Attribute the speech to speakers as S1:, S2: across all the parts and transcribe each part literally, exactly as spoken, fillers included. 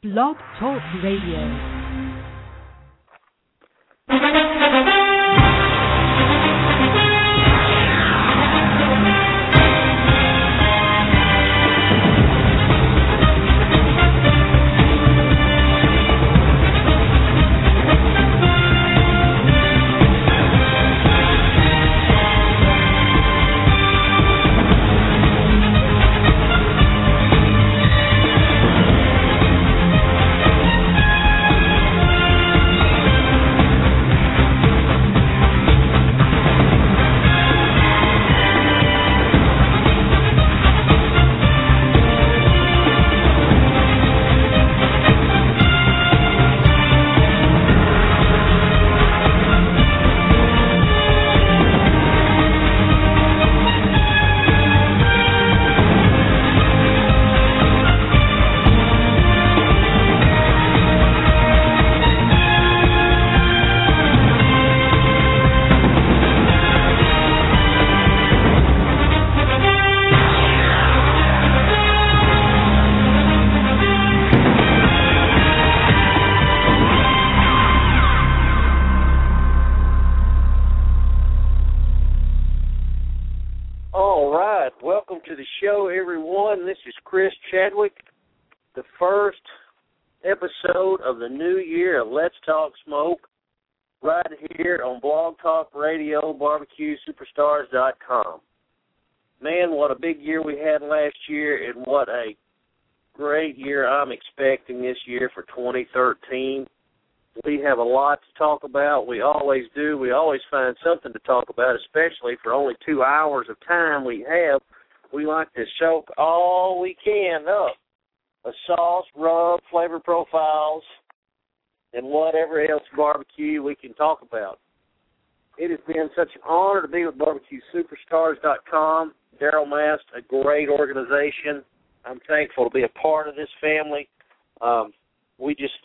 S1: Blog Talk Radio.
S2: Chadwick, the first episode of the new year of Let's Talk Smoke, right here on Blog Talk Radio, barbecue superstars dot com. Man, what a big year we had last year, and what a great year I'm expecting this year for twenty thirteen. We have a lot to talk about. We always do. We always find something to talk about, especially for only two hours of time we have. We like to soak all we can up. A sauce, rub, flavor profiles, and whatever else barbecue we can talk about. It has been such an honor to be with barbecue superstars dot com. Daryl Mast, a great organization. I'm thankful to be a part of this family. Um, we just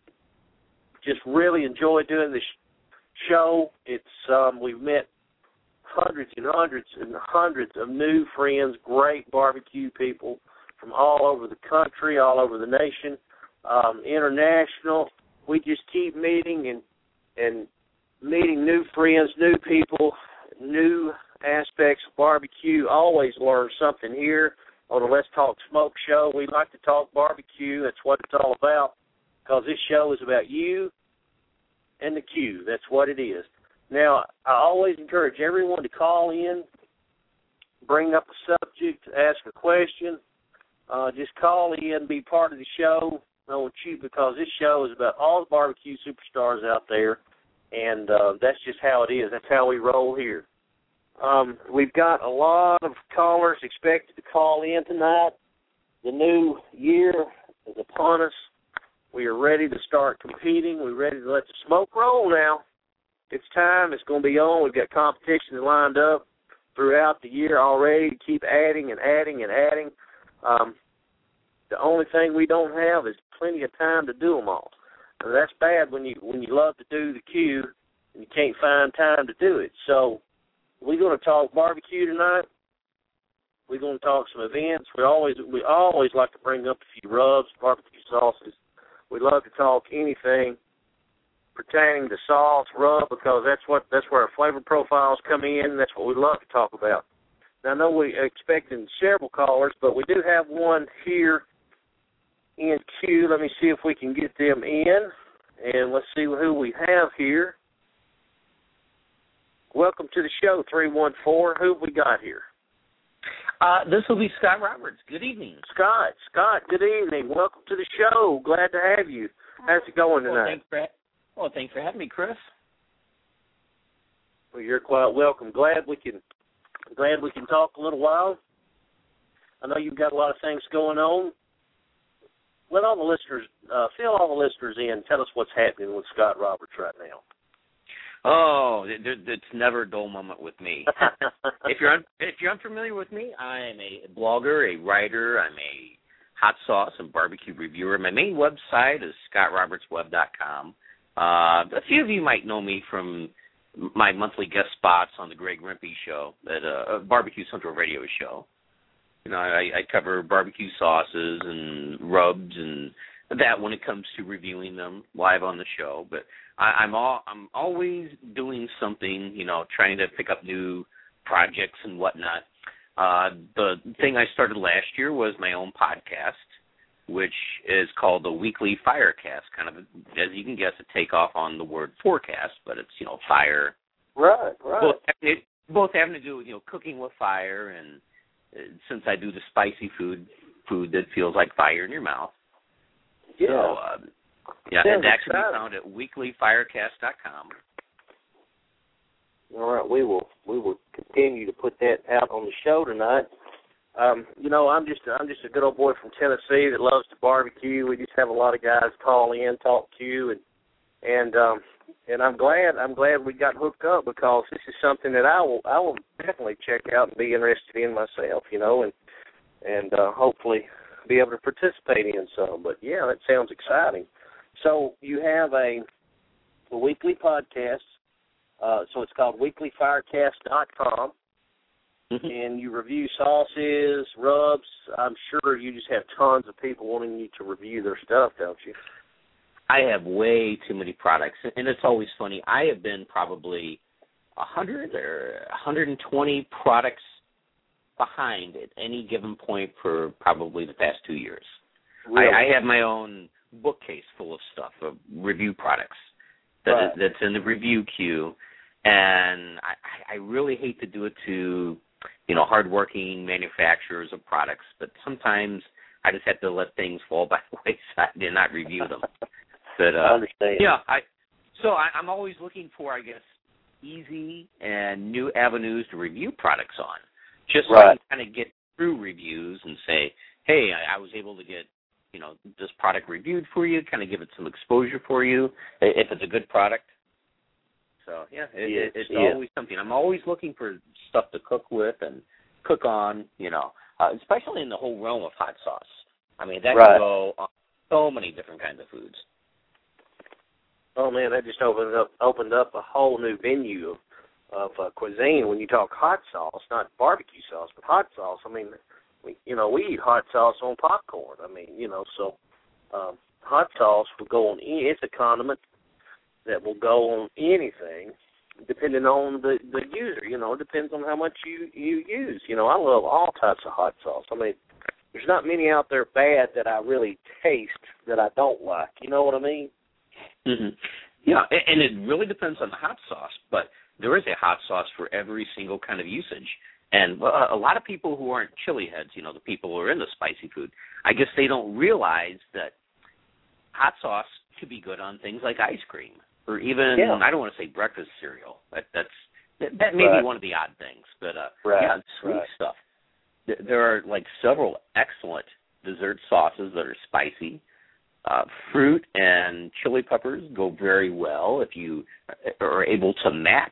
S2: just really enjoy doing this show. It's um, we've met hundreds and hundreds and hundreds of new friends, great barbecue people from all over the country, all over the nation, um, international. We just keep meeting and and meeting new friends, new people, new aspects of barbecue. Always learn something here on the Let's Talk Smoke show. We like to talk barbecue. That's what it's all about, because this show is about you and the Q. That's what it is. Now, I always encourage everyone to call in, bring up a subject, ask a question. Uh, just call in, be part of the show. I want you, because this show is about all the barbecue superstars out there, and uh, that's just how it is. That's how we roll here. Um, we've got a lot of callers expected to call in tonight. The new year is upon us. We are ready to start competing. We're ready to let the smoke roll now. It's time. It's going to be on. We've got competitions lined up throughout the year already to keep adding and adding and adding. Um, the only thing we don't have is plenty of time to do them all. And that's bad when you when you love to do the Q and you can't find time to do it. So we're going to talk barbecue tonight. We're going to talk some events. We always we always like to bring up a few rubs, barbecue sauces. We love to talk anything pertaining to sauce, rub, because that's what that's where our flavor profiles come in. That's what we love to talk about. Now, I know we're expecting several callers, but we do have one here in queue. Let me see if we can get them in, and let's see who we have here. Welcome to the show, three one four. Who have we got here?
S3: Uh, this will be Scott Roberts. Good evening.
S2: Scott, Scott, good evening. Welcome to the show. Glad to have you. How's it going tonight?
S3: Well, thanks for, well, thanks for having me, Chris.
S2: Well, you're quite welcome. Glad we can glad we can talk a little while. I know you've got a lot of things going on. Let all the listeners, uh, fill all the listeners in. Tell us what's happening with Scott Roberts right now.
S3: Oh, there, it's never a dull moment with me. if you're un, if you're unfamiliar with me, I am a blogger, a writer. I'm a hot sauce and barbecue reviewer. My main website is scott roberts web dot com. Uh, a few of you might know me from my monthly guest spots on the Greg Rempe show, at a, a Barbecue Central radio show. You know, I, I cover barbecue sauces and rubs and that when it comes to reviewing them live on the show. But I, I'm all I'm always doing something, you know, trying to pick up new projects and whatnot. Uh, the thing I started last year was my own podcast, which is called the Weekly Firecast, kind of, as you can guess, a takeoff on the word forecast, but it's, you know, fire.
S2: Right, right.
S3: Both, it, both having to do with, you know, cooking with fire, and uh, since I do the spicy food, food that feels like fire in your mouth.
S2: Yeah.
S3: So, uh, yeah,
S2: Sounds
S3: it actually
S2: exciting.
S3: be found at weekly firecast dot com.
S2: All right, we will we will continue to put that out on the show tonight. Um, you know, I'm just I'm just a good old boy from Tennessee that loves to barbecue. We just have a lot of guys call in, talk to you, and and um, and I'm glad I'm glad we got hooked up, because this is something that I will I will definitely check out and be interested in myself. You know, and and uh, hopefully be able to participate in some. But yeah, that sounds exciting. So you have a, a weekly podcast. Uh, so it's called weekly firecast dot com,
S3: Mm-hmm.
S2: and you review sauces, rubs. I'm sure you just have tons of people wanting you to review their stuff, don't you?
S3: I have way too many products, and it's always funny. I have been probably one hundred or one hundred twenty products behind at any given point for probably the past two years.
S2: Really?
S3: I, I have my own bookcase full of stuff, of review products that
S2: Right.
S3: is, that's in the review queue, and I, I really hate to do it to, you know, hardworking manufacturers of products, but sometimes I just have to let things fall by the wayside and not review them. But uh,
S2: I understand.
S3: yeah, I so I, I'm always looking for, I guess, easy and new avenues to review products on, just so
S2: Right.
S3: I can kind of get through reviews and say, hey, I, I was able to get, you know, this product reviewed for you, kind of give it some exposure for you, if it's a good product. So, yeah, it,
S2: Yes,
S3: it, it's
S2: yeah.
S3: always something. I'm always looking for stuff to cook with and cook on, you know, uh, especially in the whole realm of hot sauce. I mean, that
S2: Right.
S3: can go on so many different kinds of foods.
S2: Oh man, that just opened up opened up a whole new venue of, of uh, cuisine when you talk hot sauce, not barbecue sauce, but hot sauce. I mean, we, you know, we eat hot sauce on popcorn. I mean, you know, so um, hot sauce will go on. Any, it's a condiment that will go on anything, depending on the the user. You know, it depends on how much you you use. You know, I love all types of hot sauce. I mean, there's not many out there bad that I really taste that I don't like. You know what I mean?
S3: Mm-hmm. Yeah, and it really depends on the hot sauce, but there is a hot sauce for every single kind of usage. And a lot of people who aren't chili heads, you know, the people who are into spicy food, I guess they don't realize that hot sauce could be good on things like ice cream, or even,
S2: Yeah.
S3: I don't want to say breakfast cereal. That, that's that, that may
S2: Right.
S3: be one of the odd things, but uh,
S2: Right.
S3: yeah, sweet
S2: Right.
S3: stuff. There are like several excellent dessert sauces that are spicy. Uh, fruit and chili peppers go very well if you are able to match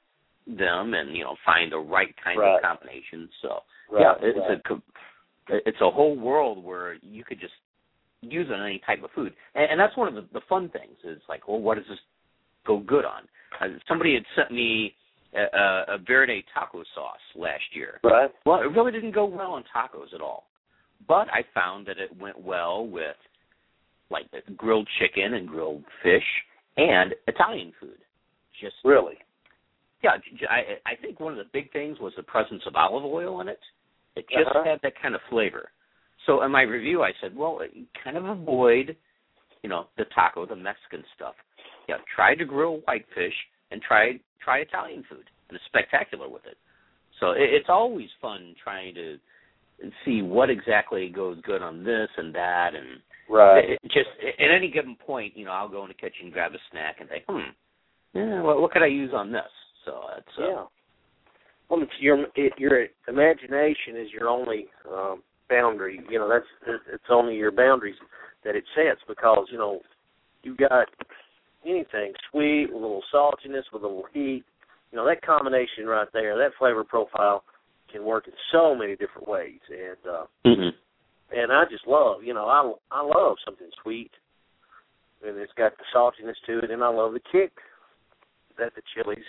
S3: them and, you know, find the right kind
S2: Right.
S3: of combination. So,
S2: Right,
S3: yeah, it's
S2: right.
S3: a co- it's a whole world where you could just use it on any type of food. And, and that's one of the, the fun things is like, well, what does this go good on? Uh, somebody had sent me a, a Verde taco sauce last year.
S2: Right.
S3: Well, it really didn't go well on tacos at all. But I found that it went well with like grilled chicken and grilled fish and Italian food. Just
S2: Really?
S3: Yeah, I, I think one of the big things was the presence of olive oil in it. It just
S2: Uh-huh.
S3: had that kind of flavor. So in my review, I said, well, kind of avoid, you know, the taco, the Mexican stuff. Yeah, try to grill whitefish and try try Italian food, and it's spectacular with it. So it, it's always fun trying to see what exactly goes good on this and that, and
S2: Right.
S3: it just at any given point, you know, I'll go in the kitchen, grab a snack, and think, hmm, yeah, what, what could I use on this? So it's uh,
S2: Yeah. Well, it's your it, your imagination is your only um, boundary. You know, that's it, it's only your boundaries that it sets, because you know you got anything sweet, a little saltiness with a little heat. You know, that combination right there, that flavor profile can work in so many different ways, and uh,
S3: mm-hmm.
S2: and I just love, you know, I I love something sweet, and it's got the saltiness to it, and I love the kick that the chilies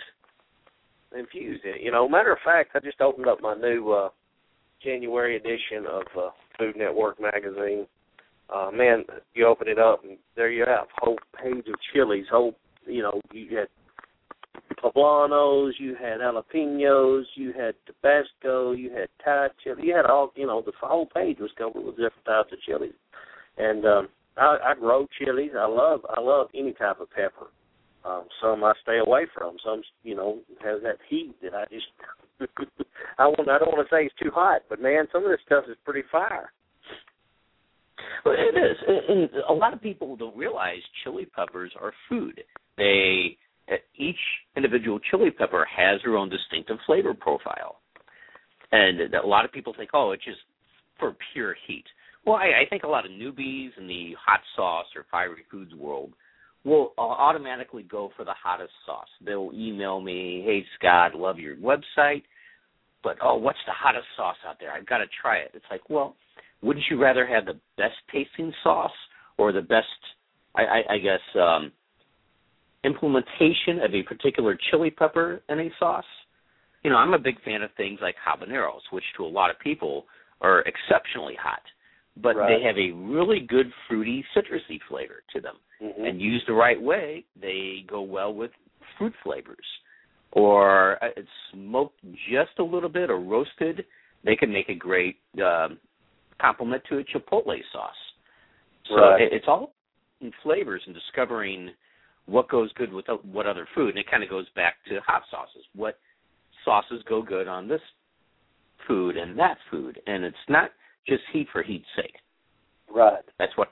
S2: infused in it. You know, matter of fact, I just opened up my new uh, January edition of uh, Food Network magazine, uh, man, you open it up and there you have a whole page of chilies. Whole, you know, you had poblanos, you had jalapenos, you had Tabasco, you had Thai chili. You had all, you know, the whole page was covered with different types of chilies. And um, I, I grow chilies. I love, I love any type of pepper. Um, some I stay away from. Some, you know, has that heat that I just, I want. I don't want to say it's too hot, but man, some of this stuff is pretty fire.
S3: Well, it is, and a lot of people don't realize chili peppers are food. They each individual chili pepper has their own distinctive flavor profile, and a lot of people think, oh, it's just for pure heat. Well, I, I think a lot of newbies in the hot sauce or fiery foods world will automatically go for the hottest sauce. They'll email me, hey, Scott, love your website, but, oh, what's the hottest sauce out there? I've got to try it. It's like, well, wouldn't you rather have the best tasting sauce or the best, I, I, I guess, um, implementation of a particular chili pepper in a sauce? You know, I'm a big fan of things like habaneros, which to a lot of people are exceptionally hot, but right. they have a really good fruity, citrusy flavor to them. Mm-hmm. And used the right way, they go well with fruit flavors. Or it's smoked just a little bit or roasted, they can make a great um, complement to a chipotle sauce. So right. it, it's all in flavors and discovering what goes good with what other food. And it kind of goes back to hot sauces. What sauces go good on this food and that food? And it's not just heat for heat's sake.
S2: Right.
S3: That's what.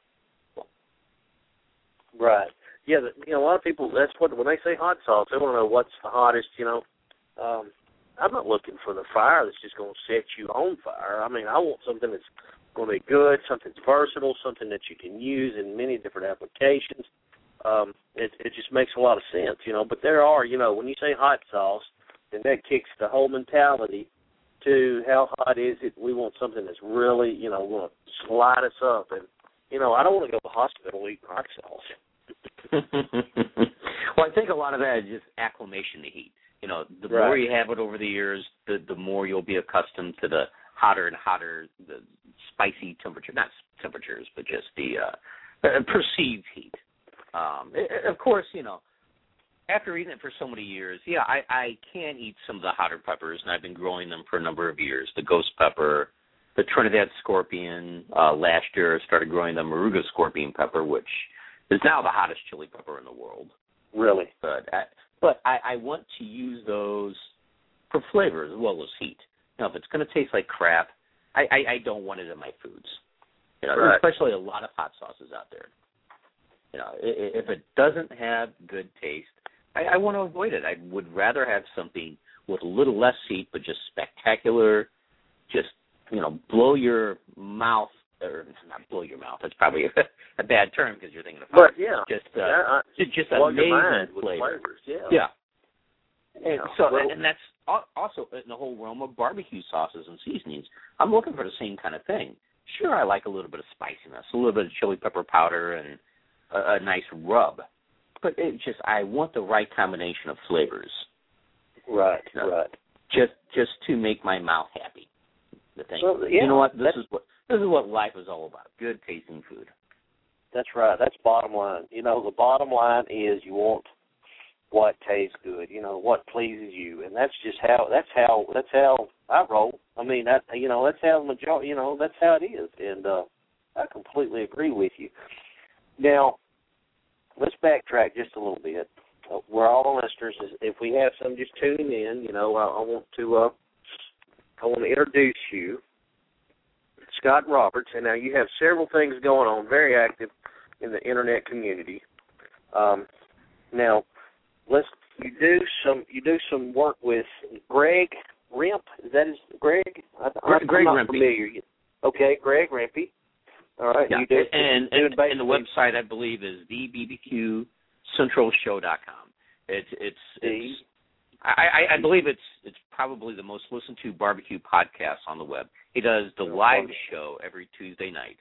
S2: Right. Yeah, you know, a lot of people, that's what, when they say hot sauce, they want to know what's the hottest, you know. Um, I'm not looking for the fire that's just going to set you on fire. I mean, I want something that's going to be good, something that's versatile, something that you can use in many different applications. Um, it, it just makes a lot of sense, you know. But there are, you know, when you say hot sauce, then that kicks the whole mentality to how hot is it. We want something that's really, you know, going to slide us up. And, you know, I don't want to go to the hospital eating hot sauce.
S3: Well, I think a lot of that is just acclimation to heat. You know, the right. more you have it over the years, the the more you'll be accustomed to the hotter and hotter, the spicy temperature, not temperatures, but just the uh, perceived heat. Um, it, of course, you know, after eating it for so many years, yeah, I, I can eat some of the hotter peppers, and I've been growing them for a number of years. The ghost pepper, the Trinidad scorpion. Uh, last year, I started growing the Moruga scorpion pepper, which is now the hottest chili pepper in the world.
S2: Really?
S3: But I, but I, I want to use those for flavor as well as heat. Now, if it's going to taste like crap, I, I, I don't want it in my foods. You know, right. Especially a lot of hot sauces out there. You know, if it doesn't have good taste, I, I want to avoid it. I would rather have something with a little less heat, but just spectacular, just, you know, blow your mouth, or not blow your mouth. That's probably a, a bad term because you're thinking of fire.
S2: But yeah,
S3: just uh,
S2: yeah, I,
S3: just, just
S2: blow
S3: amazing
S2: your mind with
S3: flavor.
S2: flavors. Yeah,
S3: yeah. And
S2: yeah.
S3: so,
S2: well,
S3: and that's also in the whole realm of barbecue sauces and seasonings. I'm looking for the same kind of thing. Sure, I like a little bit of spiciness, a little bit of chili pepper powder, and a, a nice rub. But it just, I want the right combination of flavors.
S2: Right,
S3: you know,
S2: right.
S3: Just, just to make my mouth happy. The thing.
S2: So, yeah,
S3: you know what? This is what this is what life is all about. Good tasting food.
S2: That's right. That's bottom line. You know, the bottom line is you want what tastes good. You know, what pleases you, and that's just how. That's how. That's how I roll. I mean, that you know, that's how the majority. You know, that's how it is, and uh, I completely agree with you. Now, let's backtrack just a little bit. Uh, we're all listeners. If we have some just tuning in, you know, I, I want to. Uh, I want to introduce you, Scott Roberts, and now you have several things going on, very active in the internet community. Um, now, let's you do some you do some work with Greg Rempe. Is that his Greg? I, I'm,
S3: Greg
S2: I'm not
S3: Rempe.
S2: familiar. Okay, Greg Rempe. All right,
S3: yeah.
S2: you do,
S3: and,
S2: you
S3: and, and the website I believe is the b b q central show dot com. It's it's it's. I, I believe it's it's probably the most listened to barbecue podcast on the web. He does the live show every Tuesday night.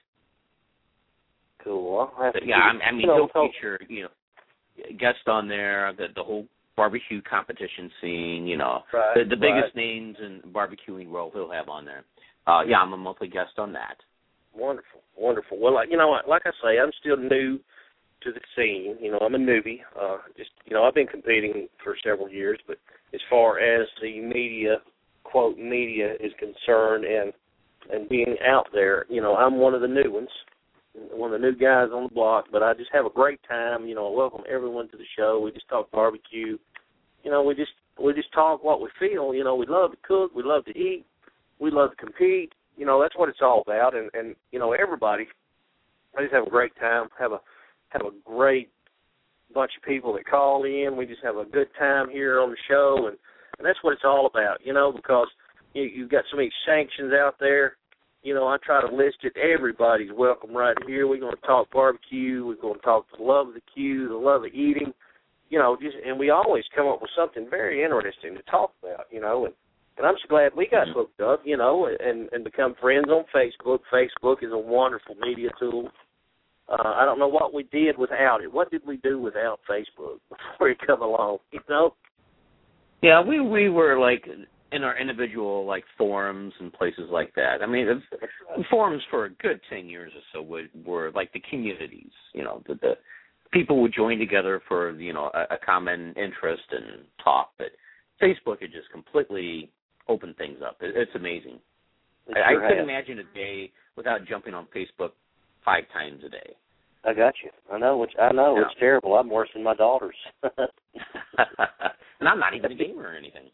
S2: Cool. Well,
S3: yeah, I, I mean he'll feature you know guests on there, the the whole barbecue competition scene. You know
S2: right,
S3: the, the biggest
S2: right.
S3: names in barbecuing world he'll have on there. Uh, yeah, I'm a monthly guest on that.
S2: Wonderful, wonderful. Well, like, you know, like I say, I'm still new to the scene. You know, I'm a newbie. Uh, just, you know, I've been competing for several years, but as far as the media, quote, media is concerned and and being out there, you know, I'm one of the new ones, one of the new guys on the block, but I just have a great time. You know, I welcome everyone to the show. We just talk barbecue. You know, we just we just talk what we feel. You know, we love to cook. We love to eat. We love to compete. You know, that's what it's all about. And, and you know, everybody, I just have a great time, have a have a great bunch of people that call in. We just have a good time here on the show, and, and that's what it's all about, you know, because you, you've got so many sanctions out there. You know, I try to list it. Everybody's welcome right here. We're going to talk barbecue. We're going to talk the love of the cue, the love of eating, you know, just and we always come up with something very interesting to talk about, you know, and, and I'm so glad we got hooked up, you know, and, and become friends on Facebook. Facebook is a wonderful media tool. Uh, I don't know what we did without it. What did we do without Facebook before it come along, you know?
S3: Yeah, we we were like in our individual like forums and places like that. I mean, the forums for a good ten years or so were, were like the communities. You know, the, the people would join together for you know a, a common interest and talk. But Facebook had just completely opened things up. It, it's amazing.
S2: It
S3: I,
S2: sure
S3: I couldn't
S2: has.
S3: imagine a day without jumping on Facebook five times a day.
S2: I got you. I know. It's, I know.
S3: Yeah.
S2: It's terrible. I'm worse than my daughters.
S3: And I'm not even a gamer or anything.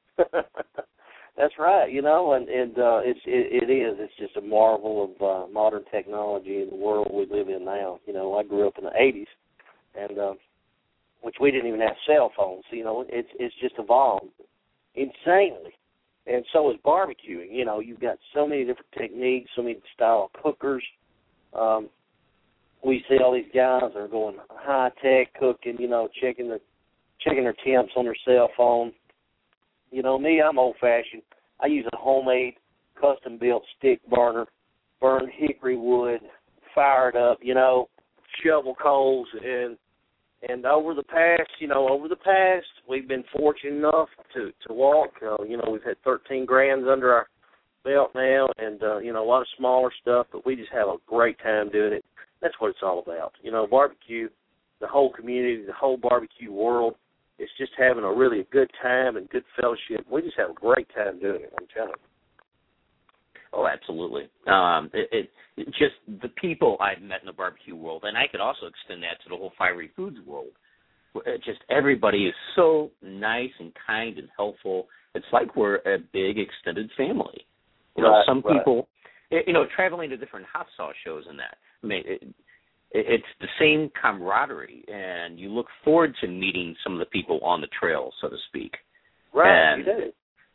S2: That's right. You know, and, and uh, it's it, it is. It's just a marvel of uh, modern technology in the world we live in now. You know, I grew up in the eighties, and uh, which we didn't even have cell phones. You know, it's it's just evolved insanely. And so is barbecuing. You know, you've got so many different techniques, so many style of cookers. Um, we see all these guys that are going high-tech cooking, you know, checking their, checking their temps on their cell phone. You know, me, I'm old-fashioned. I use a homemade, custom-built stick burner, burn hickory wood, fire it up, you know, shovel coals, and and over the past, you know, over the past, we've been fortunate enough to, to walk. Uh, you know, we've had thirteen grands under our belt now, and, uh, you know, a lot of smaller stuff, but we just have a great time doing it. That's what it's all about. You know, barbecue, the whole community, the whole barbecue world, it's just having a really good time and good fellowship. We just have a great time doing it, I'm telling you.
S3: Oh, absolutely. Um, it, it, it just the people I've met in the barbecue world, and I could also extend that to the whole fiery foods world. It just everybody is so nice and kind and helpful. It's like we're a big extended family. You know,
S2: right,
S3: some
S2: right.
S3: people, you know, traveling to different hot sauce shows and that. I mean, it, it, it's the same camaraderie, and you look forward to meeting some of the people on the trail, so to speak.
S2: Right,
S3: and,
S2: you do.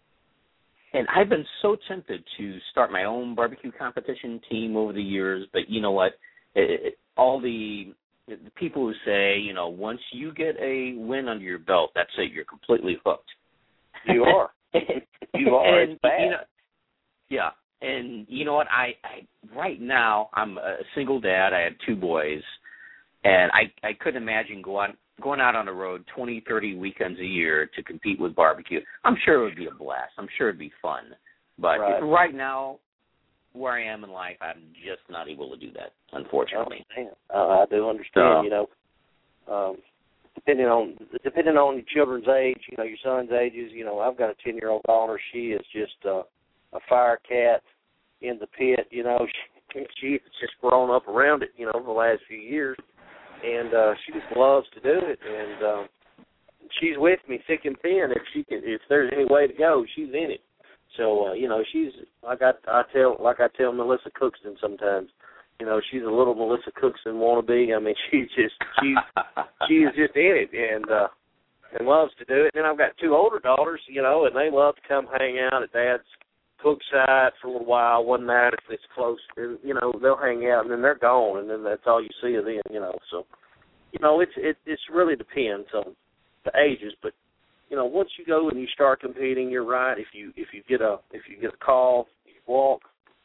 S3: And I've been so tempted to start my own barbecue competition team over the years, but you know what? It, it, all the, the people who say, you know, once you get a win under your belt, that's it, you're completely hooked.
S2: You are. You are.
S3: And,
S2: it's bad.
S3: You know, yeah. And you know what? I, I right now I'm a single dad. I have two boys, and I I couldn't imagine going going out on the road twenty, thirty weekends a year to compete with barbecue. I'm sure it would be a blast. I'm sure it'd be fun. But
S2: right,
S3: right now, where I am in life, I'm just not able to do that, unfortunately.
S2: I understand. Uh, I do understand.
S3: Uh,
S2: you know, um, depending on depending on your children's age, you know, your son's ages. You know, I've got a ten-year-old daughter. She is just uh, a fire cat in the pit. You know, she, she's just grown up around it. You know, the last few years, and uh, she just loves to do it. And uh, she's with me thick and thin. If she can, if there's any way to go, she's in it. So uh, you know, she's like I, I tell like I tell Melissa Cookston sometimes. You know, she's a little Melissa Cookston wannabe. I mean, she's just she's she's just in it and uh, and loves to do it. And then I've got two older daughters, you know, and they love to come hang out at Dad's cook site for a little while one night if it's close. And, you know, they'll hang out and then they're gone, and then that's all you see of them. You know, so you know, it's it it's really depends on the ages, but you know, once you go and you start competing, you're right. If you if you get a if you get a call, you walk.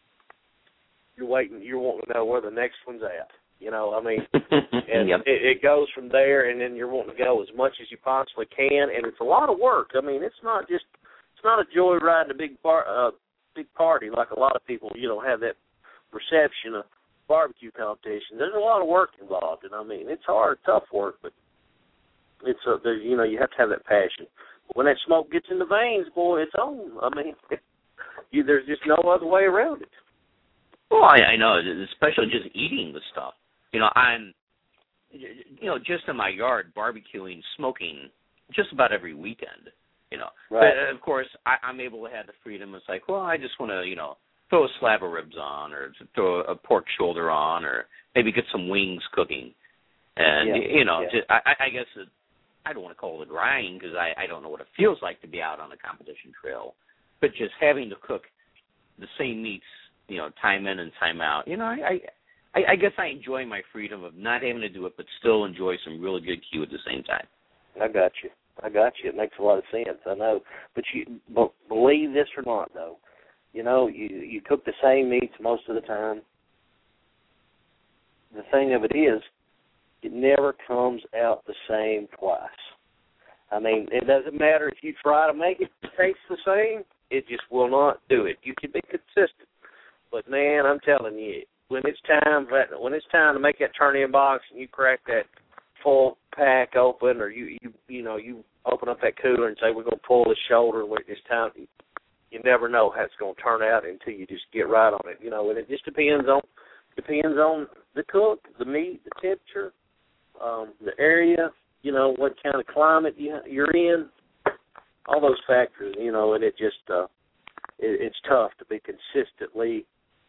S2: You're waiting. You're wanting to know where the next one's at. You know, I mean, and
S3: yep.
S2: it, it goes from there, and then you're wanting to go as much as you possibly can, and it's a lot of work. I mean, it's not just it's not a joy riding a big par, uh, big party like a lot of people, you know, have that reception of barbecue competition. There's a lot of work involved, and I mean, it's hard, tough work, but it's a, there's, you know, you have to have that passion. When that smoke gets in the veins, boy, it's on. I mean, you, there's just no other way around it.
S3: Well, I, I know, especially just eating the stuff. You know, I'm, you know, just in my yard barbecuing, smoking just about every weekend. You know,
S2: right.
S3: But of course, I, I'm able to have the freedom. It's like, well, I just want to, you know, throw a slab of ribs on, or throw a pork shoulder on, or maybe get some wings cooking, and
S2: yeah.
S3: you know,
S2: yeah.
S3: just, I, I guess it, I don't want to call it a grind because I, I don't know what it feels like to be out on a competition trail, but just having to cook the same meats, you know, time in and time out. You know, I, I, I guess I enjoy my freedom of not having to do it, but still enjoy some really good Q at the same time.
S2: I got you. I got you. It makes a lot of sense. I know, but you but believe this or not, though, you know, you you cook the same meats most of the time. The thing of it is, it never comes out the same twice. I mean, it doesn't matter if you try to make it taste the same, it just will not do it. You can be consistent. But, man, I'm telling you, when it's time when it's time to make that turn-in box and you crack that full pack open, or you, you you know, you open up that cooler and say, we're going to pull the shoulder when it's time, you never know how it's going to turn out until you just get right on it. You know, and it just depends on depends on the cook, the meat, the temperature, Um, the area, you know, what kind of climate you, you're in, all those factors, you know, and it just, uh, it, it's tough to be consistently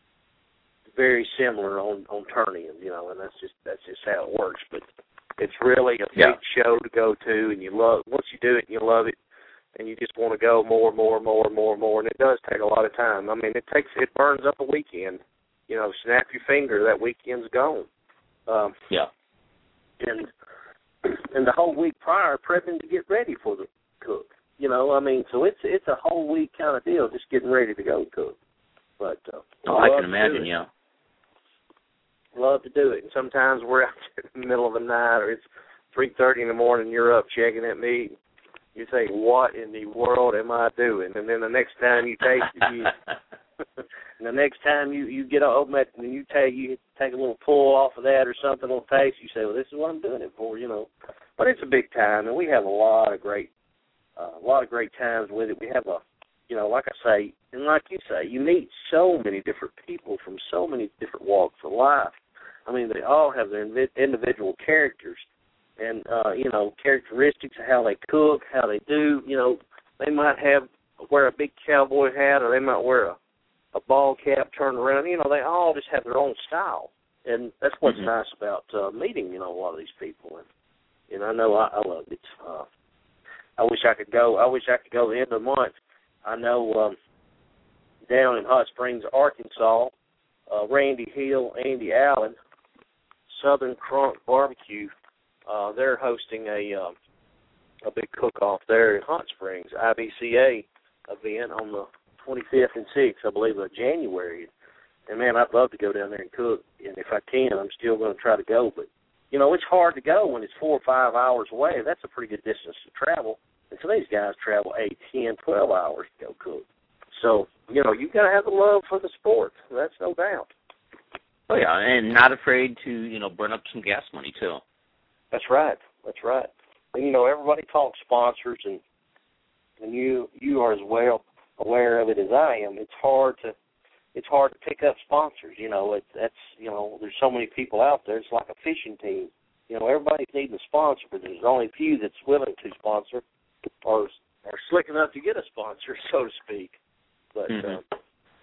S2: very similar on, on turn-ins, you know, and that's just, that's just how it works. But it's really a
S3: yeah.
S2: big show to go to, and you love, once you do it, you love it, and you just want to go more, more, more, more, more, and it does take a lot of time. I mean, it takes, it burns up a weekend. You know, snap your finger, that weekend's gone. Um,
S3: yeah.
S2: And and the whole week prior, prepping to get ready for the cook. You know, I mean, so it's it's a whole week kind of deal, just getting ready to go cook. But uh,
S3: oh, I can imagine, yeah.
S2: Love to do it. And sometimes we're out in the middle of the night, or it's three thirty in the morning. You're up checking that meat. You say, "What in the world am I doing?" And then the next time you taste it, you. And the next time you, you get open it and you take you take a little pull off of that or something, a little taste, you say, well, this is what I'm doing it for, you know. But it's a big time, and we have a lot of great, uh, a lot of great times with it. We have a, you know, like I say, and like you say, you meet so many different people from so many different walks of life. I mean, they all have their individual characters and, uh, you know, characteristics of how they cook, how they do. You know, they might have wear a big cowboy hat, or they might wear a a ball cap turned around. You know, they all just have their own style. And that's what's
S3: mm-hmm.
S2: nice about uh, meeting, you know, a lot of these people. And, and I know I, I love it. Uh, I wish I could go. I wish I could go the end of the month. I know um, down in Hot Springs, Arkansas, uh, Randy Hill, Andy Allen, Southern Crunk Barbecue, uh, they're hosting a uh, a big cook-off there in Hot Springs, I B C A event on the twenty-fifth and sixth, I believe, of January. And, man, I'd love to go down there and cook. And if I can, I'm still going to try to go. But, you know, it's hard to go when it's four or five hours away. That's a pretty good distance to travel. And so these guys travel eight, ten, twelve hours to go cook. So, you know, you've got to have the love for the sport. That's no doubt.
S3: Oh, yeah, and not afraid to, you know, burn up some gas money, too.
S2: That's right. That's right. And, you know, everybody talks sponsors, and and you you are as well aware of it as I am. It's hard to it's hard to pick up sponsors. You know, it, that's you know, there's so many people out there. It's like a fishing team. You know, everybody's needing a sponsor, but there's only a few that's willing to sponsor, or are slick enough to get a sponsor, so to speak. But
S3: mm-hmm.
S2: uh,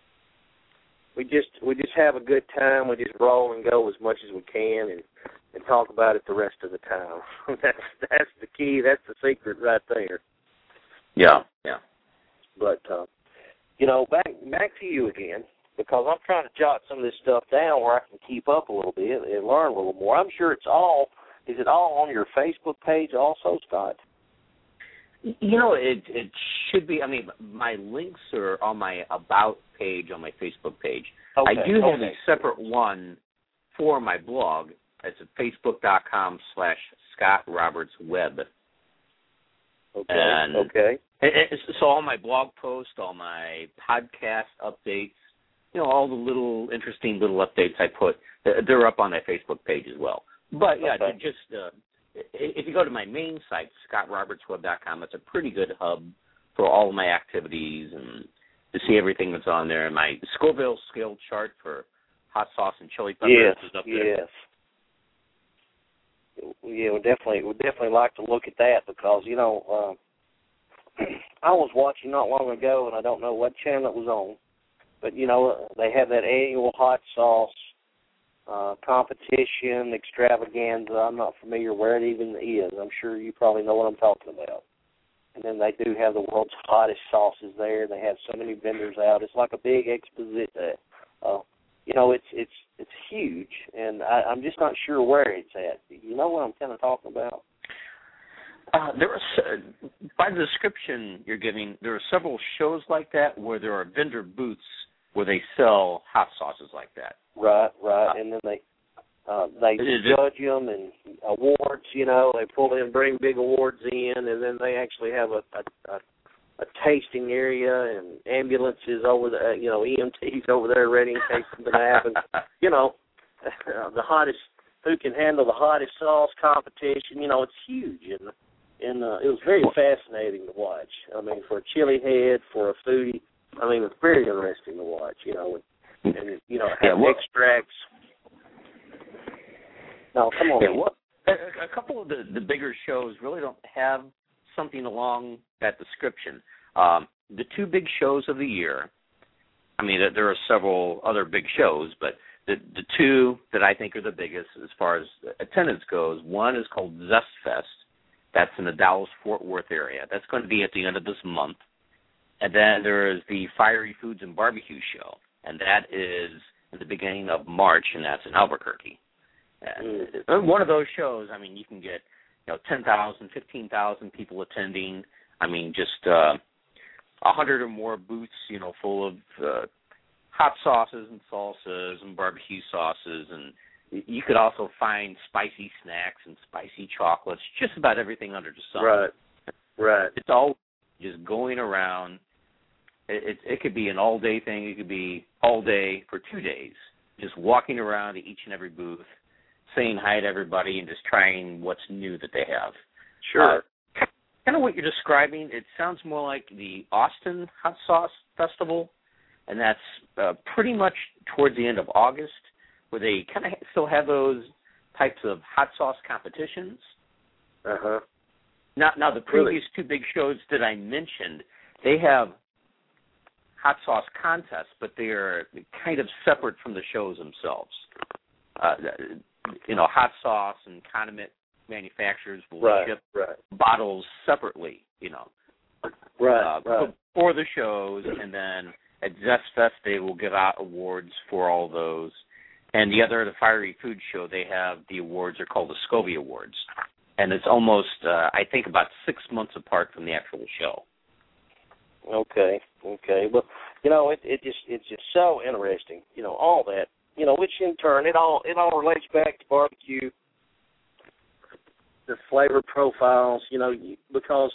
S2: we just we just have a good time. We just roll and go as much as we can, and, and talk about it the rest of the time. that's that's the key. That's the secret right there.
S3: Yeah, yeah.
S2: But uh, you know, back back to you again, because I'm trying to jot some of this stuff down where I can keep up a little bit and learn a little more. I'm sure it's all. Is it all on your Facebook page also, Scott?
S3: You know, it it should be. I mean, my links are on my About page on my Facebook page.
S2: Okay,
S3: I do have
S2: okay.
S3: a separate one for my blog. It's at facebook.com slash Scott Roberts Web.
S2: Okay,
S3: and
S2: okay.
S3: It, it, so all my blog posts, all my podcast updates, you know, all the little interesting little updates I put, they're up on that Facebook page as well. But, yeah,
S2: okay.
S3: just uh, if you go to my main site, scott roberts web dot com, it's a pretty good hub for all of my activities and to see everything that's on there. My Scoville scale chart for hot sauce and chili peppers
S2: yes,
S3: is up there.
S2: Yes, Yeah, we definitely would definitely like to look at that because, you know, uh, I was watching not long ago, and I don't know what channel it was on, but, you know, they have that annual hot sauce uh, competition extravaganza. I'm not familiar where it even is. I'm sure you probably know what I'm talking about. And then they do have the world's hottest sauces there. They have so many vendors out. It's like a big exposition. Uh, you know, it's it's it's huge, and I, I'm just not sure where it's at. You know what I'm kind of talking about?
S3: Uh, there are, uh, by the description you're giving, there are several shows like that where there are vendor booths where they sell hot sauces like that.
S2: Right, right, uh, and then they uh, they judge them and awards. You know, they pull in, bring big awards in, and then they actually have a a, a, a tasting area and ambulances over the, you know, E M Ts over there ready in case something happens. You know, the hottest, who can handle the hottest sauce competition. You know, it's huge, and and uh, it was very fascinating to watch. I mean, for a chili head, for a foodie, I mean, it's very interesting to watch. You know, and, and you know, have
S3: yeah, well,
S2: extracts. No, come on.
S3: Yeah, well, a, a couple of the, the bigger shows really don't have something along that description. Um, the two big shows of the year, I mean, there are several other big shows, but the, the two that I think are the biggest as far as attendance goes, one is called Zest Fest. That's in the Dallas-Fort Worth area. That's going to be at the end of this month. And then there is the Fiery Foods and Barbecue Show, and that is in the beginning of March, and that's in Albuquerque. And one of those shows, I mean, you can get, you know, ten thousand, fifteen thousand people attending. I mean, just uh, one hundred or more booths, you know, full of uh, hot sauces and salsas and barbecue sauces. And you could also find spicy snacks and spicy chocolates, just about everything under the sun.
S2: Right, right.
S3: It's all just going around. It, it, it could be an all-day thing. It could be all day for two days, just walking around to each and every booth, saying hi to everybody and just trying what's new that they have.
S2: Sure.
S3: Uh, kind of what you're describing, it sounds more like the Austin Hot Sauce Festival, and that's uh, pretty much towards the end of August, where they kind of still have those types of hot sauce competitions.
S2: Uh-huh.
S3: Now, now the previous two big shows that I mentioned, they have hot sauce contests, but they are kind of separate from the shows themselves. Uh, you know, hot sauce and condiment manufacturers will
S2: right,
S3: ship
S2: right.
S3: bottles separately, you know,
S2: right,
S3: uh,
S2: right.
S3: for the shows, and then at Zest Fest they will give out awards for all those. And the other, the Fiery Food Show, they have the awards, they're called the SCOBY Awards. And it's almost, uh, I think, about six months apart from the actual show.
S2: Okay, okay. Well, you know, it it just it's just so interesting, you know, all that. You know, which in turn, it all it all relates back to barbecue, the flavor profiles, you know, because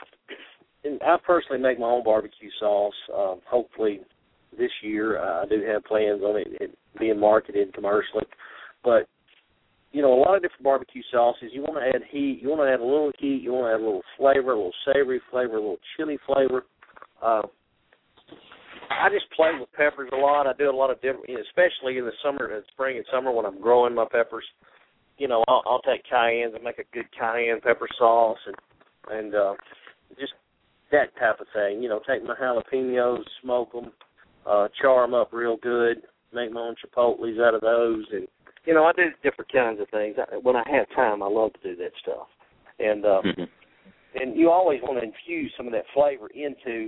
S2: I personally make my own barbecue sauce. Um, hopefully this year uh, I do have plans on it, it being marketed commercially. But, you know, a lot of different barbecue sauces, you want to add heat, you want to add a little heat, you want to add a little flavor, a little savory flavor, a little chili flavor. Uh, I just play with peppers a lot. I do a lot of different, especially in the summer, in spring and summer when I'm growing my peppers. You know, I'll, I'll take cayennes and make a good cayenne pepper sauce, and and uh, just that type of thing. You know, take my jalapenos, smoke them, uh, char them up real good, make my own chipotles out of those, and you know, I do different kinds of things. I, when I have time, I love to do that stuff, and uh, mm-hmm. and you always want to infuse some of that flavor into,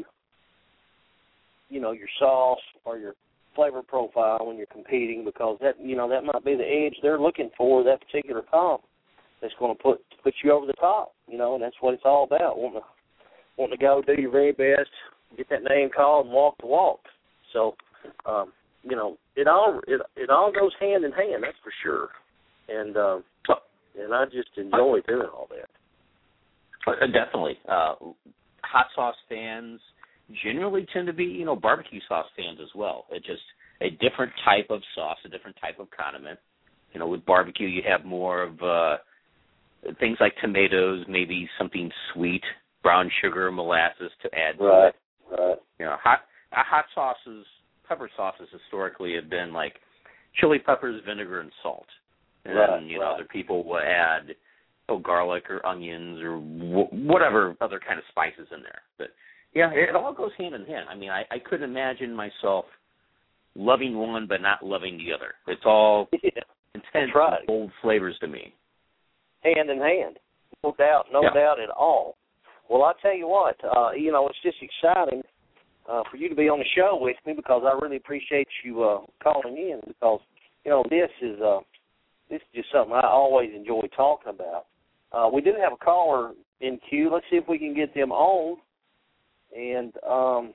S2: you know, your sauce or your flavor profile when you're competing, because that, you know, that might be the edge they're looking for, that particular comp that's going to put put you over the top, you know, and that's what it's all about, wanting to, wanting to go do your very best, get that name called, and walk the walk. So, um, you know, it all it it all goes hand in hand, that's for sure, and um, and I just enjoy doing all that.
S3: Uh, definitely, uh, hot sauce fans generally tend to be, you know, barbecue sauce fans as well. It just a different type of sauce, a different type of condiment. You know, with barbecue, you have more of uh, things like tomatoes, maybe something sweet, brown sugar, molasses to add to
S2: right,
S3: it.
S2: Right.
S3: You know, hot uh, hot sauces, pepper sauces historically have been like chili peppers, vinegar, and salt. And
S2: right,
S3: you
S2: right.
S3: know, other people will add oh garlic or onions or wh- whatever other kind of spices in there. But yeah, it all goes hand in hand. I mean, I, I couldn't imagine myself loving one but not loving the other. It's all
S2: yeah,
S3: intense,
S2: right.
S3: and bold flavors to me.
S2: Hand in hand, no doubt, no
S3: yeah.
S2: doubt at all. Well, I tell you what, uh, you know, it's just exciting uh, for you to be on the show with me because I really appreciate you uh, calling in because you know this is uh, this is just something I always enjoy talking about. Uh, we do have a caller in queue. Let's see if we can get them on. And um,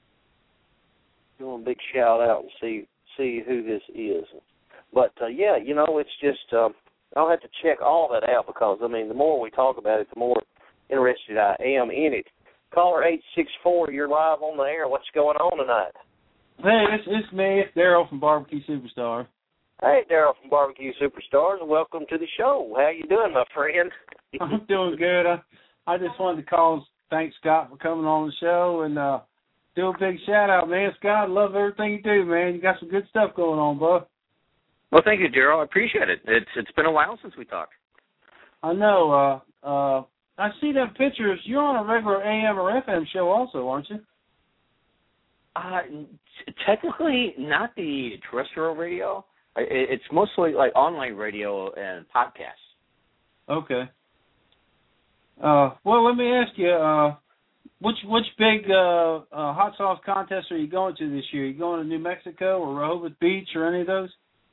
S2: doing a big shout out and see see who this is. But uh, yeah, you know, it's just um, I'll have to check all that out because I mean, the more we talk about it, the more interested I am in it. Caller eight six four, you're live on the air. What's going on tonight?
S4: Hey, it's, it's me. It's Daryl from Barbecue Superstar.
S2: Hey, Daryl from Barbecue Superstars, and welcome to the show. How you doing, my friend?
S4: I'm doing good. I, I just wanted to call and thank Scott for coming on the show and uh, do a big shout-out, man. Scott, I love everything you do, man. You got some good stuff going on, bud.
S3: Well, thank you, Daryl. I appreciate it. It's It's been a while since we talked.
S4: I know. Uh, uh, I see them pictures. You're on a regular A M or F M show also, aren't you?
S3: Uh, t- technically, not the terrestrial radio. It, it's mostly like online radio and podcasts.
S4: Okay. Uh, well, let me ask you, uh, which which big uh, uh, hot sauce contest are you going to this year? Are you going to New Mexico or Rehoboth Beach or any of those?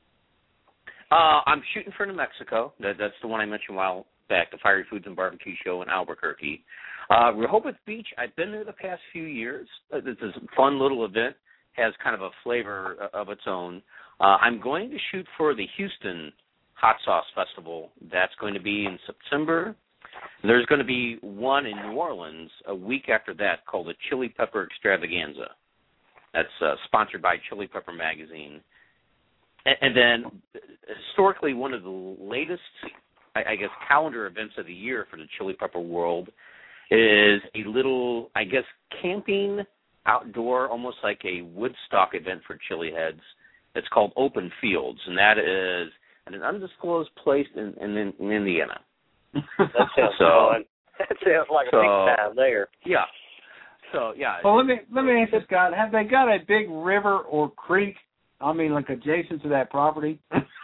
S3: Uh, I'm shooting for New Mexico. That, that's the one I mentioned a while back, the Fiery Foods and Barbecue Show in Albuquerque. Uh, Rehoboth Beach, I've been there the past few years. Uh, it's a fun little event, has kind of a flavor of its own. Uh, I'm going to shoot for the Houston Hot Sauce Festival. That's going to be in September. There's going to be one in New Orleans a week after that called the Chili Pepper Extravaganza. That's uh, sponsored by Chili Pepper Magazine. And, and then historically one of the latest, I, I guess, calendar events of the year for the Chili Pepper world is a little, I guess, camping outdoor, almost like a Woodstock event for chili heads. It's called Open Fields, and that is at an undisclosed place in, in, in Indiana.
S2: That sounds
S3: so,
S2: fun. That sounds like a
S3: so,
S2: big time there.
S3: Yeah. So yeah.
S4: Well, let me let me ask you, Scott. Have they got a big river or creek? I mean, like adjacent to that property?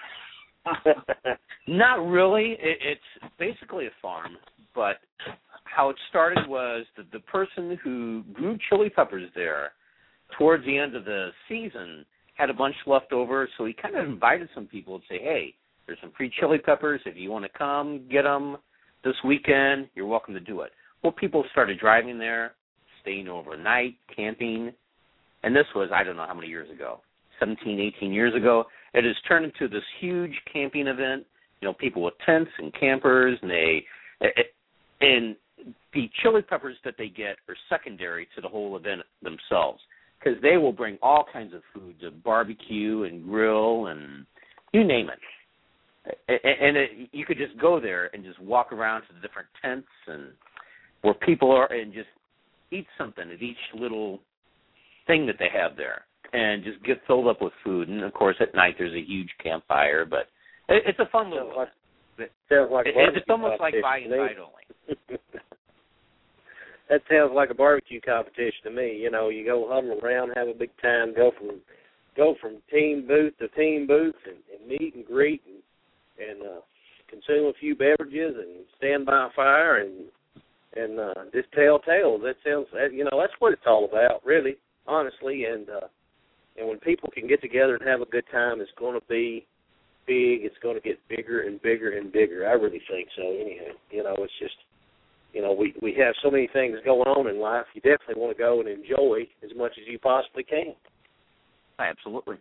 S3: Not really. It, it's basically a farm, but how it started was the, the person who grew chili peppers there towards the end of the season had a bunch left over, so he kind of invited some people to say, hey, there's some free chili peppers. If you want to come get them this weekend, you're welcome to do it. Well, people started driving there, staying overnight, camping, and this was, I don't know how many years ago, seventeen, eighteen years ago. It has turned into this huge camping event, you know, people with tents and campers, and they, it, and the chili peppers that they get are secondary to the whole event themselves, because they will bring all kinds of food to barbecue and grill and you name it. And it, you could just go there and just walk around to the different tents and where people are and just eat something at each little thing that they have there and just get filled up with food. And, of course, at night there's a huge campfire, but it, it's a fun little
S2: Sounds
S3: event.
S2: like, sounds like
S3: it, it's almost like buy and invite only.
S2: That sounds like a barbecue competition to me. You know, you go huddle around, have a big time, go from go from team booth to team booth and, and meet and greet and and uh, consume a few beverages and stand by a fire and and uh, just tell tales. That sounds, you know, that's what it's all about, really, honestly. And uh, and when people can get together and have a good time, it's going to be big. It's going to get bigger and bigger and bigger. I really think so. Anyhow, you know, it's just, you know, we we have so many things going on in life. You definitely want to go and enjoy as much as you possibly can.
S3: Absolutely.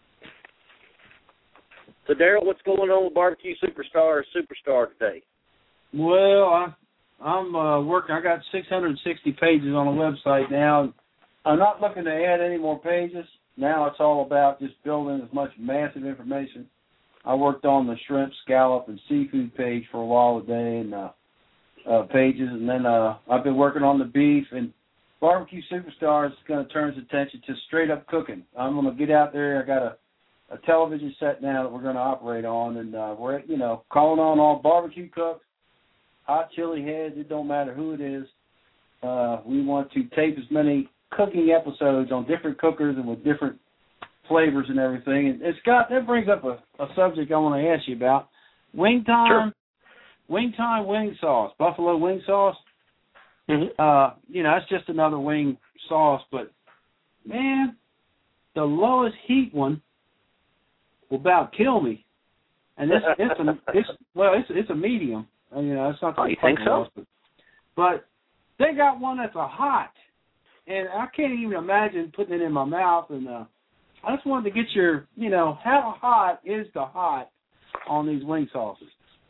S2: So, Daryl, what's going on with Barbecue Superstar Superstar today?
S4: Well, I, I'm uh, working. I got six hundred sixty pages on the website now. I'm not looking to add any more pages. now it's all about just building as much massive information. I worked on the shrimp, scallop, and seafood page for a while today, and uh, uh, pages, and then uh, I've been working on the beef. And Barbecue Superstars is going to turn its attention to straight up cooking. I'm going to get out there. I got a, a television set now that we're going to operate on, and uh, we're you know calling on all barbecue cooks, hot chili heads. It don't matter who it is. Uh, we want to tape as many cooking episodes on different cookers and with different flavors and everything. And, and Scott, that brings up a, a subject I want to ask you about. Wing time,
S3: sure.
S4: Wing time wing sauce, buffalo wing sauce.
S3: Mm-hmm.
S4: Uh, you know, it's just another wing sauce, but man, the lowest heat one will about kill me. And it's it's a it's well it's it's a medium. You know, it's not.
S3: Oh, you think so?
S4: But, but they got one that's a hot, and I can't even imagine putting it in my mouth. And uh, I just wanted to get your, you know, how hot is the hot on these wing sauces?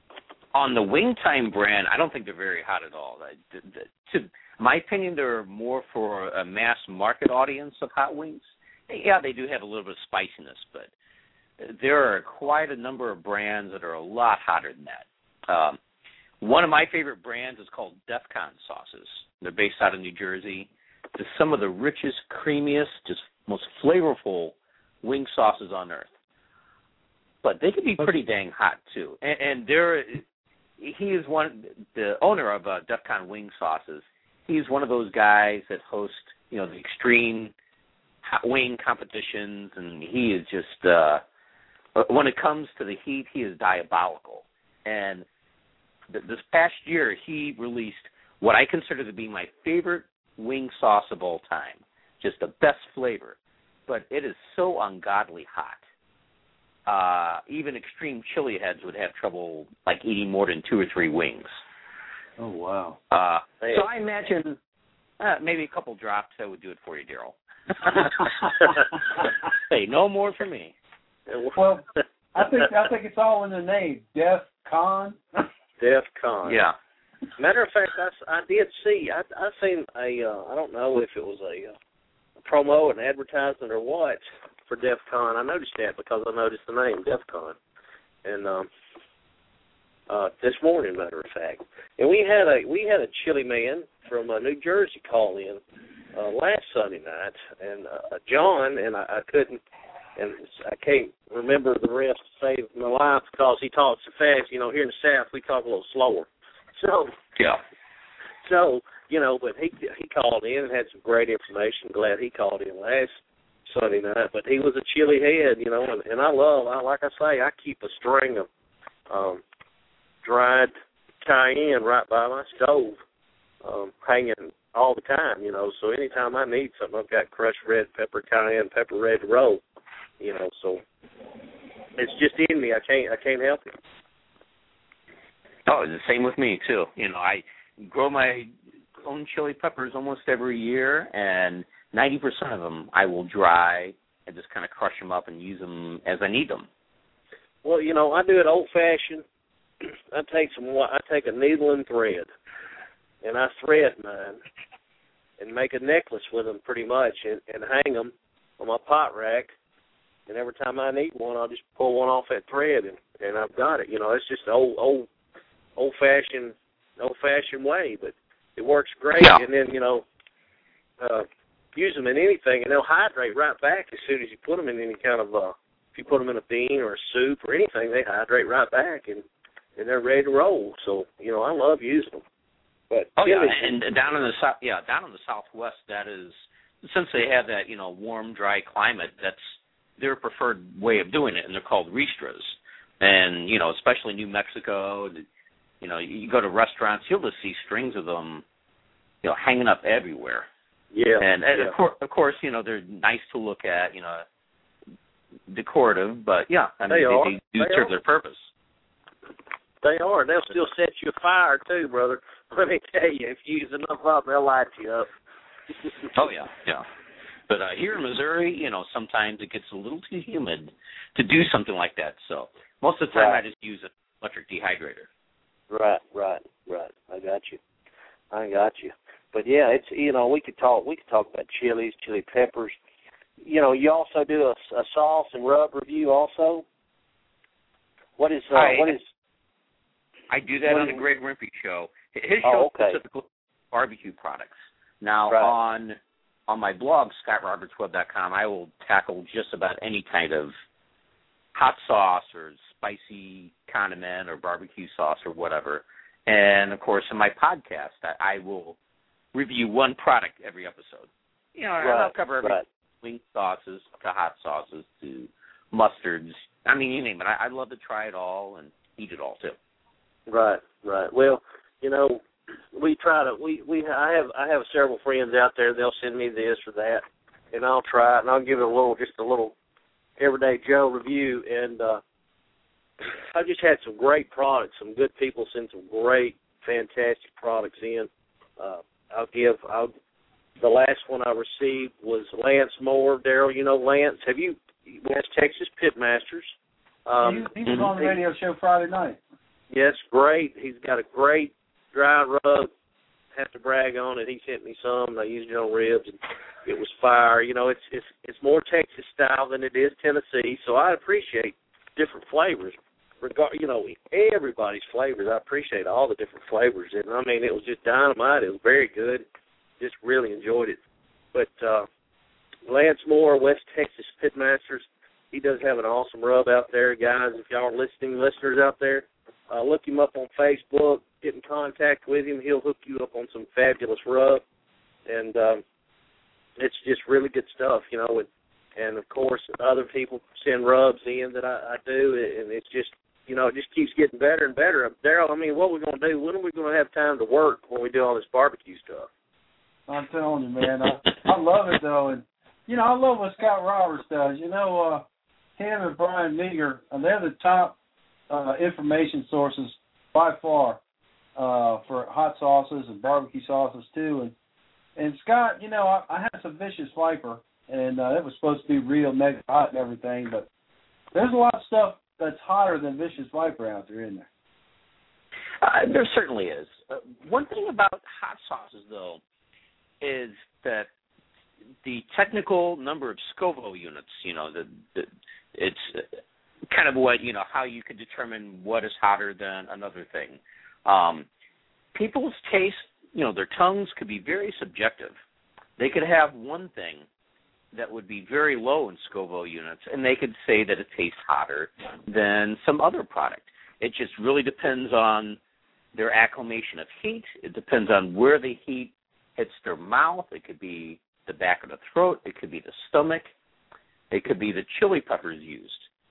S3: On the Wing Time brand, I don't think they're very hot at all. I, the, the, to my opinion, they're more for a mass market audience of hot wings. Yeah, they do have a little bit of spiciness, but there are quite a number of brands that are a lot hotter than that. Um, one of my favorite brands is called Defcon sauces. They're based out of New Jersey. They're some of the richest, creamiest, just most flavorful wing sauces on earth. But they can be pretty dang hot, too. And, and they're... He is one, the owner of uh, Defcon Wing Sauces. He's one of those guys that host, you know, the extreme hot wing competitions, and he is just, uh, when it comes to the heat, he is diabolical. And th- this past year, he released what I consider to be my favorite wing sauce of all time, just the best flavor. But it is so ungodly hot. Uh, even extreme chili heads would have trouble, like, eating more than two or three wings.
S4: Oh, wow.
S3: Uh, so I imagine uh, maybe a couple drops, that would do it for you, Daryl. Hey, no more for me.
S4: Well, I think I think it's all in the name, Defcon.
S2: Defcon.
S3: Yeah.
S2: Matter of fact, I, I did see, I I seen a, uh, I don't know if it was a, uh, a promo, an advertisement or what, for Defcon. I noticed that because I noticed the name Defcon, and um, uh, this morning, matter of fact, and we had a we had a chili man from uh, New Jersey call in uh, last Sunday night, and uh, John, and I, I couldn't, and I can't remember the rest to save my life because he talks so fast. You know, here in the South we talk a little slower, so
S3: yeah,
S2: so you know, but he he called in and had some great information. Glad he called in last Sunday night, but he was a chili head, you know, and, and I love, I, like I say, I keep a string of um, dried cayenne right by my stove, um, hanging all the time, you know, so anytime I need something, I've got crushed red pepper, cayenne pepper ready to roll, you know, so it's just in me. I can't, I can't help it.
S3: Oh, it's the same with me, too. You know, I grow my own chili peppers almost every year, and ninety percent of them I will dry and just kind of crush them up and use them as I need them.
S2: Well, you know, I do it old-fashioned. I take some, I take a needle and thread, and I thread mine and make a necklace with them pretty much and, and hang them on my pot rack. And every time I need one, I'll just pull one off that thread, and, and I've got it. You know, it's just an old, old, old-fashioned, old-fashioned way, but it works great.
S3: Yeah.
S2: And then, you know, uh, use them in anything, and they'll hydrate right back as soon as you put them in any kind of, uh, if you put them in a bean or a soup or anything, they hydrate right back, and, and they're ready to roll. So, you know, I love using them. But
S3: oh, yeah, and down in the south, yeah, down in the Southwest, that is, since they have that, you know, warm, dry climate, that's their preferred way of doing it, and they're called ristras. And, you know, especially New Mexico, you know, you go to restaurants, you'll just see strings of them, you know, hanging up everywhere.
S2: Yeah,
S3: and, and
S2: yeah.
S3: Of, course, of course, you know, they're nice to look at, you know, decorative, but yeah, I mean,
S2: they,
S3: they, they do
S2: they
S3: serve
S2: are.
S3: their purpose.
S2: They are. They'll still set you afire too, brother. Let me tell you, if you use enough of them, they'll light you up.
S3: Oh yeah, yeah. But uh, here in Missouri, you know, sometimes it gets a little too humid to do something like that. So most of the time,
S2: right.
S3: I just use an electric dehydrator.
S2: Right, right, right. I got you. I got you. But yeah, it's, you know, we could talk we could talk about chilies, chili peppers, you know, you also do a, a sauce and rub review also. What is uh,
S3: I,
S2: what is?
S3: I do that on the Greg Rempe show. His show
S2: oh, okay.
S3: specifically barbecue products. Now
S2: right.
S3: on on my blog, scott roberts web dot com, I will tackle just about any kind of hot sauce or spicy condiment or barbecue sauce or whatever. And, of course, in my podcast, I, I will review one product every episode. You know,
S2: right.
S3: I'll cover everything,
S2: right.
S3: wing sauces to hot sauces to mustards. I mean, you name it. I, I love to try it all and eat it all, too.
S2: Right, right. Well, you know, we try to, we, we I have I have several friends out there, they'll send me this or that, and I'll try it, and I'll give it a little, just a little Everyday Joe review, and uh, I just had some great products. Some good people send some great, fantastic products in. Uh, I'll give. I'll, the last one I received was Lance Moore. Daryl, you know Lance? Have you West Texas Pitmasters? Um,
S4: he, he was on the radio show Friday night.
S2: Yes, great. He's got a great dry rub. Have to brag on it. He sent me some. I used it on ribs, and it was fire. You know, it's it's it's more Texas style than it is Tennessee, so I appreciate different flavors. Regard, you know, everybody's flavors. I appreciate all the different flavors, and I mean, it was just dynamite. It was very good. Just really enjoyed it. But uh, Lance Moore, West Texas Pitmasters, he does have an awesome rub out there, guys. If y'all are listening, listeners out there, uh, look him up on Facebook. Get in contact with him. He'll hook you up on some fabulous rub, and um, it's just really good stuff, you know. And, and of course, other people send rubs in that I, I do, and it's just, you know, it just keeps getting better and better. Daryl, I mean, what are we going to do? When are we going to have time to work when we do all this barbecue stuff?
S4: I'm telling you, man, I, I love it though, and you know, I love what Scott Roberts does. You know, uh, him and Brian Meager, uh, they're the top uh, information sources by far. Uh, for hot sauces and barbecue sauces too, and and Scott, you know, I, I had some Vicious Viper, and uh, it was supposed to be real mega hot and everything, but there's a lot of stuff that's hotter than Vicious Viper out there, isn't there?
S3: Uh, there certainly is. Uh, one thing about hot sauces, though, is that the technical number of Scoville units, you know, the, the it's kind of what, you know, how you could determine what is hotter than another thing. Um, people's taste, you know, their tongues could be very subjective. They could have one thing that would be very low in Scoville units, and they could say that it tastes hotter than some other product. It just really depends on their acclimation of heat. It depends on where the heat hits their mouth. It could be the back of the throat. It could be the stomach. It could be the chili peppers used.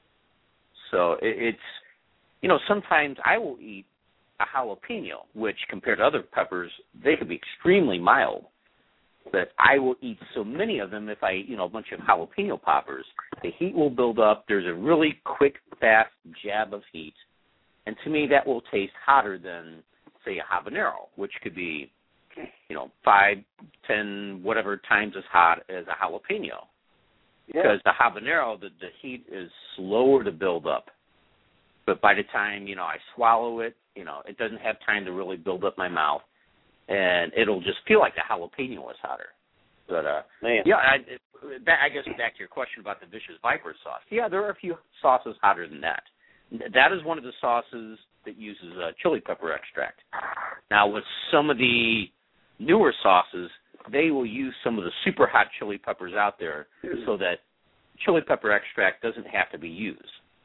S3: So it, it's, you know, sometimes I will eat a jalapeno, which compared to other peppers, they could be extremely mild. But I will eat so many of them if I eat, you know, a bunch of jalapeno poppers. The heat will build up. There's a really quick, fast jab of heat. And to me, that will taste hotter than, say, a habanero, which could be, you know, five, ten, whatever times as hot as a jalapeno.
S2: Yeah.
S3: Because the habanero, the, the heat is slower to build up. But by the time, you know, I swallow it, you know, it doesn't have time to really build up my mouth, and it'll just feel like the jalapeno is hotter. But, uh,
S2: Man.
S3: yeah, I, that, I guess back to your question about the Vicious Viper sauce. Yeah, there are a few sauces hotter than that. That is one of the sauces that uses uh, chili pepper extract. Now, with some of the newer sauces, they will use some of the super hot chili peppers out there so that chili pepper extract doesn't have to be used.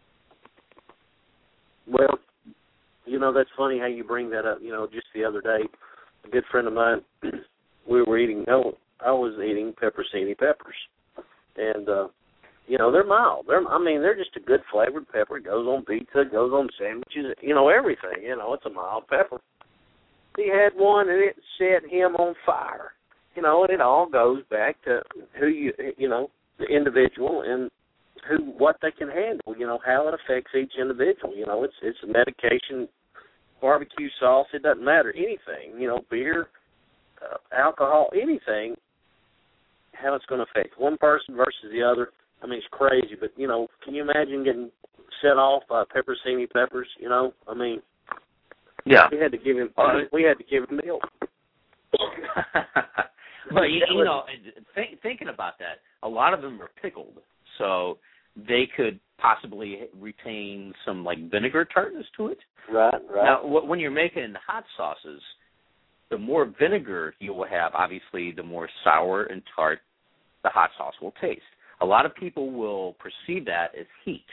S2: Well, you know, that's funny how you bring that up. You know, just the other day, a good friend of mine, we were eating, no, I was eating pepperoncini peppers. And, uh, you know, they're mild. They're, I mean, they're just a good flavored pepper. It goes on pizza, it goes on sandwiches, you know, everything. You know, it's a mild pepper. He had one, and it set him on fire. You know, and it all goes back to who you, you know, the individual and who, what they can handle, you know, how it affects each individual. You know, it's it's a medication, barbecue sauce, it doesn't matter, anything, you know, beer, uh, alcohol, anything, how it's going to affect one person versus the other. I mean, it's crazy, but, you know, can you imagine getting set off by pepperoncini peppers, you know? I mean,
S3: yeah,
S2: we had to give him, uh, we had to give him milk.
S3: But, you, you know, think, thinking about that, a lot of them are pickled, so they could possibly retain some like vinegar tartness to it.
S2: Right, right.
S3: Now, wh- when you're making hot sauces, the more vinegar you will have, obviously, the more sour and tart the hot sauce will taste. A lot of people will perceive that as heat.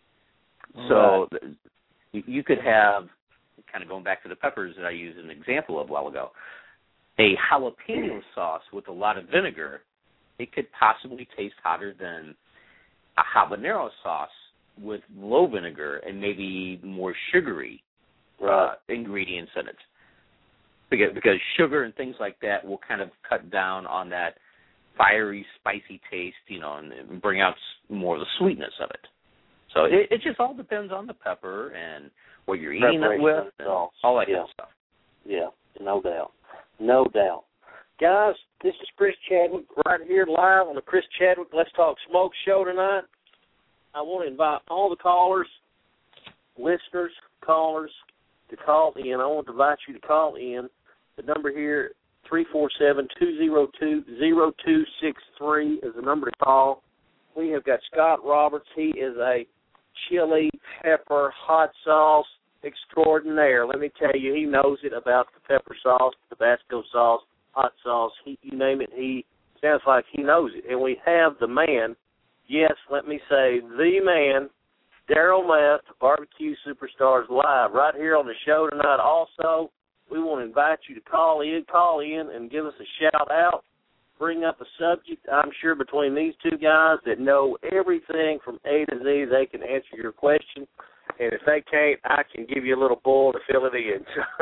S3: So right. th- you could have, kind of going back to the peppers that I used an example of a while ago, a jalapeno sauce with a lot of vinegar, it could possibly taste hotter than a habanero sauce with low vinegar and maybe more sugary
S2: right.
S3: uh, ingredients in it. Because, because sugar and things like that will kind of cut down on that fiery, spicy taste, you know, and, and bring out more of the sweetness of it. So it, it just all depends on the pepper and what you're eating it with and all that
S2: yeah.
S3: kind of stuff.
S2: Yeah, no doubt. No doubt. Guys, this is Chris Chadwick right here live on the Chris Chadwick Let's Talk Smoke show tonight. I want to invite all the callers, listeners, callers, to call in. I want to invite you to call in. The number here, three four seven, two zero two, zero two six three is the number to call. We have got Scott Roberts. He is a chili pepper hot sauce extraordinaire. Let me tell you, he knows it about the pepper sauce, Tabasco sauce, hot sauce. He, you name it, he sounds like he knows it. And we have the man, yes, let me say, the man, Daryl Meth, Barbecue Superstars Live, right here on the show tonight. Also, we want to invite you to call in, call in and give us a shout-out. Bring up a subject, I'm sure, between these two guys that know everything from A to Z. They can answer your question. And if they can't, I can give you a little bull to fill it in.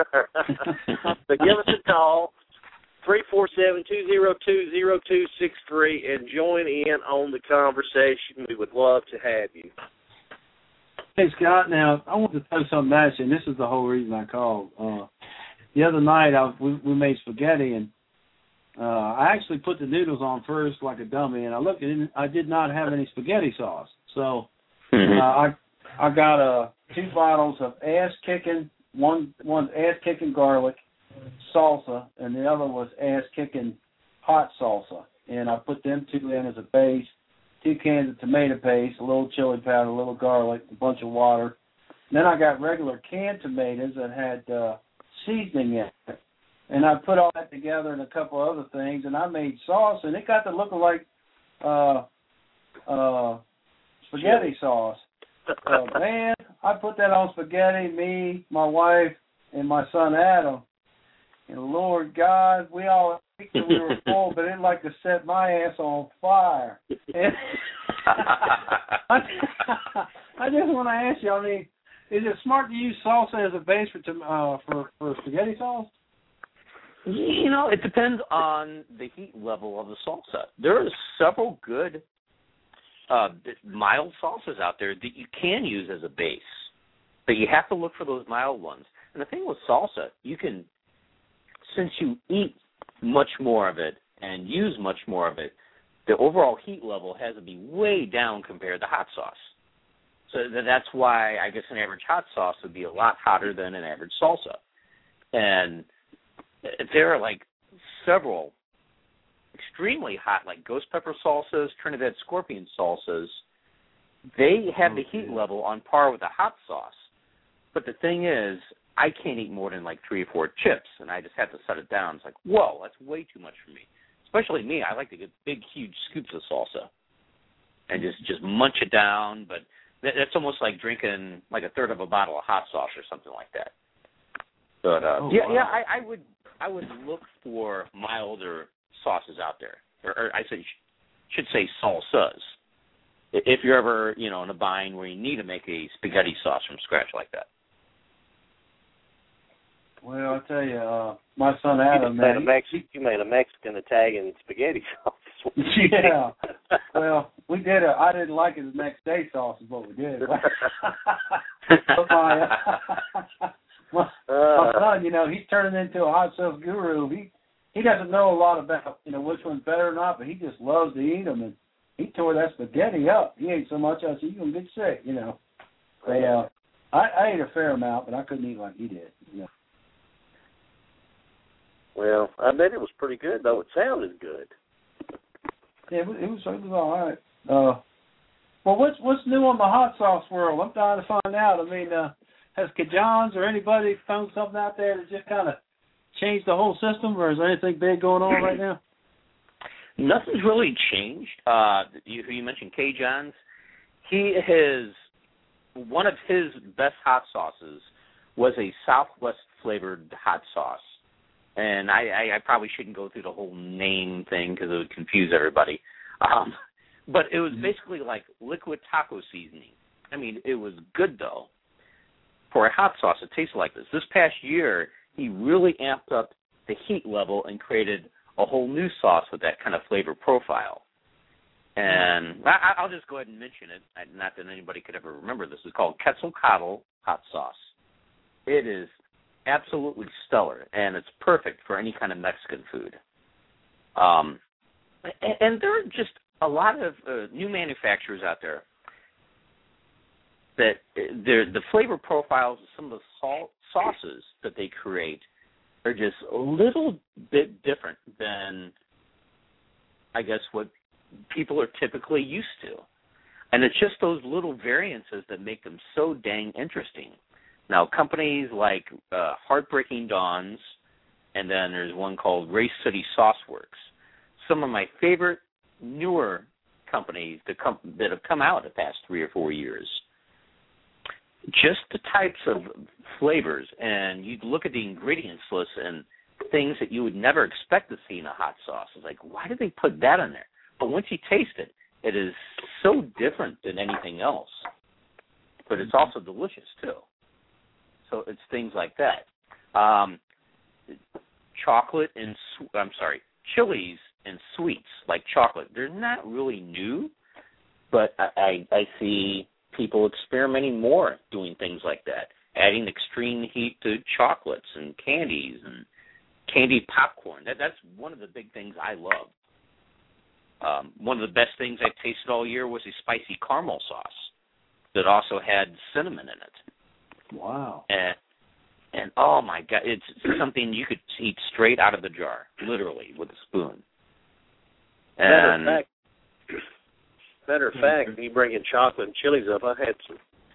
S2: So give us a call, three four seven, two zero two, zero two six three, and join in on the conversation. We would love to have you.
S4: Hey, Scott, now, I want to throw something at you, and this is the whole reason I called. Uh, the other night, I was, we, we made spaghetti, and uh, I actually put the noodles on first like a dummy, and I looked at it, I did not have any spaghetti sauce. So uh, I I got uh, two bottles of ass-kicking, one, one ass-kicking garlic salsa, and the other was ass-kicking hot salsa. And I put them two in as a base. Two cans of tomato paste, a little chili powder, a little garlic, a bunch of water. And then I got regular canned tomatoes that had uh, seasoning in it. And I put all that together and a couple other things, and I made sauce, and it got to look like uh, uh, spaghetti sauce. Uh, man, I put that on spaghetti, me, my wife, and my son Adam. And Lord God, we all think that we were full, but it like to set my ass on fire. And I, I just want to ask you, I mean, is it smart to use salsa as a base for uh, for, for spaghetti sauce?
S3: You know, it depends on the heat level of the salsa. There are several good uh, mild salsas out there that you can use as a base, but you have to look for those mild ones. And the thing with salsa, you can, since you eat much more of it and use much more of it, the overall heat level has to be way down compared to hot sauce. So that's why I guess an average hot sauce would be a lot hotter than an average salsa. And there are like several extremely hot, like ghost pepper salsas, Trinidad scorpion salsas. They have the heat level on par with a hot sauce. But the thing is, I can't eat more than like three or four chips, and I just have to set it down. It's like, whoa, that's way too much for me. Especially me, I like to get big, huge scoops of salsa and just, just munch it down. But that's almost like drinking like a third of a bottle of hot sauce or something like that. But uh, oh, yeah, wow. yeah, I, I would I would look for milder sauces out there, or, or I say, should say salsas. If you're ever, you know, in a bind where you need to make a spaghetti sauce from scratch like that.
S4: Well, I tell you, uh, my son Adam,
S2: you
S4: made
S2: a Mex- you made a Mexican Italian spaghetti sauce.
S4: Yeah. Well, we did a. I didn't like it the next day sauce is what we did. But my, my, my son, you know, he's turning into a hot sauce guru. He he doesn't know a lot about, you know, which one's better or not, but he just loves to eat them. And he tore that spaghetti up. He ate so much, I said, you're going to get sick, you know. But, uh, I, I ate a fair amount, but I couldn't eat like he did, you know.
S2: Well, I bet it was pretty good, though. It sounded good.
S4: Yeah, it was, it was, it was all right. Uh, well, what's what's new on the hot sauce world? I'm trying to find out. I mean, uh, has Cajuns or anybody found something out there that just kind of changed the whole system, or is there anything big going on right now?
S3: Nothing's really changed. Uh, you, you mentioned Cajuns. He has one of his best hot sauces was a Southwest flavored hot sauce, and I, I, I probably shouldn't go through the whole name thing because it would confuse everybody. Um, but it was basically like liquid taco seasoning. I mean, it was good though. For a hot sauce, it tasted like this. This past year, he really amped up the heat level and created a whole new sauce with that kind of flavor profile. And I, I'll just go ahead and mention it, not that anybody could ever remember this. It's called Quetzalcoatl hot sauce. It is absolutely stellar, and it's perfect for any kind of Mexican food. Um, and, and there are just a lot of uh, new manufacturers out there that the flavor profiles of some of the salt sauces that they create are just a little bit different than, I guess, what people are typically used to. And it's just those little variances that make them so dang interesting. Now, companies like uh, Heartbreaking Dawns, and then there's one called Race City Sauce Works, some of my favorite newer companies that, come, that have come out the past three or four years. Just the types of flavors, and you look at the ingredients list and things that you would never expect to see in a hot sauce. It's like, why did they put that in there? But once you taste it, it is so different than anything else. But it's also delicious, too. So it's things like that. Um, chocolate and, I'm sorry, chilies and sweets, like chocolate, they're not really new, but I, I, I see people experimenting more doing things like that, adding extreme heat to chocolates and candies and candied popcorn. That, that's one of the big things I love. Um, one of the best things I tasted all year was a spicy caramel sauce that also had cinnamon in it.
S4: Wow.
S3: And, and oh, my God, it's something you could eat straight out of the jar, literally, with a spoon. And
S2: matter of fact, matter of fact, you bring in chocolate and chilies up. I had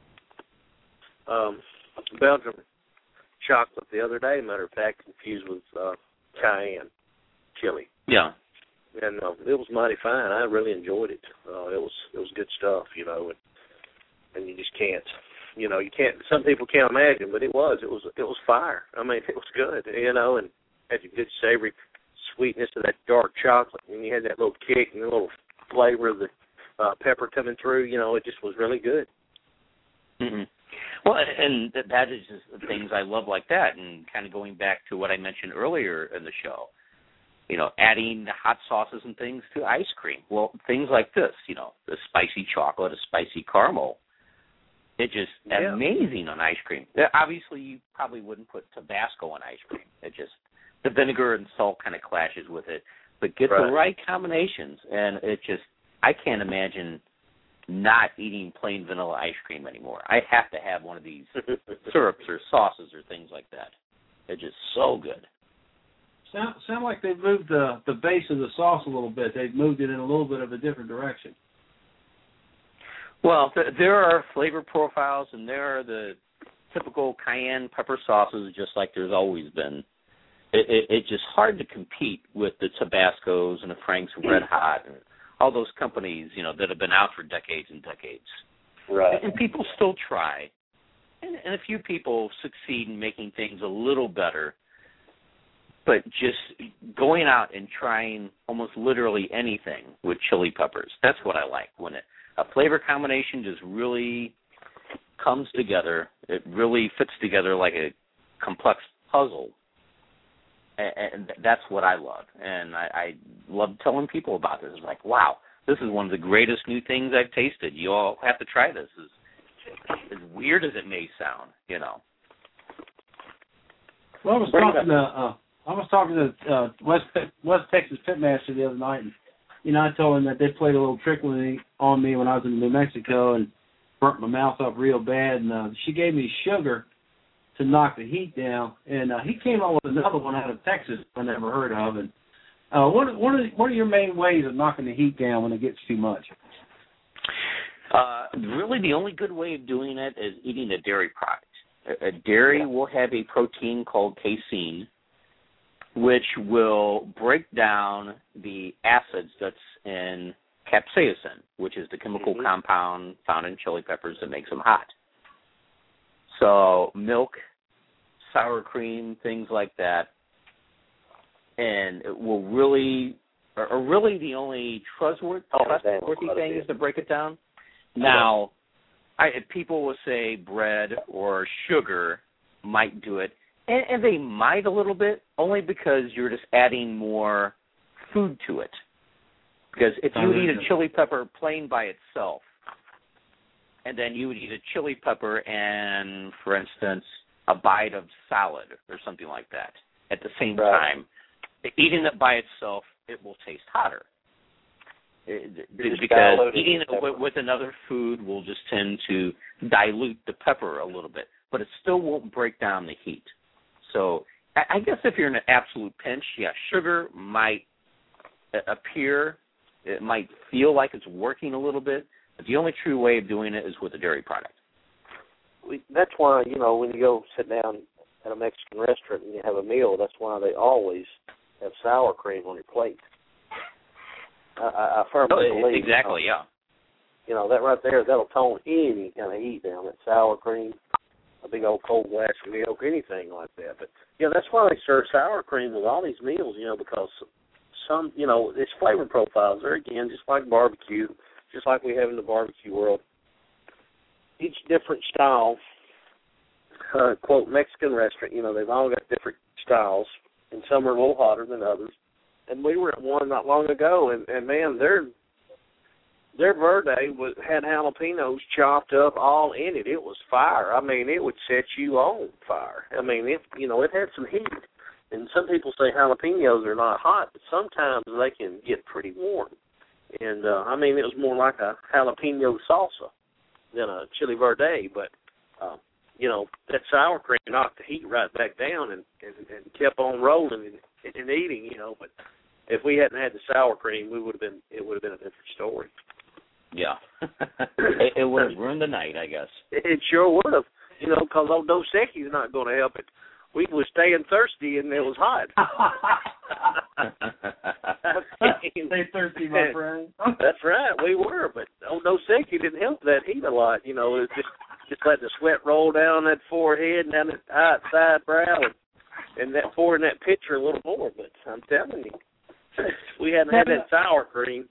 S2: some um, Belgian chocolate the other day, matter of fact, infused with uh, cayenne chili.
S3: Yeah.
S2: And uh, it was mighty fine. I really enjoyed it. Uh, it was it was good stuff, you know, and, and you just can't, you know, you can't. Some people can't imagine, but it was, it was, it was fire. I mean, it was good, you know, and had the good savory sweetness of that dark chocolate, and you had that little kick and the little flavor of the uh, pepper coming through. You know, it just was really good.
S3: Mm-hmm. Well, and that is just the things I love like that, and kind of going back to what I mentioned earlier in the show. You know, adding the hot sauces and things to ice cream. Well, things like this, you know, the spicy chocolate, a spicy caramel. It's just yeah. amazing on ice cream. Obviously, you probably wouldn't put Tabasco on ice cream. It just, the vinegar and salt kind of clashes with it. But get right. the right combinations, and it just, I can't imagine not eating plain vanilla ice cream anymore. I have to have one of these syrups or sauces or things like that. They're just so good.
S4: Sound, sound like they've moved the, the base of the sauce a little bit. They've moved it in a little bit of a different direction.
S3: Well, th- there are flavor profiles, and there are the typical cayenne pepper sauces, just like there's always been. It, it, it's just hard to compete with the Tabascos and the Frank's Red Hot and all those companies, you know, that have been out for decades and decades.
S2: Right.
S3: And, and people still try, and, and a few people succeed in making things a little better. But just going out and trying almost literally anything with chili peppers, that's what I like. When it, a flavor combination just really comes together, it really fits together like a complex puzzle. And, and that's what I love. And I, I love telling people about this. It's like, wow, this is one of the greatest new things I've tasted. You all have to try this. As, as weird as it may sound, you know.
S4: Well, I was talking to... Uh, I was talking to uh, West West Texas Pitmaster the other night, and you know I told him that they played a little trick with me, on me when I was in New Mexico and burnt my mouth up real bad. And uh, she gave me sugar to knock the heat down, and uh, he came up with another one out of Texas I never heard of, and Uh, what what are what are your main ways of knocking the heat down when it gets too much?
S3: Uh, really, the only good way of doing it is eating a dairy product. A, a dairy yeah. will have a protein called casein, which will break down the acids that's in capsaicin, which is the chemical mm-hmm. compound found in chili peppers that makes them hot. So milk, sour cream, things like that, and it will really, or really the only trustworthy,
S2: oh,
S3: trustworthy thing is to break it down. Now, I, people will say bread or sugar might do it, and, and they might a little bit, only because you're just adding more food to it. Because if you would eat a chili pepper plain by itself, and then you would eat a chili pepper and, for instance, a bite of salad or something like that at the same
S2: right.
S3: time, eating it by itself, it will taste hotter. It, because eating it with, with another food will just tend to dilute the pepper a little bit, but it still won't break down the heat. So I, I guess if you're in an absolute pinch, yeah, sugar might appear, it might feel like it's working a little bit, but the only true way of doing it is with a dairy product.
S2: We, that's why, you know, when you go sit down at a Mexican restaurant and you have a meal, that's why they always have sour cream on your plate. I, I firmly
S3: oh,
S2: believe.
S3: Exactly, yeah.
S2: You know, that right there, that'll tone any kind of heat down. That sour cream, a big old cold glass of milk, anything like that. But, yeah, that's why they serve sour cream with all these meals, you know, because some, you know, it's flavor profiles. There again, just like barbecue, just like we have in the barbecue world. Each different style, uh, quote, Mexican restaurant, you know, they've all got different styles, and some are a little hotter than others. And we were at one not long ago, and, and man, their their verde was had jalapenos chopped up all in it. It was fire. I mean, it would set you on fire. I mean, it you know, it had some heat. And some people say jalapenos are not hot, but sometimes they can get pretty warm. And uh, I mean, it was more like a jalapeno salsa than a chili verde. But uh, you know, that sour cream knocked the heat right back down and, and, and kept on rolling and, and eating. You know, but if we hadn't had the sour cream, we would have been. It would have been a different story.
S3: Yeah, it, it would have ruined the night, I guess. It,
S2: it sure would have. You know, because old Dos Equis not going to help it. We was staying thirsty and it was hot.
S4: Stay thirsty, my friend.
S2: That's right, we were. But old Dos Equis didn't help that heat a lot. You know, it just just let the sweat roll down that forehead and down that outside brow, and, and that pouring that pitcher a little more. But I'm telling you, if we hadn't had that sour cream.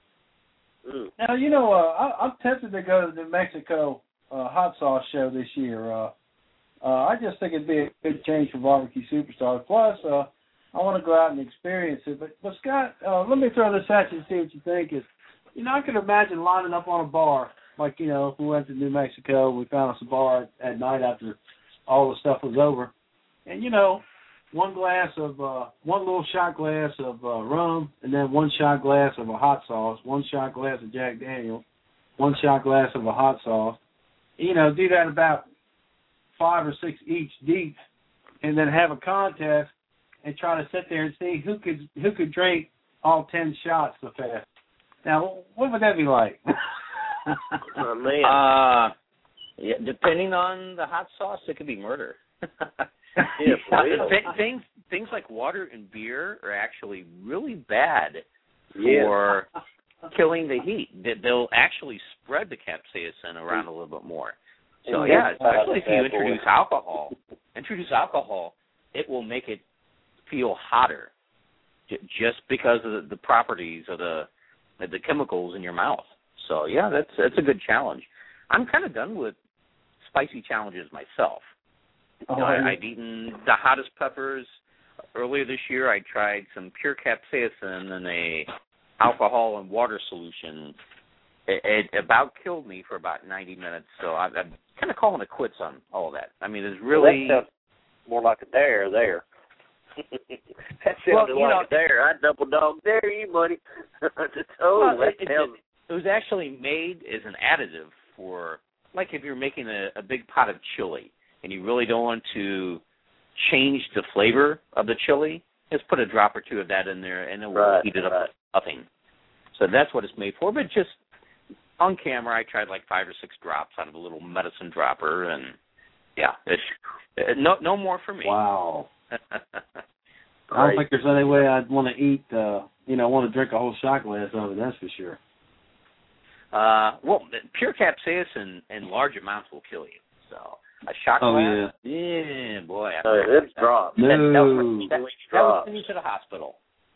S2: Mm.
S4: Now, you know, uh, I, I'm tempted to go to the New Mexico uh, hot sauce show this year. Uh, uh, I just think it'd be a good change for Barbecue Superstars. Plus, uh, I want to go out and experience it. But, but Scott, uh, let me throw this at you and see what you think. Is, you know, I could imagine lining up on a bar, like, you know, if we went to New Mexico, we found us a bar at, at night after all the stuff was over. And, you know, one glass of, uh, one little shot glass of uh, rum, and then one shot glass of a hot sauce, one shot glass of Jack Daniels, one shot glass of a hot sauce. You know, do that about five or six each deep, and then have a contest and try to sit there and see who could who could drink all ten shots the fast. Now, what would that be like?
S2: Oh, man.
S3: Uh, yeah, depending on the hot sauce, it could be murder.
S2: Yeah,
S3: uh, th- things things like water and beer are actually really bad
S2: yeah.
S3: for killing the heat. They'll actually spread the capsaicin around a little bit more. So yeah, especially if you introduce alcohol, introduce alcohol, it will make it feel hotter, j- just because of the, the properties of the the chemicals in your mouth. So yeah, that's that's a good challenge. I'm kind of done with spicy challenges myself. You know, I, I've eaten the hottest peppers. Earlier this year, I tried some pure capsaicin in a alcohol and water solution. It, it about killed me for about ninety minutes, so I, I'm kind of calling it quits on all of that. I mean, it's really...
S2: Well, that sounds more like a dare there. That sounded
S3: well,
S2: like know, a dare. I double dog dare you, buddy.
S3: oh, well, it, it, it was actually made as an additive for, like if you're making a, a big pot of chili, and you really don't want to change the flavor of the chili, just put a drop or two of that in there, and it will
S2: right,
S3: heat it up
S2: right.
S3: with nothing. So that's what it's made for. But just on camera, I tried like five or six drops out of a little medicine dropper, and yeah, it's no no more for me.
S4: Wow. I don't think there's any way I'd want to eat, uh, you know, want to drink a whole shot glass of it, that's for sure.
S3: Uh, well, pure capsaicin in large amounts will kill you. So a shot
S4: oh,
S3: glass,
S4: yeah.
S3: yeah, boy.
S2: Uh, it's dropped.
S3: That,
S4: no.
S3: that, was, that, that was send you to the hospital.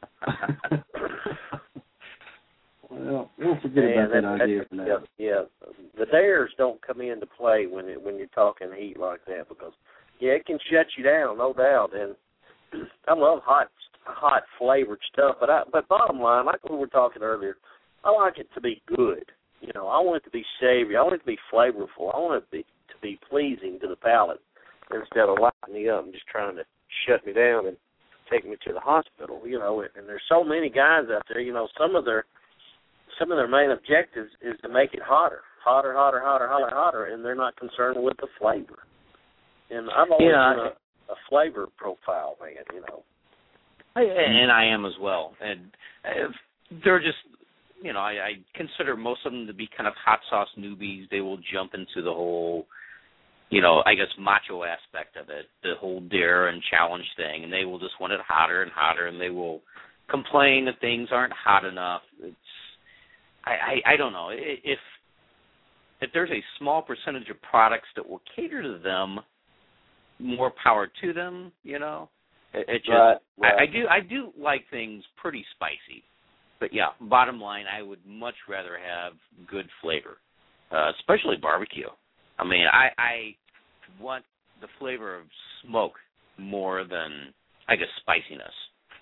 S4: Well, we'll forget
S2: Man,
S4: about that,
S2: that
S4: idea for now.
S2: Yeah, yeah, the dares don't come into play when it, when you're talking heat like that because, yeah, it can shut you down, no doubt. And I love hot, hot flavored stuff, but I, but bottom line, like we were talking earlier, I like it to be good. You know, I want it to be savory. I want it to be flavorful. I want it to be to be pleasing to the palate instead of lighting me up and just trying to shut me down and take me to the hospital. You know, and there's so many guys out there. You know, some of their some of their main objectives is to make it hotter, hotter, hotter, hotter, hotter, hotter, and they're not concerned with the flavor. And I've always
S3: yeah,
S2: been a, a flavor profile man. You know,
S3: I, and I am as well. And if they're just. You know, I, I consider most of them to be kind of hot sauce newbies. They will jump into the whole, you know, I guess macho aspect of it, the whole dare and challenge thing, and they will just want it hotter and hotter, and they will complain that things aren't hot enough. It's, I, I, I don't know. If if there's a small percentage of products that will cater to them, more power to them. You know, it, it just
S2: right, right.
S3: I, I do I do like things pretty spicy. But, yeah, bottom line, I would much rather have good flavor, uh, especially barbecue. I mean, I, I want the flavor of smoke more than, I guess, spiciness.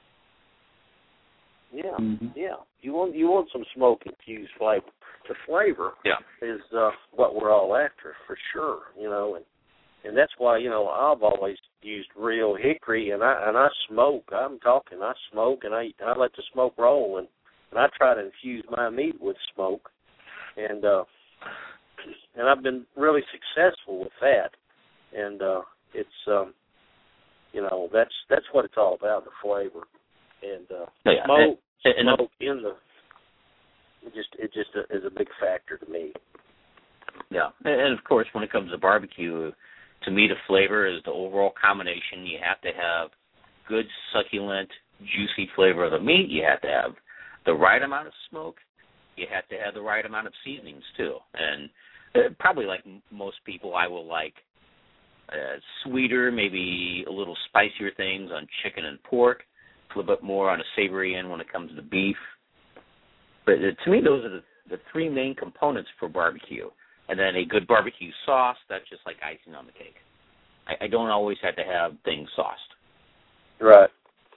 S2: Yeah,
S4: mm-hmm.
S2: yeah. You want you want some smoke infused flavor. The flavor
S3: yeah.
S2: is uh, what we're all after for sure. You know, and and that's why you know I've always used real hickory, and I and I smoke. I'm talking. I smoke, and I I let the smoke roll, and. And I try to infuse my meat with smoke, and uh, and I've been really successful with that. And uh, it's um, you know that's that's what it's all about, the flavor and uh,
S3: yeah.
S2: smoke.
S3: And, and
S2: smoke in the it just it just uh, is a big factor to me.
S3: Yeah, and of course when it comes to barbecue, to me the flavor is the overall combination. You have to have good succulent, juicy flavor of the meat. You have to have the right amount of smoke. You have to have the right amount of seasonings, too. And uh, probably like m- most people, I will like uh, sweeter, maybe a little spicier things on chicken and pork, a little bit more on a savory end when it comes to beef. But uh, to me, those are the, the three main components for barbecue. And then a good barbecue sauce, that's just like icing on the cake. I, I don't always have to have things sauced.
S2: Right.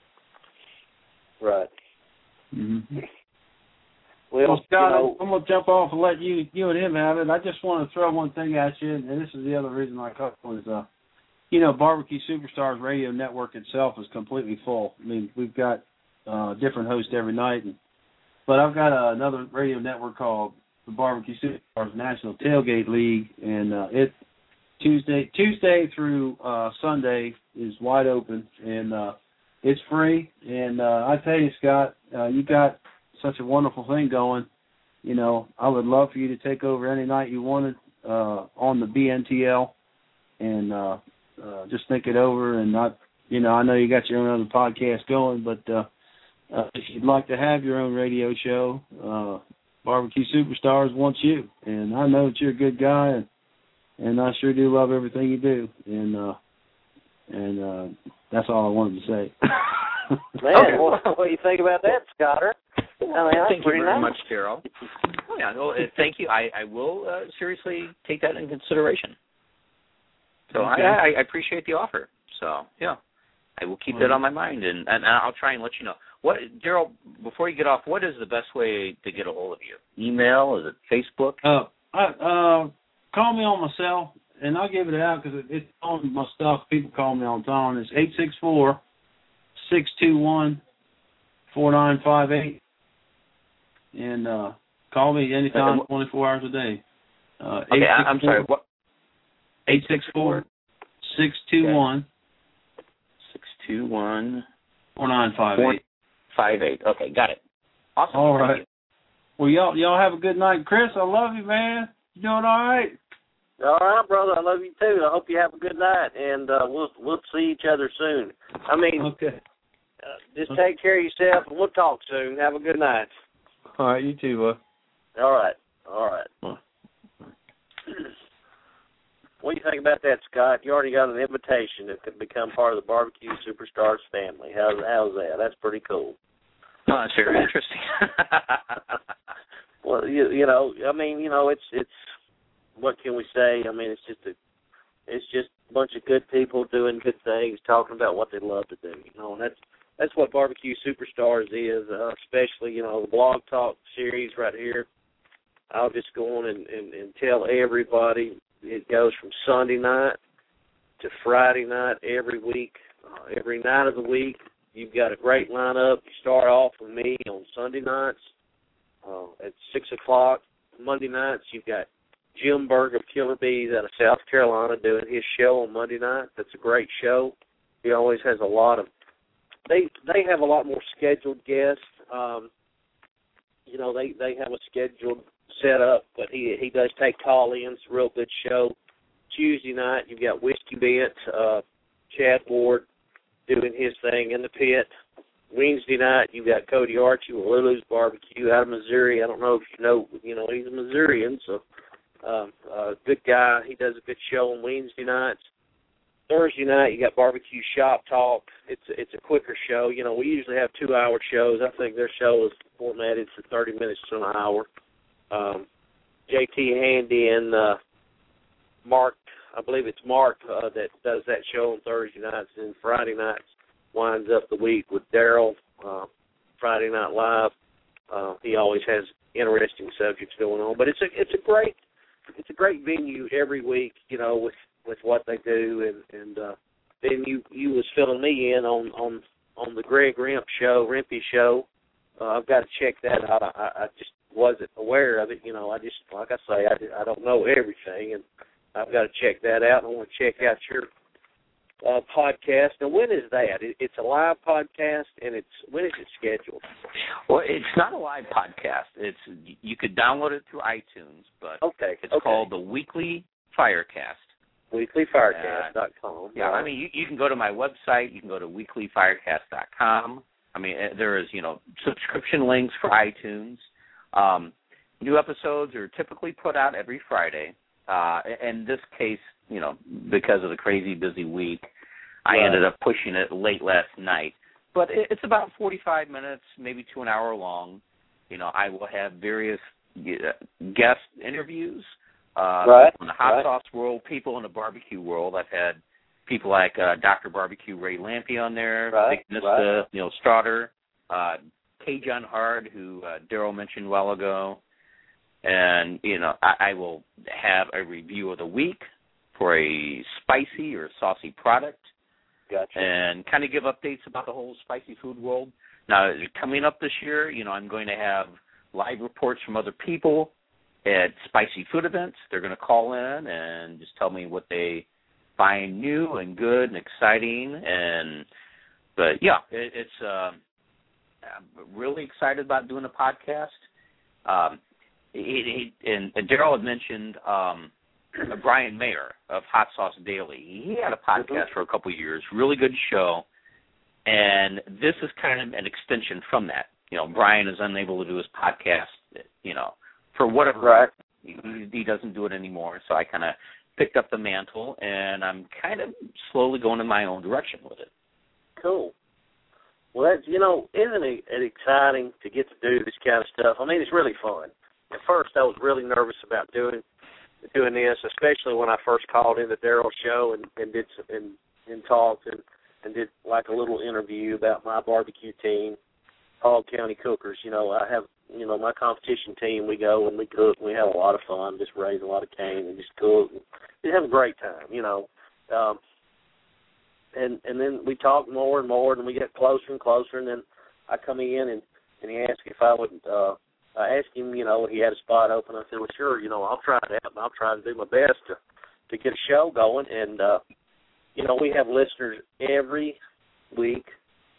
S2: Right.
S4: Mm-hmm.
S2: Well,
S4: well, Scott,
S2: you know,
S4: I'm going to jump off and let you you and him have it. I just want to throw one thing at you, and this is the other reason I called was, uh, you know, Barbecue Superstars Radio Network itself is completely full. I mean, we've got uh, different hosts every night, and, but I've got uh, another radio network called the Barbecue Superstars National Tailgate League, and uh, it Tuesday Tuesday through uh, Sunday is wide open, and uh, it's free. And uh, I tell you, Scott, uh, you got such a wonderful thing going. You know, I would love for you to take over any night you wanted uh, on the B N T L, and uh, uh, just think it over. And not, you know, I know you got your own other podcast going, but uh, uh, if you'd like to have your own radio show, uh, Barbecue Superstars wants you. And I know that you're a good guy, and, and I sure do love everything you do. And uh, and uh, that's all I wanted to say.
S2: Man,
S3: Okay.
S2: what, what do you think about that, Scotter? I mean, that's
S3: Thank you
S2: pretty
S3: very
S2: nice.
S3: much, Carol. Oh, yeah, well, uh, thank you. I, I will uh, seriously take that into consideration. So
S4: Okay.
S3: I, I appreciate the offer. So, yeah, I will keep
S4: Well,
S3: that on my mind, and, and I'll try and let you know. What, Daryl, before you get off, what is the best way to get a hold of you? Email? Is it Facebook?
S4: Uh, I, uh, call me on my cell, and I'll give it out because it, it's on my stuff. People call me all the time. It's eight six four, six two one, four nine five eight. And uh, call me anytime,
S3: Uh,
S4: twenty-four hours a day. Uh,
S3: Okay, I, I'm sorry. What?
S4: eight six four, six two one,
S3: six two one,
S4: Four nine five
S3: Four,
S4: eight.
S3: Five eight. Okay, got it. Awesome.
S4: All
S3: Thank
S4: right.
S3: you.
S4: Well, y'all y'all have a good night, Chris. I love you, man. You doing all right?
S2: All right, brother. I love you too. I hope you have a good night, and uh, we'll we'll see each other soon. I mean,
S4: Okay.
S2: uh, just take care of yourself, and we'll talk soon. Have a good night.
S4: All right, you too, bud.
S2: All right. All right. What do you think about that, Scott? You already got an invitation to become part of the Barbecue Superstars family. How's how's that? That's pretty cool.
S3: Oh, that's very interesting.
S2: Well, you, you know, I mean, you know, it's it's what can we say? I mean, it's just a it's just a bunch of good people doing good things, talking about what they love to do. You know, and that's that's what Barbecue Superstars is, uh, especially you know the Blog Talk series right here. I'll just go on and, and, and tell everybody it goes from Sunday night to Friday night every week, uh, every night of the week. You've got a great lineup. You start off with me on Sunday nights uh, at six o'clock. Monday nights, you've got Jim Berg of Killer Bees out of South Carolina doing his show on Monday night. That's a great show. He always has a lot of they they have a lot more scheduled guests. Um, you know, they, they have a scheduled setup, but he he does take call-ins. Real good show. Tuesday night, you've got Whiskey Bent, uh, Chad Ward doing his thing in the pit. Wednesday night, you've got Cody Archie with Lulu's Barbecue out of Missouri. I don't know if you know, you know, he's a Missourian, so um, uh, good guy. He does a good show on Wednesday nights. Thursday night, you got Barbecue Shop Talk. It's it's a quicker show. You know, we usually have two-hour shows. I think their show is formatted for thirty minutes to an hour. Um, J T Handy and uh, Mark, I believe it's Mark uh, that does that show on Thursday nights, and Friday nights winds up the week with Daryl, uh, Friday Night Live. Uh, he always has interesting subjects going on, but it's a it's a great it's a great venue every week, you know, with, with what they do, and and uh, then you you was filling me in on on, on the Greg Remp show, Rempy show. Uh, I've got to check that out. I, I just wasn't aware of it, you know. I just like I say, I, I don't know everything, and I've got to check that out. I want to check out your uh, podcast. Now, when is that? It, it's a live podcast, and it's when is it scheduled?
S3: Well, it's not a live podcast. It's you could download it through iTunes, but
S2: okay,
S3: it's
S2: okay.
S3: called the Weekly Firecast.
S2: weekly firecast dot com.
S3: Yeah, I mean, you, you can go to my website. You can go to weekly firecast dot com. I mean, there is, you know, subscription links for iTunes. Um, new episodes are typically put out every Friday. Uh, in this case, you know, because of the crazy busy week, I
S2: right.
S3: ended up pushing it late last night. But it, it's about forty-five minutes, maybe to an hour long. You know, I will have various guest interviews uh,
S2: right.
S3: in the hot
S2: right.
S3: sauce world, people in the barbecue world. I've had people like uh, Doctor Barbecue Ray Lampe on there,
S2: right.
S3: Vic Nista,
S2: right.
S3: Neil Straughter, uh, K. John Hard, who uh, Daryl mentioned a while ago. And, you know, I, I will have a review of the week for a spicy or saucy product.
S2: Gotcha.
S3: And kind of give updates about the whole spicy food world. Now, coming up this year, you know, I'm going to have live reports from other people at spicy food events. They're going to call in and just tell me what they find new and good and exciting. And, but, yeah, it, it's, uh, I'm really excited about doing a podcast. Um, It, it, and, and Daryl had mentioned um, Brian Mayer of Hot Sauce Daily. He had a podcast mm-hmm. for a couple of years, really good show, and this is kind of an extension from that. You know, Brian is unable to do his podcast, you know, for whatever
S2: right.
S3: reason. He, he doesn't do it anymore, so I kind of picked up the mantle, and I'm kind of slowly going in my own direction with it.
S2: Cool. Well, that's, you know, isn't it exciting to get to do this kind of stuff? I mean, it's really fun. At first, I was really nervous about doing doing this, especially when I first called in the Daryl show and, and did some, and, and talked and, and did like a little interview about my barbecue team, Hall County Cookers. You know, I have you know my competition team. We go and we cook. And we have a lot of fun. Just raise a lot of cane and just cook. And we have a great time. You know, um, and and then we talk more and more, and we get closer and closer. And then I come in and, and he asked if I would. Uh, I asked him, you know, he had a spot open. I said, well, sure, you know, I'll try it out, and I'll try to do my best to, to get a show going. And, uh, you know, we have listeners every week,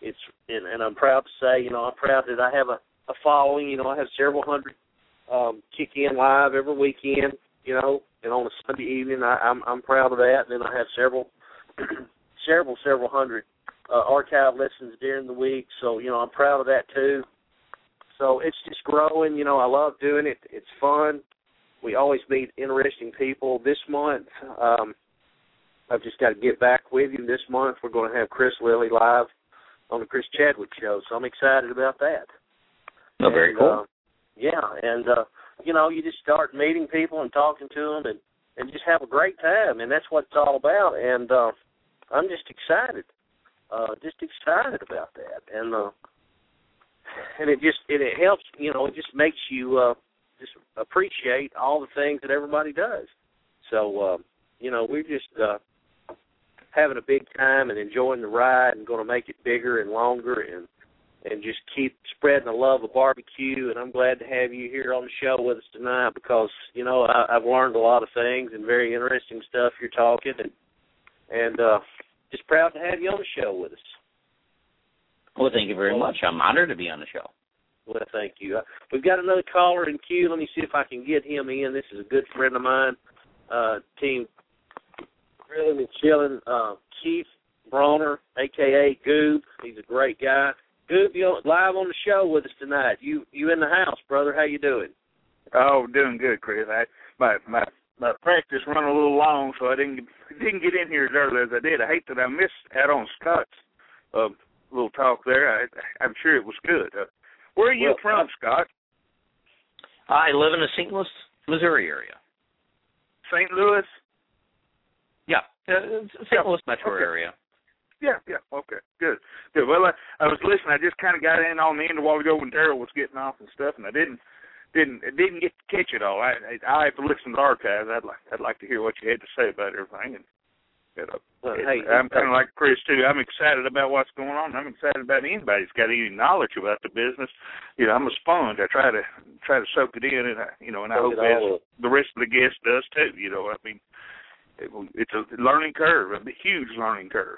S2: it's and, and I'm proud to say, you know, I'm proud that I have a, a following. You know, I have several hundred um, kick in live every weekend. You know, and on a Sunday evening, I, I'm I'm proud of that. And then I have several, several, several hundred uh, archive lessons during the week. So you know, I'm proud of that too. So it's just growing. You know, I love doing it. It's fun. We always meet interesting people. This month, um, I've just got to get back with you. This month, we're going to have Chris Lilly live on the Chris Chadwick Show. So I'm excited about that.
S3: Oh, very
S2: and,
S3: cool.
S2: Uh, yeah, and uh, you know, you just start meeting people and talking to them and, and just have a great time, and that's what it's all about. And uh, I'm just excited, uh, just excited about that. And uh, and it just it, it helps, you know, it just makes you uh, just appreciate all the things that everybody does. So, uh, you know, we're just uh, having a big time and enjoying the ride and going to make it bigger and longer and and just keep spreading the love of barbecue. And I'm glad to have you here on the show with us tonight because, you know, I, I've learned a lot of things and very interesting stuff you're talking, and and uh, just proud to have you on the show with us.
S3: Well, thank you very much. I'm honored to be on the show.
S2: Well, thank you. Uh, we've got another caller in queue. Let me see if I can get him in. This is a good friend of mine, uh, Team Grilling and Chilling, uh, Keith Bronner, a k a. Goob. He's a great guy. Goob, you're live on the show with us tonight. You you in the house, brother. How you doing?
S5: Oh, doing good, Chris. I my my my practice run a little long, so I didn't didn't get in here as early as I did. I hate that I missed out on Scott's uh, little talk there. I, I'm sure it was good. Uh, where are you
S2: well,
S5: from, Scott?
S3: I live in the Saint Louis, Missouri area.
S5: Saint Louis?
S3: Yeah, uh, Saint Louis metro
S5: okay.
S3: area.
S5: Yeah, yeah, okay, good, good. Well, I, I was listening. I just kind of got in on the end a while ago when Daryl was getting off and stuff, and I didn't, didn't, didn't get to catch it all. I, I, I have to listen to the archives. I'd like, I'd like to hear what you had to say about everything. And, and, uh,
S2: well,
S5: and
S2: hey,
S5: I'm kind of like Chris too. I'm excited about what's going on. I'm excited about anybody that's got any knowledge about the business. You know, I'm a sponge. I try to try to soak it in, and I, you know, and I hope as the rest of the guests does too. You know, I mean, it, it's a learning curve, a huge learning curve.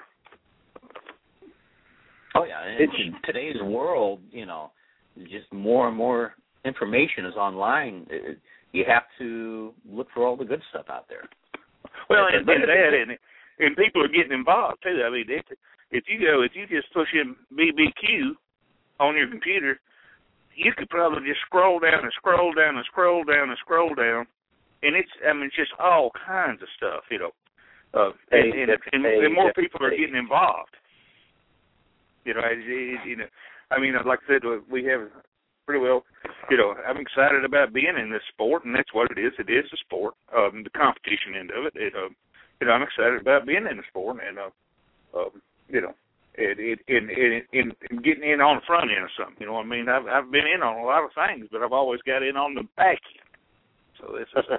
S3: Oh, yeah. In, in today's world, you know, just more and more information is online. It, you have to look for all the good stuff out there.
S5: Well, and, and that, and, and people are getting involved, too. I mean, if, if you go, if you just push in B B Q on your computer, you could probably just scroll down and scroll down and scroll down and scroll down, and it's, I mean, it's just all kinds of stuff, you know. Uh, and, and, and, and more people are getting involved. You know, it, it, you know, I mean, like I said, we have pretty well, you know, I'm excited about being in this sport, and that's what it is. It is a sport, um, the competition end of it. it uh, you know, I'm excited about being in the sport, and, uh, um, you know, it, it, in, in, in, in getting in on the front end of something. You know what I mean? I've, I've been in on a lot of things, but I've always got in on the back end. So this is,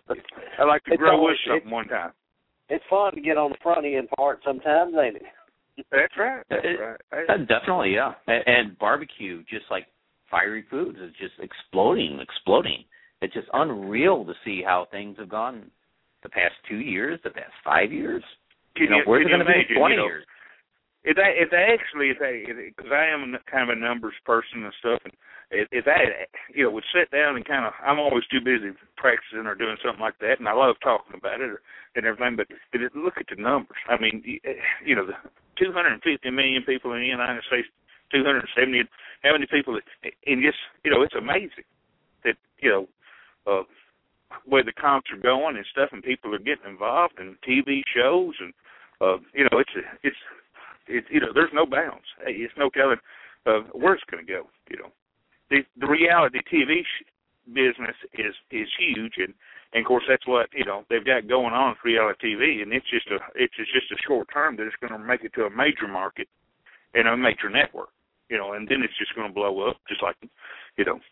S5: I like to
S2: it's
S5: grow
S2: always,
S5: with something one time.
S2: It's fun to get on the front end part sometimes, ain't it?
S5: That's right. That's
S3: it,
S5: right.
S3: Uh, definitely, yeah. And, and barbecue, just like fiery foods, is just exploding, exploding. It's just unreal to see how things have gone the past two years, the past five years.
S5: Can
S3: you know,
S5: you,
S3: where's
S5: can
S3: it going to be in twenty
S5: you know,
S3: years?
S5: If I, if I actually, if I, because I am kind of a numbers person and stuff, and if, if I, you know, would sit down and kind of, I'm always too busy practicing or doing something like that, and I love talking about it or, and everything, but, but it, look at the numbers. I mean, you know, the two hundred fifty million people in the United States, two hundred seventy, how many people, and just, you know, it's amazing that, you know, uh, where the comps are going and stuff, and people are getting involved in T V shows, and, uh, you know, it's, it's, It, you know, there's no bounds. Hey, it's no telling uh, where it's going to go. You know, the the reality T V sh- business is is huge, and, and of course that's what you know they've got going on with reality T V, and it's just a it's just a short term that it's going to make it to a major market and a major network. You know, and then it's just going to blow up, just like you know,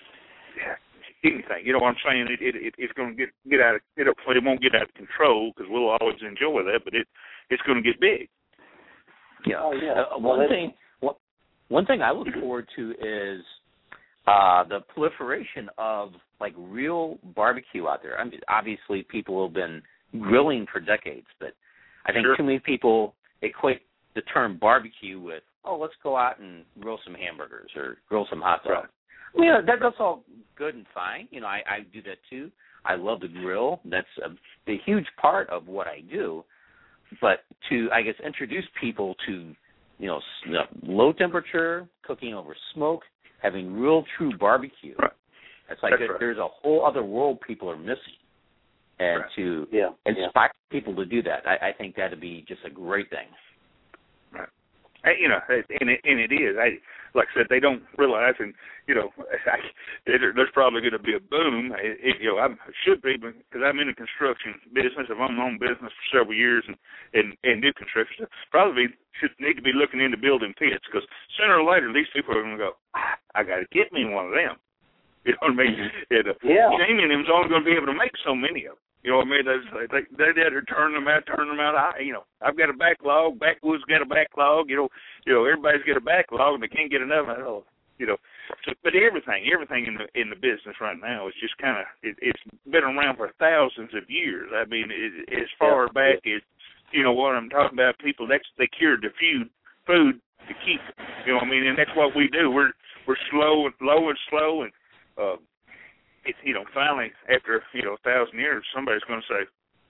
S5: anything. You know what I'm saying? It it, it it's going to get get out of it. It won't get out of control because we'll always enjoy that, but it it's going to get big.
S3: Yeah.
S2: Oh, yeah.
S3: Uh, one well, thing, one, one thing I look forward to is uh, the proliferation of like real barbecue out there. I mean, obviously, people have been grilling for decades, but I think
S5: sure.
S3: too many people equate the term barbecue with oh, let's go out and grill some hamburgers or grill some hot dogs.
S5: Right.
S3: I mean, that, that's all good and fine. You know, I, I do that too. I love to grill. That's a, a huge part of what I do. But to, I guess, introduce people to, you know, low temperature, cooking over smoke, having real true barbecue.
S5: Right.
S3: It's like
S5: That's
S3: there,
S5: right.
S3: there's a whole other world people are missing. And
S5: Right.
S3: to
S2: Yeah,
S3: inspire yeah. people to do that, I, I think that would be just a great thing.
S5: Right. Hey, you know, and it, and it is. I, like I said, they don't realize, and you know, I, there's probably going to be a boom. It, it, you know, I should be because I'm in the construction business. I've owned my own business for several years, and and, and do construction. Probably should need to be looking into building pits because sooner or later these people are going to go, ah, I got to get me one of them. You know what I mean? And, uh,
S2: yeah.
S5: Jamie and them's only going to be able to make so many of them. You know what I mean? They they they they to turn them out, turn them out. I, you know, I've got a backlog. Backwoods got a backlog. You know, you know, everybody's got a backlog, and they can't get enough. I know, you know, so, but everything, everything in the in the business right now is just kind of it, it's been around for thousands of years. I mean, it, as far
S2: yeah.
S5: back as you know what I'm talking about. People that's they cured the food food to keep it. You know what I mean? And that's what we do. We're we're slow and low and slow and. Uh, It's, you know, finally, after, you know, a thousand years, somebody's going to say,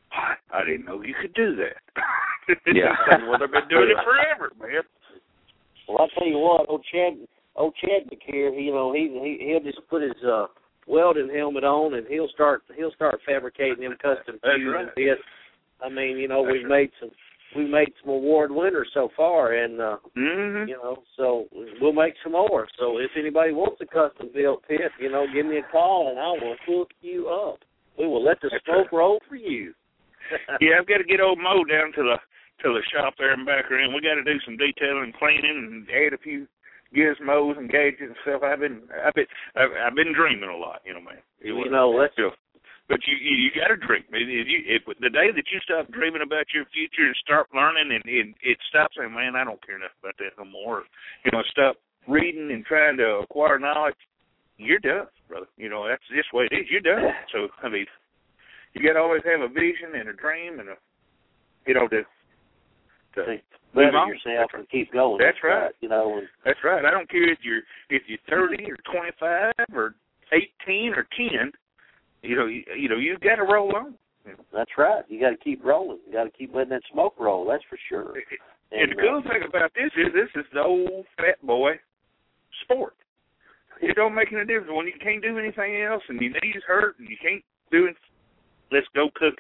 S5: I didn't know you could do that.
S3: Yeah.
S5: Well, they've been doing it forever, man.
S2: Well, I'll tell you what, old Chad, old Chadwick here, he, you know, he, he, he'll just put his uh, welding helmet on, and he'll start he'll start fabricating them custom fusion
S5: right.
S2: bits. I mean, you know,
S5: That's
S2: we've
S5: right.
S2: made some we've made some award winners so far, and uh,
S5: mm-hmm.
S2: you know, so we'll make some more. So if anybody wants a custom built pit, you know, give me a call, and I will hook you up. We will let the
S5: That's
S2: smoke
S5: right.
S2: roll for you.
S5: Yeah, I've got to get old Mo down to the to the shop there and back around. We got to do some detailing, cleaning, and add a few gizmos and gadgets and stuff. I've been I've been I've, I've been dreaming a lot, you know, man. It
S2: You
S5: was,
S2: know, let's.
S5: you know, But you you, you got to dream. If you, if, the day that you stop dreaming about your future and start learning, and, and it stops saying, "Man, I don't care enough about that no more," you know, stop reading and trying to acquire knowledge, you're done, brother. You know, that's just the way it is. You're done. So I mean, you got to always have a vision and a dream and a, you know, to to move
S2: better
S5: on.
S2: yourself
S5: That's
S2: and keep going.
S5: That's right.
S2: You know, and,
S5: that's right. I don't care if you're if you're thirty or twenty-five or eighteen or ten. You know, you, you know, you've got to roll on.
S2: that's right. You got to keep rolling. You got to keep letting that smoke roll. That's for sure.
S5: And,
S2: And
S5: the cool uh, thing about this is this is the old fat boy sport. It don't make any difference when you can't do anything else and your knees hurt and you can't do it. Let's go cook.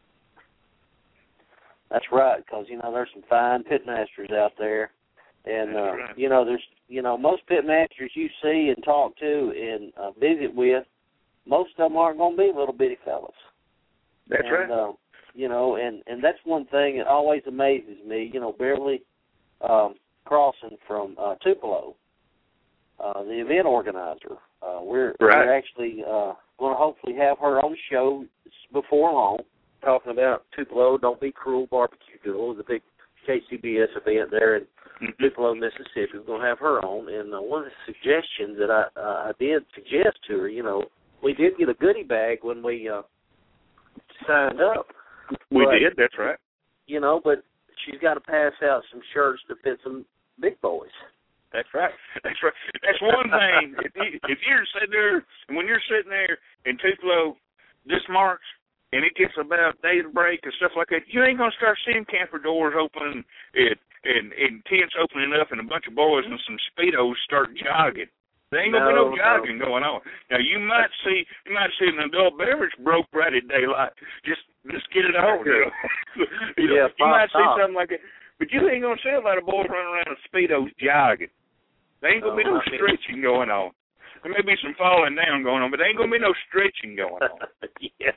S2: That's right, because you know there's some fine pit masters out there, and
S5: That's
S2: uh,
S5: right.
S2: you know there's you know most pit masters you see and talk to and uh, visit with. Most of them aren't going to be little bitty fellas.
S5: That's
S2: and,
S5: right.
S2: Uh, you know, and, and that's one thing that always amazes me. You know, Beverly um, Crossing from uh, Tupelo, uh, the event organizer. Uh, we're,
S5: right.
S2: we're actually uh, going to hopefully have her on the show before long, talking about Tupelo Don't Be Cruel Barbecue Duel, the big K C B S event there in mm-hmm. Tupelo, Mississippi. We're going to have her on. And uh, one of the suggestions that I, uh, I did suggest to her, you know, we did get a goodie bag when we uh, signed up.
S5: We
S2: but,
S5: did, that's right.
S2: You know, but she's got to pass out some shirts to fit some big boys.
S5: That's right. That's right. That's one thing. If, you, if you're sitting there, and when you're sitting there in Tupelo this March, and it gets about daybreak and stuff like that, you ain't going to start seeing camper doors open and, and, and tents opening up and a bunch of boys in some Speedos start jogging. There ain't gonna
S2: no,
S5: be no jogging no. going on. Now you might see you might see an adult beverage broke right at daylight. Just just get it over. You know, you, know,
S2: yeah,
S5: you might see
S2: top.
S5: something like that. But you ain't gonna see a lot of boys running around in Speedos jogging. There ain't gonna
S2: no,
S5: be no
S2: I mean,
S5: stretching going on. There may be some falling down going on, but there ain't gonna be no stretching going on.
S2: yeah.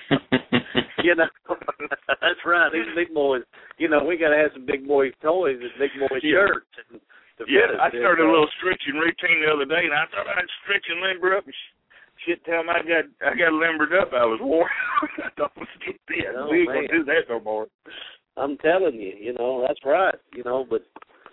S2: You know, that's right. These big boys, you know, we got to have some big boy toys and big boy
S5: Yeah.
S2: shirts. And,
S5: yeah, I started a little stretching routine the other day, and I thought I'd stretch and limber up. And shit, tell me I got I got limbered up. I was worn. I thought, get this.
S2: Oh,
S5: we ain't
S2: man.
S5: gonna do that no more.
S2: I'm telling you, you know, that's right. You know, but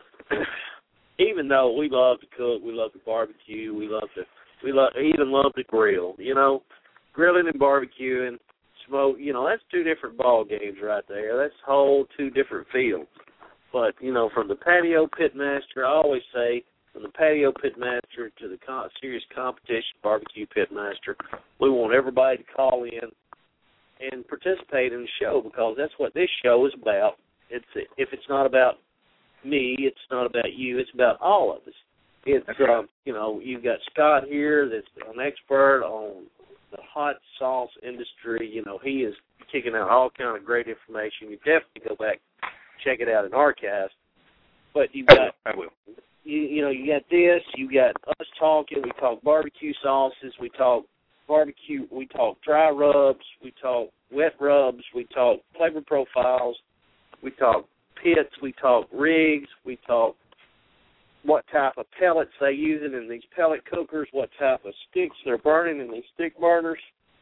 S2: even though we love to cook, we love to barbecue, we love to, we love even love to grill. You know, grilling and barbecuing, smoke. You know, that's two different ball games right there. That's whole two different fields. But, you know, from the patio pitmaster, I always say, from the patio pitmaster to the con- serious competition barbecue pitmaster, we want everybody to call in and participate in the show, because that's what this show is about. It's if it's not about me, it's not about you, it's about all of us. It's, um, you know, you've got Scott here that's an expert on the hot sauce industry. You know, he is kicking out all kind of great information. You definitely go back, check it out in archives. But you've got,
S5: I will.
S2: You, you know, you got this, you got us talking, we talk barbecue sauces, we talk barbecue, we talk dry rubs, we talk wet rubs, we talk flavor profiles, we talk pits, we talk rigs, we talk what type of pellets they're using in these pellet cookers, what type of sticks they're burning in these stick burners.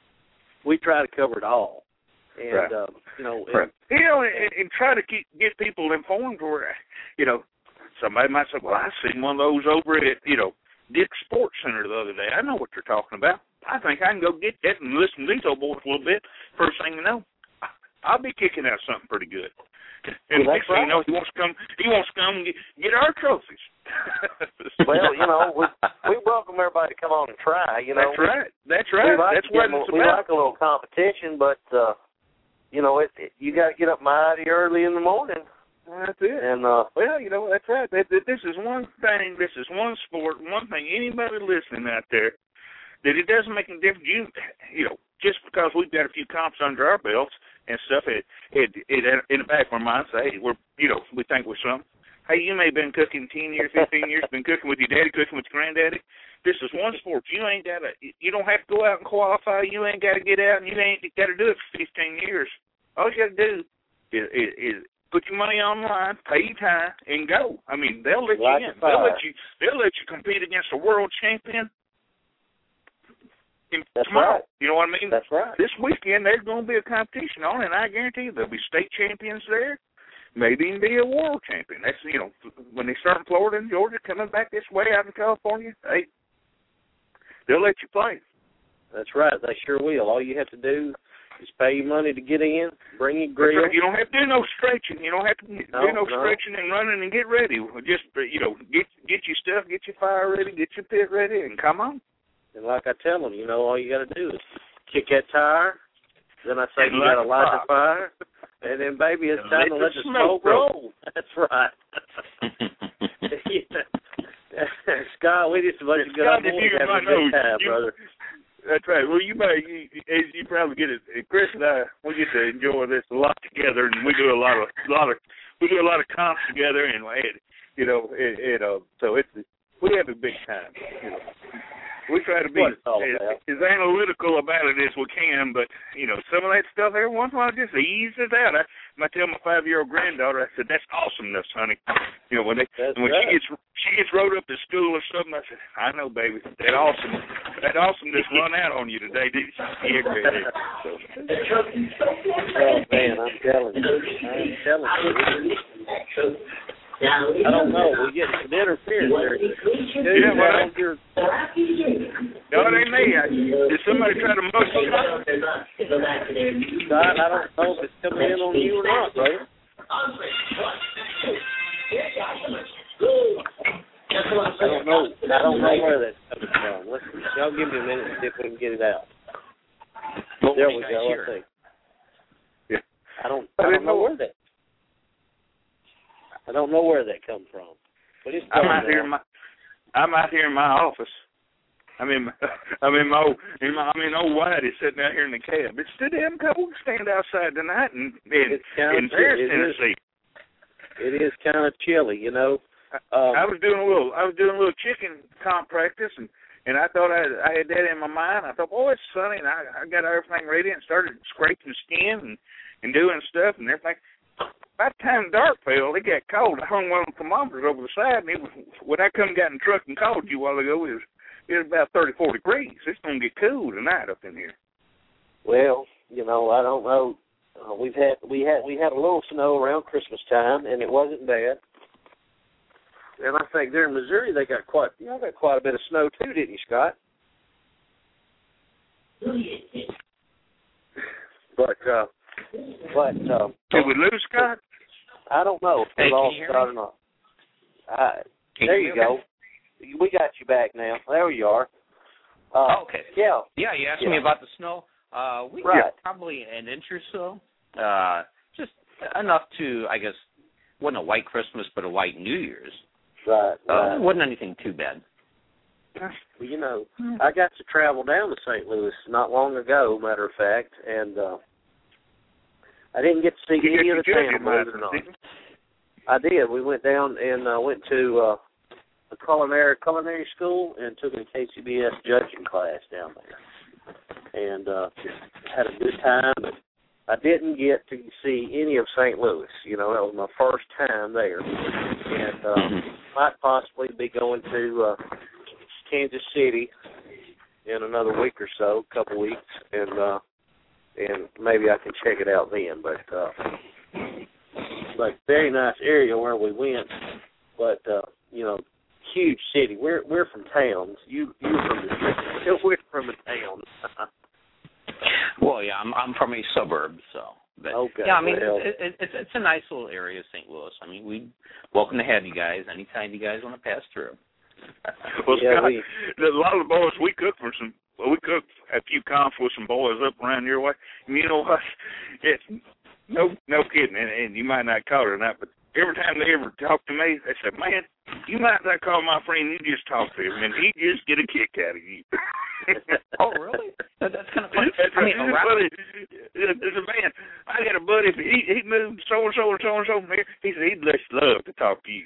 S2: We try to cover it all. And,
S5: right.
S2: uh, you know,
S5: right.
S2: and,
S5: you know, and, and try to keep, get people informed where, you know, somebody might say, well, I seen one of those over at, you know, Dick's Sports Center the other day. I know what you're talking about. I think I can go get that and listen to these old boys a little bit. First thing you know, I'll be kicking out something pretty good. And
S2: well,
S5: next thing
S2: right.
S5: you know, he wants to come. He wants to come and get, get our trophies.
S2: Well, you know, we we welcome everybody to come on and try. You know,
S5: that's right. That's right.
S2: Like
S5: That's what it's
S2: we
S5: about.
S2: like a little competition, but uh, you know, it, it you got to get up mighty early in the morning.
S5: That's it.
S2: And uh,
S5: well, you know, that's right. This is one thing. This is one sport. One thing. Anybody listening out there, that it doesn't make any difference. You, you know, just because we've got a few comps under our belts and stuff, it, it, it in the back of our mind say, hey, we're, you know, we think we're something. Hey, you may have been cooking ten years, fifteen years, been cooking with your daddy, cooking with your granddaddy. This is one sport. You ain't got to. You don't have to go out and qualify. You ain't got to get out, and you ain't got to do it for fifteen years. All you got to do is, is, is put your money online, pay your time, and go. I mean, they'll let
S2: like
S5: you in. They'll let you. They'll let you compete against a world champion.
S2: That's
S5: tomorrow.
S2: right.
S5: You know what I mean?
S2: That's right.
S5: This weekend there's going to be a competition on, and I guarantee you there'll be state champions there, maybe even be a world champion. That's, you know, when they start in Florida and Georgia, coming back this way out in California, hey, they'll let you play.
S2: That's right. They sure will. All you have to do is pay your money to get in, bring your grill.
S5: Right. You don't have to do no stretching. You don't have to do
S2: no,
S5: no,
S2: no
S5: stretching and running and get ready. Just, you know, get get your stuff, get your fire ready, get your pit ready, and come on.
S2: And like I tell them, you know, all you got to do is kick that tire. Then I say
S5: and
S2: you got to light the fire. And then, baby, it's
S5: and
S2: time
S5: let
S2: to let
S5: the
S2: the
S5: smoke
S2: smoke roll. That's right. Scott, we just a bunch of good
S5: Scott,
S2: boys
S5: you
S2: having a
S5: know,
S2: good time,
S5: you,
S2: brother.
S5: That's right. Well, you may, you, as you probably get it, Chris and I, we get to enjoy this a lot together, and we do a lot of, lot of, we do a lot of comps together, and, and you know, it, it, uh, so it's, we have a big time. You know, we try to be as, as analytical about it as we can, but you know, some of that stuff every once in a while just eases out. I, I tell my five-year-old granddaughter, I said, "That's awesomeness, honey." You know, when they,
S2: That's
S5: when
S2: right.
S5: she gets she gets rode up to school or something, I said, "I know, baby, that awesome, that awesomeness run out on you today, didn't you?" Yeah, great. So.
S2: Oh man, I'm telling you, I'm telling you. I don't know. We're getting some interference there. Dude,
S5: yeah, well,
S2: I don't hear.
S5: No, it ain't me. I, did somebody try to mush you up?
S2: Scott, I don't know if it's coming in on you or not, brother. I don't know. I don't know where that's coming from. Let's, y'all give me a minute and see if we can get it out.
S3: What
S2: there
S3: we
S2: we
S3: got
S2: go.
S3: here?
S2: I think.
S5: Yeah.
S2: I don't. I don't know where that. I don't know where that comes from. But it's
S5: I'm out
S2: now.
S5: here in my. I'm out here in my office. I'm in. My, I'm in my old. In my, I'm in old Whitey sitting out here in the cab. It's too damn cold to stand outside tonight in in, in Paris, Tennessee.
S2: It is kind of chilly, you know. Um,
S5: I was doing a little. I was doing a little chicken comp practice, and and I thought I, I had that in my mind. I thought, oh, it's sunny, and I, I got everything ready and started scraping skin and and doing stuff and everything. By the time dark fell, it got cold. I hung one of the thermometers over the side, and it was, when I come got in the truck and called you a while ago, it was it was about thirty-four degrees. It's gonna get cool tonight up in here.
S2: Well, you know, I don't know. Uh, we've had we had we had a little snow around Christmas time, and it wasn't bad. And I think there in Missouri they got quite you know got quite a bit of snow too, didn't you, Scott? But uh, but uh,
S5: Did we lose Scott?
S2: I don't know if
S3: Hey,
S2: we
S3: can
S2: lost
S3: you hear
S2: it or
S3: me?
S2: not. Uh,
S3: Can
S2: there
S3: you
S2: you
S3: hear
S2: go.
S3: me?
S2: We got you back now. There you are. Uh,
S3: Oh, okay.
S2: Yeah.
S3: Yeah, you asked
S2: Yeah.
S3: me about the snow. Uh, we
S2: Right.
S3: got probably an inch or so. Uh, just enough to, I guess, wasn't a white Christmas, but a white New Year's.
S2: Right.
S3: Uh,
S2: right.
S3: it wasn't anything too bad.
S2: Well, you know, I got to travel down to Saint Louis not long ago, matter of fact, and uh, I didn't get to see
S5: You
S2: any
S5: got
S2: of the
S5: your
S2: town,
S5: judging
S2: believe it or not.
S5: license,
S2: I did. We went down and uh, went to uh, a culinary culinary school and took a K C B S judging class down there, and uh, had a good time. But I didn't get to see any of Saint Louis. You know, that was my first time there, and uh, might possibly be going to uh, Kansas City in another week or so, a couple weeks, and uh, and maybe I can check it out then. But uh, but very nice area where we went. But uh, you know, huge city. We're we're from towns. You you're from the we're from a town.
S3: Well, yeah, I'm I'm from a suburb, so. But,
S2: Okay,
S3: yeah, I mean,
S2: well.
S3: it, it, it's it's a nice little area, Saint Louis. I mean, we welcome to have you guys anytime you guys want to pass through.
S5: Well,
S2: Yeah,
S5: Scott,
S2: we-
S5: a lot of the boys we cook for some. Well, we cooked a few comps with some boys up around your way. And you know what? It's no no kidding, and, and you might not call it or not, but every time they ever talk to me, they say, "Man, you might not call my friend. You just talk to him, and he just get a kick out of you."
S3: Oh, really? That, that's kind of funny.
S5: That's
S3: I mean,
S5: right.
S3: around,
S5: Buddy, there's a man. I got a buddy. He he moved so and so and so and so from here. He said he'd just love to talk to you.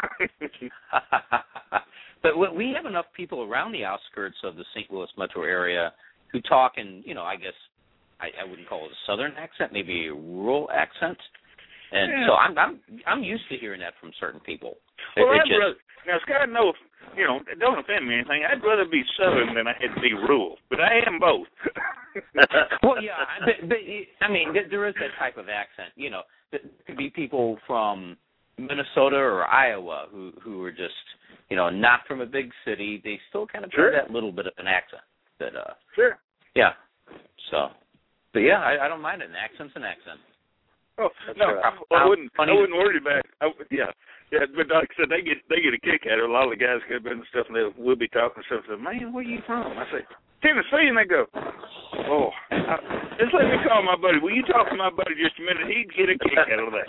S3: but we- we have enough people around the outskirts of the Saint Louis metro area who talk in, you know, I guess I, I wouldn't call it a southern accent, maybe a rural accent, and
S5: Yeah.
S3: so I'm I'm I'm used to hearing that from certain people. It-
S5: Well,
S3: it
S5: I'd
S3: just-
S5: rather, now, Scott, no, if, you know, don't offend me or anything. I'd rather be Southern than I had to be rural, but I am both.
S3: well, yeah, I- but, but I mean, there- there is that type of accent. You know, there could be people from Minnesota or Iowa who who are just, you know, not from a big city. They still kind of
S5: Sure.
S3: have that little bit of an accent. That, uh,
S5: Sure.
S3: yeah. So, but yeah, I, I don't mind it. An accent's an accent.
S5: Oh
S2: That's
S5: no,
S2: right.
S5: well, I wouldn't.
S3: Funny
S5: I wouldn't worry about it. I, would- yeah, yeah. But like I said, they get they get a kick out of it. A lot of the guys come in and stuff, and they will be talking and stuff. And say, "Man, where you from?" I say, "Tennessee," and they go, "Oh, I, just let me call my buddy. Will you talk to my buddy just a minute? He'd get a kick out of that."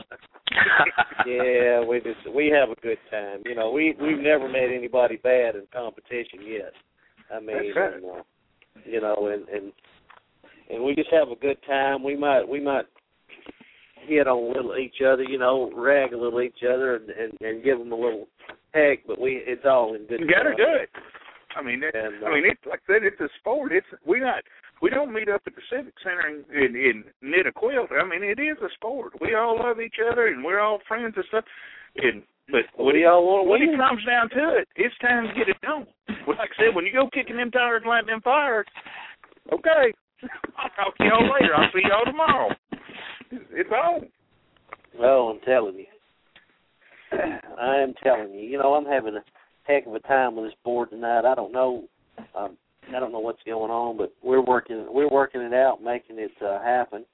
S2: Yeah, we just we have a good time. You know, we we've never met anybody bad in competition yet. I mean,
S5: That's right.
S2: and, uh, you know, and and and we just have a good time. We might we might hit on a little each other, you know, rag a little each other, and and, and give them a little heck. But we it's all in good.
S5: You got to
S2: fun.
S5: do it. I mean, that,
S2: And, uh,
S5: I mean, it's like I said, it's a sport. It's we not we don't meet up at the Civic Center and, and, and knit a quilt. I mean, it is a sport. We all love each other, and we're all friends and stuff. And but when
S2: we
S5: it,
S2: all want to
S5: when
S2: win.
S5: it comes down to it, it's time to get it done. Well, like I said, when you go kicking them tires, lighting them fires, okay, I'll talk to y'all later. I'll see y'all tomorrow. It's on.
S2: Well, I'm telling you. I am telling you. You know, I'm having a heck of a time with this board tonight. I don't know. Um, I don't know what's going on, but we're working. We're working it out, making it uh, happen.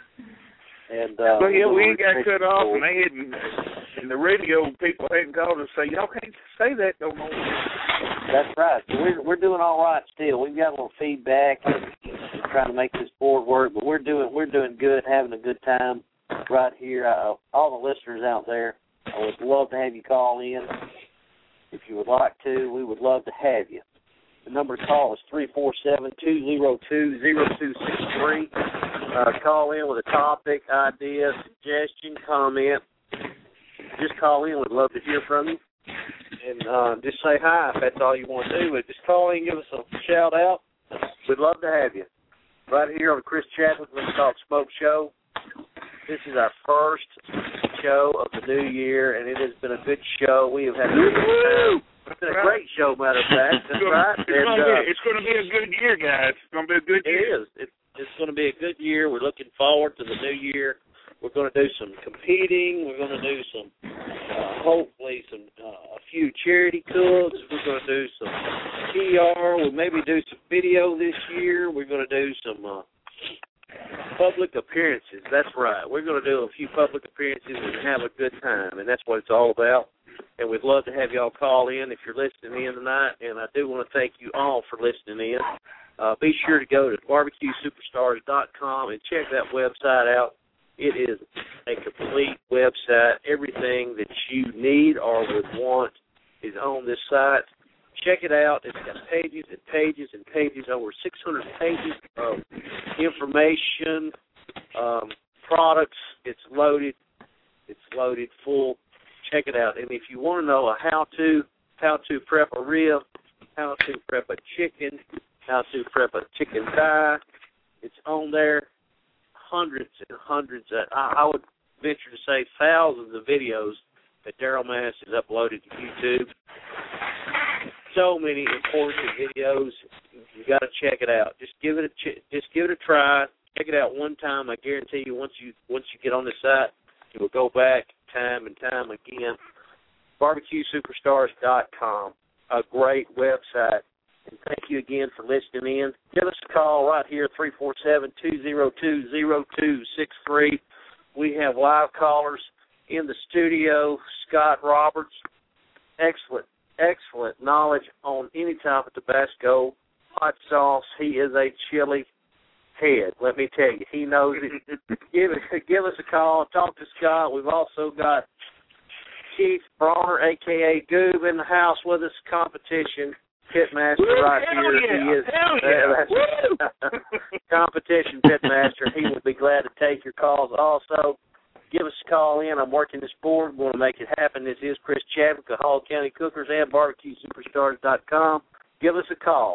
S2: And uh,
S5: Well, yeah,
S2: we're
S5: we
S2: gonna
S5: ain't got
S2: refresh
S5: cut
S2: the
S5: off,
S2: board.
S5: and they hadn't. And the radio people hadn't called us and say y'all can't say that no more.
S2: That's right. So we're we're doing all right still. We've got a little feedback and trying to make this board work, but we're doing we're doing good, having a good time right here. Uh, all the listeners out there, I would love to have you call in. If you would like to, we would love to have you. The number to call is three four seven, two zero two, zero two six three. Uh, call in with a topic, idea, suggestion, comment. Just call in. We'd love to hear from you. And uh, just say hi if that's all you want to do. But just call in, give us a shout out. We'd love to have you. Right here on the Chris Chadwick Let's Talk Smoke Show. This is our first show of the new year, and it has been a good show. We have had a good time. It's been a great show, matter of fact. That's right.
S5: It's
S2: And,
S5: gonna
S2: uh,
S5: be, it's going to be a good year, guys. It's going to be a good
S2: It
S5: year.
S2: is. It's, it's going to be a good year. We're looking forward to the new year. We're going to do some competing. We're going to do some, uh, hopefully, some uh, a few charity cooks. We're going to do some P R. We'll maybe do some video this year. We're going to do some uh, public appearances. That's right. We're going to do a few public appearances and have a good time, and that's what it's all about. And we'd love to have y'all call in if you're listening in tonight, and I do want to thank you all for listening in. Uh, be sure to go to barbecue superstars dot com and check that website out. It is a complete website. Everything that you need or would want is on this site. Check it out. It's got pages and pages and pages, over six hundred pages of information, um, products. It's loaded. It's loaded full. Check it out. And if you want to know a how-to, how to prep a rib, how to prep a chicken, how to prep a chicken thigh, it's on there. Hundreds and hundreds, of, I, I would venture to say thousands of videos that Daryl Mass has uploaded to YouTube. So many important videos. You got to check it out. Just give it a ch- just give it a try. Check it out one time. I guarantee you, once you once you get on the site, you will go back time and time again. barbecue superstars dot com, a great website. And thank you again for listening in. Give us a call right here, three four seven, two zero two, zero two six three. We have live callers in the studio. Scott Roberts, excellent, excellent knowledge on any type of Tabasco, hot sauce. He is a chili head, let me tell you. He knows it. give, give us a call. Talk to Scott. We've also got Keith Bronner, a k a. Goob, in the house with us, competition pitmaster right
S5: Woo,
S2: here.
S5: yeah,
S2: He is
S5: hell yeah.
S2: uh, competition pitmaster. He will be glad to take your calls. Also, give us a call in. I'm working this board. We're going to make it happen. This is Chris Chadwick of Hall County Cookers and barbecue superstars dot com. Give us a call.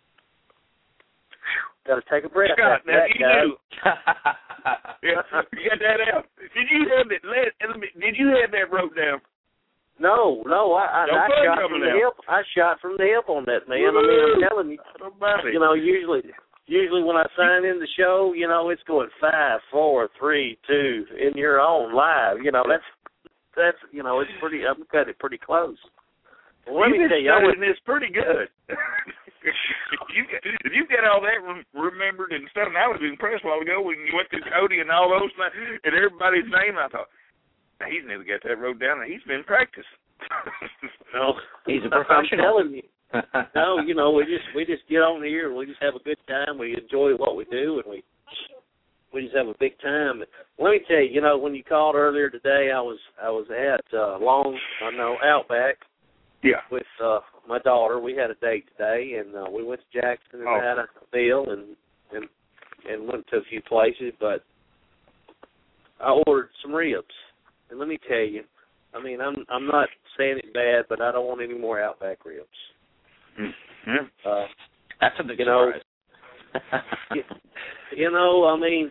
S2: Got to take a breath.
S5: Scott, now
S2: that,
S5: you
S2: guys.
S5: knew. Yeah, you got that out. Did you have it? Let, did you have that wrote down?
S2: No, no, I, I, I shot from the hip. I shot from the hip on that, man. I mean, I'm telling you, you know, usually, usually when I sign in the show, you know, it's going five, four, three, two, and you're on live. You know, that's that's you know, it's pretty. I'm cut it pretty close. Well, let
S5: you
S2: me tell you, I was,
S5: it's pretty good. if you if you get all that re- remembered and stuff, and I was impressed a while ago when you went through Cody and all those things and everybody's name. I thought, he's never got that wrote down. He's been practicing.
S2: No,
S3: he's a professional.
S2: I'm telling you. No, you know, we just we just get on here and we just have a good time. We enjoy what we do, and we we just have a big time. Let me tell you, you know, when you called earlier today, I was I was at uh, Long, I know Outback,
S5: yeah,
S2: with uh, my daughter. We had a date today, and uh, we went to Jackson and
S5: oh.
S2: had a meal, and and and went to a few places, but I ordered some ribs. And let me tell you, I mean, I'm I'm not saying it bad, but I don't want any more Outback ribs.
S5: Mm-hmm.
S2: Uh,
S3: That's a big
S2: you know,
S3: surprise.
S2: you, you know, I mean,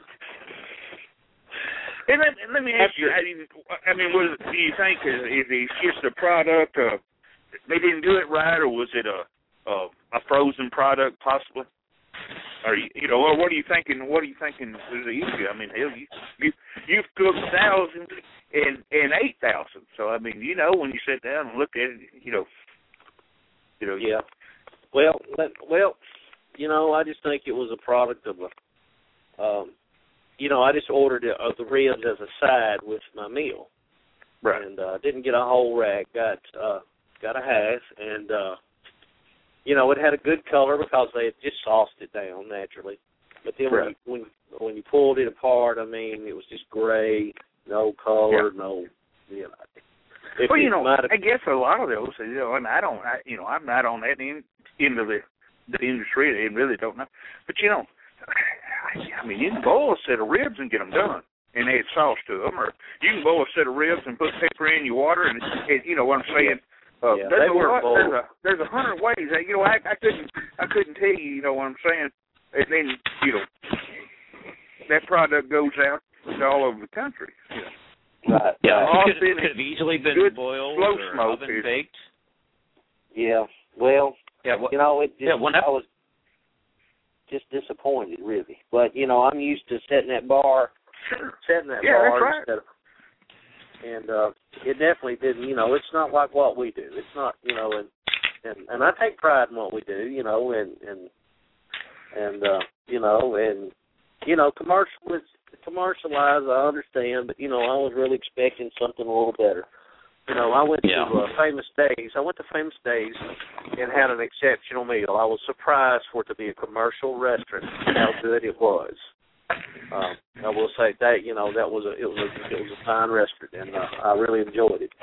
S5: and let, and let me ask you, I mean, was, do you think is, is it just a product? Uh, they didn't do it right, or was it a a, a frozen product, possibly? Or you, you know, or what are you thinking? What are you thinking is the issue? I mean, hell, you you you've cooked thousands and and eight thousand. So I mean, you know, when you sit down and look at it, you know, you know,
S2: yeah. Well, let, well, you know, I just think it was a product of a, um, you know, I just ordered it, uh, the ribs as a side with my meal,
S5: right?
S2: And uh, didn't get a whole rack. Got uh, got a half, and uh, you know, it had a good color because they had just sauced it down naturally. But then
S5: right.
S2: when you, when when you pulled it apart, I mean, it was just gray, no color,
S5: yeah.
S2: no, you know. If
S5: Well, you know,
S2: have,
S5: I guess a lot of those, you know, and I don't, I, you know, I'm not on that end, end of the, the industry. I really don't know. But, you know, I, I mean, you can boil a set of ribs and get them done and add sauce to them. Or you can boil a set of ribs and put pepper in your water and, and you know what I'm saying? Uh,
S2: yeah,
S5: there's,
S2: they
S5: a lot,
S2: boiled.
S5: there's a there's a hundred ways. You know, I, I couldn't I couldn't tell you, you know what I'm saying? And then, you know, that product goes out all over the country. You know.
S2: Right.
S3: Yeah,
S5: Right.
S3: it could, could have easily been
S5: Good
S3: boiled
S5: slow
S3: or
S5: smoke
S3: oven
S5: is-
S3: baked.
S2: Yeah. Well,
S3: Yeah, what,
S2: you know, it just,
S3: yeah, when
S2: I was just disappointed, really. But, you know, I'm used to setting that bar, setting that
S5: Yeah,
S2: bar
S5: that's right.
S2: instead of, and uh, it definitely didn't, you know, it's not like what we do. It's not, you know, and and, and I take pride in what we do, you know, and, and, and uh, you know, and you know, commercial is commercialized. I understand, but you know, I was really expecting something a little better. You know, I went
S3: yeah.
S2: to uh, Famous Days. I went to Famous Days and had an exceptional meal. I was surprised for it to be a commercial restaurant, how good it was. Um, I will say that you know that was a it was a, it was a fine restaurant, and uh, I really enjoyed it.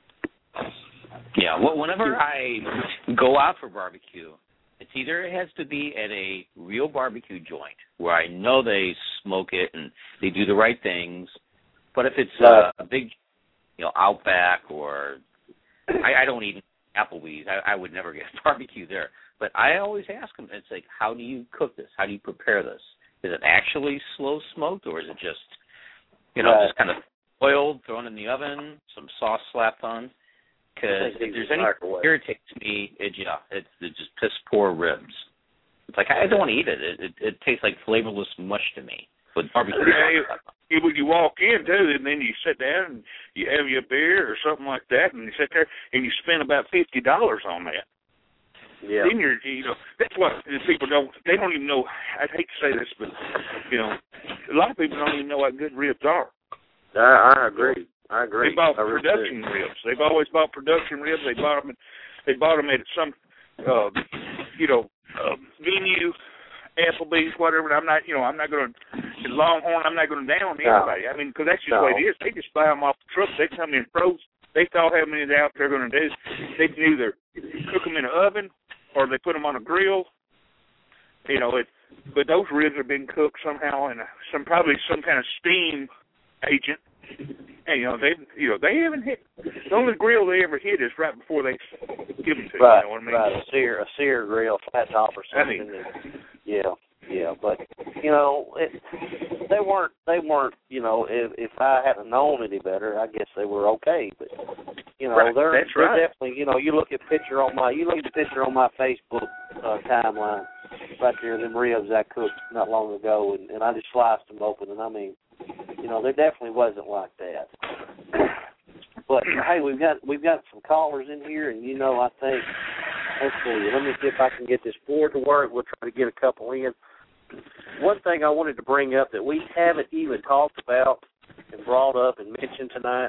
S3: Yeah, well, whenever I go out for barbecue, it's either it has to be at a real barbecue joint where I know they smoke it and they do the right things. But if it's uh, a big, you know, Outback or I, I don't eat Applebee's, I, I would never get barbecue there. But I always ask them, it's like, how do you cook this? How do you prepare this? Is it actually slow smoked, or is it just, you know, right. just kind of oiled, thrown in the oven, some sauce slapped on? Because if there's anything that irritates me, it, yeah, it's, it's just piss poor ribs. It's like I don't want to eat it. It, it. it tastes like flavorless mush to me. With barbecue.
S5: Yeah, you, when you walk in too, and then you sit down and you have your beer or something like that, and you sit there and you spend about fifty dollars on that.
S2: Yeah.
S5: Then you're, you know, that's what people don't. They don't even know. I'd hate to say this, but you know, a lot of people don't even know what good ribs are.
S2: I, I agree. I agree.
S5: They bought
S2: I
S5: production
S2: agree.
S5: ribs. They've always bought production ribs. They bought them. At, they bought them at some, uh, you know, uh, venue, Applebee's, whatever. I'm not, you know, I'm not going to Longhorn. I'm not going to down anybody. I mean, because that's just
S2: no.
S5: the way it is. They just buy them off the truck. They come in frozen. They thought how many out they're going to do. They can either cook them in an oven or they put them on a grill. You know, it. But those ribs have been cooked somehow in a, some probably some kind of steam agent. And, you know, they you know, they haven't hit, the only grill they ever hit is right before they give them to you,
S2: right,
S5: you know what I mean?
S2: Right, a sear, a sear grill, flat top or something.
S5: I mean,
S2: and, yeah, yeah, but, you know, it, they weren't, they weren't, you know, if, if I hadn't known any better, I guess they were okay, but, you know,
S5: right,
S2: they're,
S5: that's
S2: they're
S5: right.
S2: definitely, you know, you look at picture on my, you look at the picture on my Facebook uh, timeline, right there, them ribs I cooked not long ago, and, and I just sliced them open, and I mean, you know, there definitely wasn't like that. But hey, we've got we've got some callers in here, and you know, I think let's see. Let me see if I can get this board to work. We'll try to get a couple in. One thing I wanted to bring up that we haven't even talked about and brought up and mentioned tonight: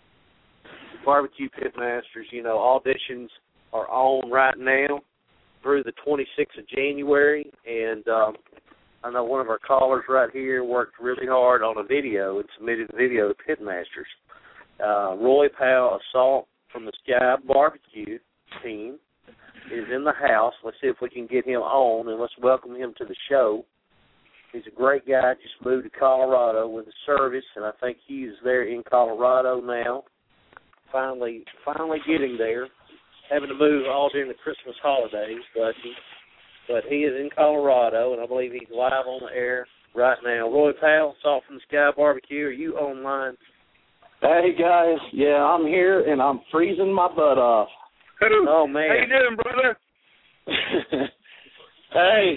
S2: Barbecue Pitmasters. You know, auditions are on right now through the twenty-sixth of January, and um, I know one of our callers right here worked really hard on a video and submitted a video to Pitmasters. Uh, Roy Powell, Assault from the Sky Barbecue team, is in the house. Let's see if we can get him on, and let's welcome him to the show. He's a great guy, just moved to Colorado with a service, and I think he's there in Colorado now, finally finally getting there, having to move all during the Christmas holidays, but he, but he is in Colorado, and I believe he's live on the air right now. Roy Powell, Assault from the Sky Barbecue, are you online?
S6: Hey, guys. Yeah, I'm here, and I'm freezing my butt off.
S2: Oh, man.
S5: How you doing, brother?
S6: Hey.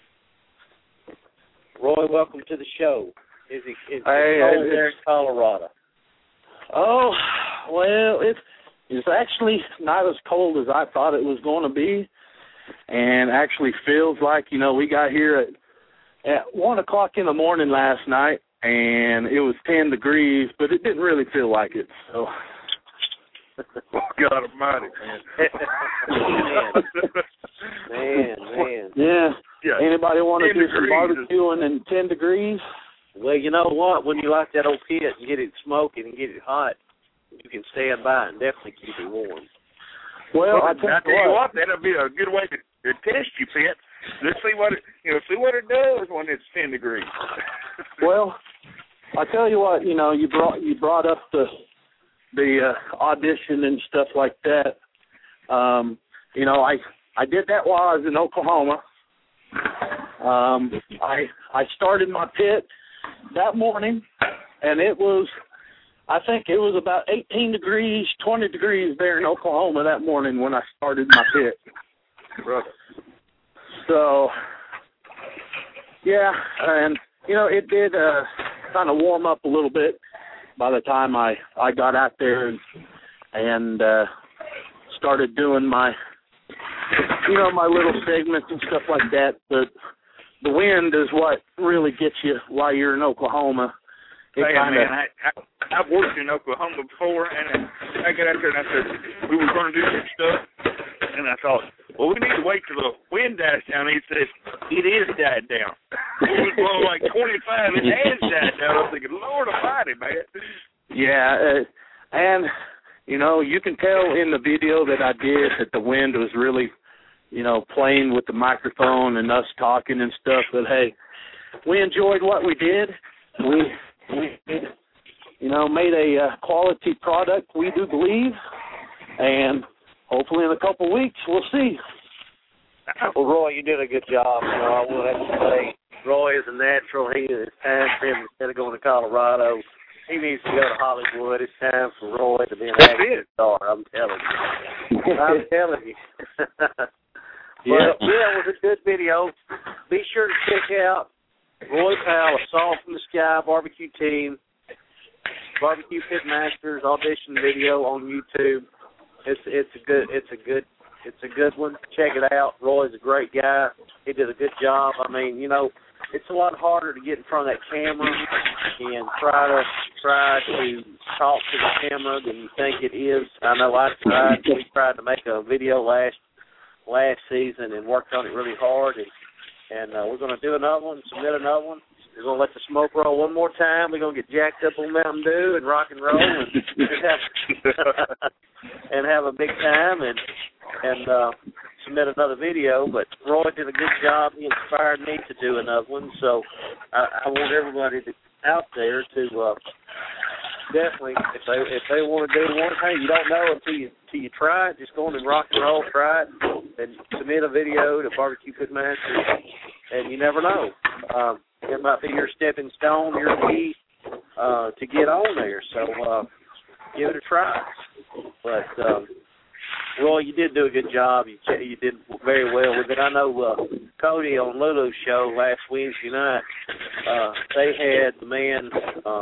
S2: Roy, welcome to the show. Is it is
S6: hey,
S2: it cold
S6: it's,
S2: there in Colorado?
S6: Oh, well, it's, it's actually not as cold as I thought it was going to be, and actually feels like, you know, we got here at, at one o'clock in the morning last night, and it was ten degrees, but it didn't really feel like it. So,
S5: oh, God almighty, man.
S2: man, man.
S6: Yeah.
S5: yeah.
S6: Anybody want to do
S5: degrees.
S6: some barbecuing in ten degrees?
S2: Well, you know what? When you light that old pit and get it smoking and get it hot, you can stand by and definitely keep it warm.
S6: Well,
S5: well
S6: I tell,
S5: I tell you what, that'll be a good way to, to test you, Pete. Let's see what it, you know, see what it does when it's ten degrees.
S6: Well, I tell you what, you know, you brought you brought up the the uh, audition and stuff like that. Um, you know, I I did that while I was in Oklahoma. Um, I I started my pit that morning, and it was, I think it was about eighteen degrees, twenty degrees there in Oklahoma that morning when I started my pit.
S5: Brother.
S6: So, yeah, and, you know, it did uh, kind of warm up a little bit by the time I, I got out there and, and uh, started doing my, you know, my little segments and stuff like that. But the wind is what really gets you while you're in Oklahoma. It
S5: hey,
S6: kinda,
S5: man, I, I, I've worked in Oklahoma before, and I got out there and I said, we were going to do some stuff, and I thought, well, we need to wait till the wind dies down. He said, it is died down. It was blowing like twenty-five. It has died down. I was thinking, Lord Almighty, man.
S6: Yeah, uh, and, you know, you can tell in the video that I did that the wind was really, you know, playing with the microphone and us talking and stuff. But, hey, we enjoyed what we did. We, we you know, made a uh, quality product, we do believe. And hopefully in a couple of weeks, we'll see.
S2: Well, Roy, you did a good job. You know, I will have to say, Roy is a natural. He it's time for him, instead of going to Colorado, he needs to go to Hollywood. It's time for Roy to be an action star. I'm telling you. I'm telling you. But, yeah. yeah, it was a good video. Be sure to check out Roy Powell, Assault from the Sky barbecue team, Barbecue Pit Masters audition video on YouTube. It's it's a good it's a good it's a good one. Check it out. Roy's a great guy. He did a good job. I mean, you know, it's a lot harder to get in front of that camera and try to try to talk to the camera than you think it is. I know I tried. We tried to make a video last last season and worked on it really hard, and and uh, we're going to do another one, submit another one. We're going to let the smoke roll one more time. We're going to get jacked up on Mountain Dew and rock and roll and, and have and have a big time and and uh, submit another video. But Roy did a good job. He inspired me to do another one. So I, I want everybody to, out there to uh, definitely, if they if they want to do one, hey, you don't know until you until you try it. Just go on and rock and roll, try it, and submit a video to Barbecue Pit Masters, and you never know. Um, it might be your stepping stone, your key uh, to get on there. So uh, give it a try. But um, Roy, you did do a good job. You you did very well with it. I know uh, Cody on Lulu's show last Wednesday night. Uh, they had the man uh,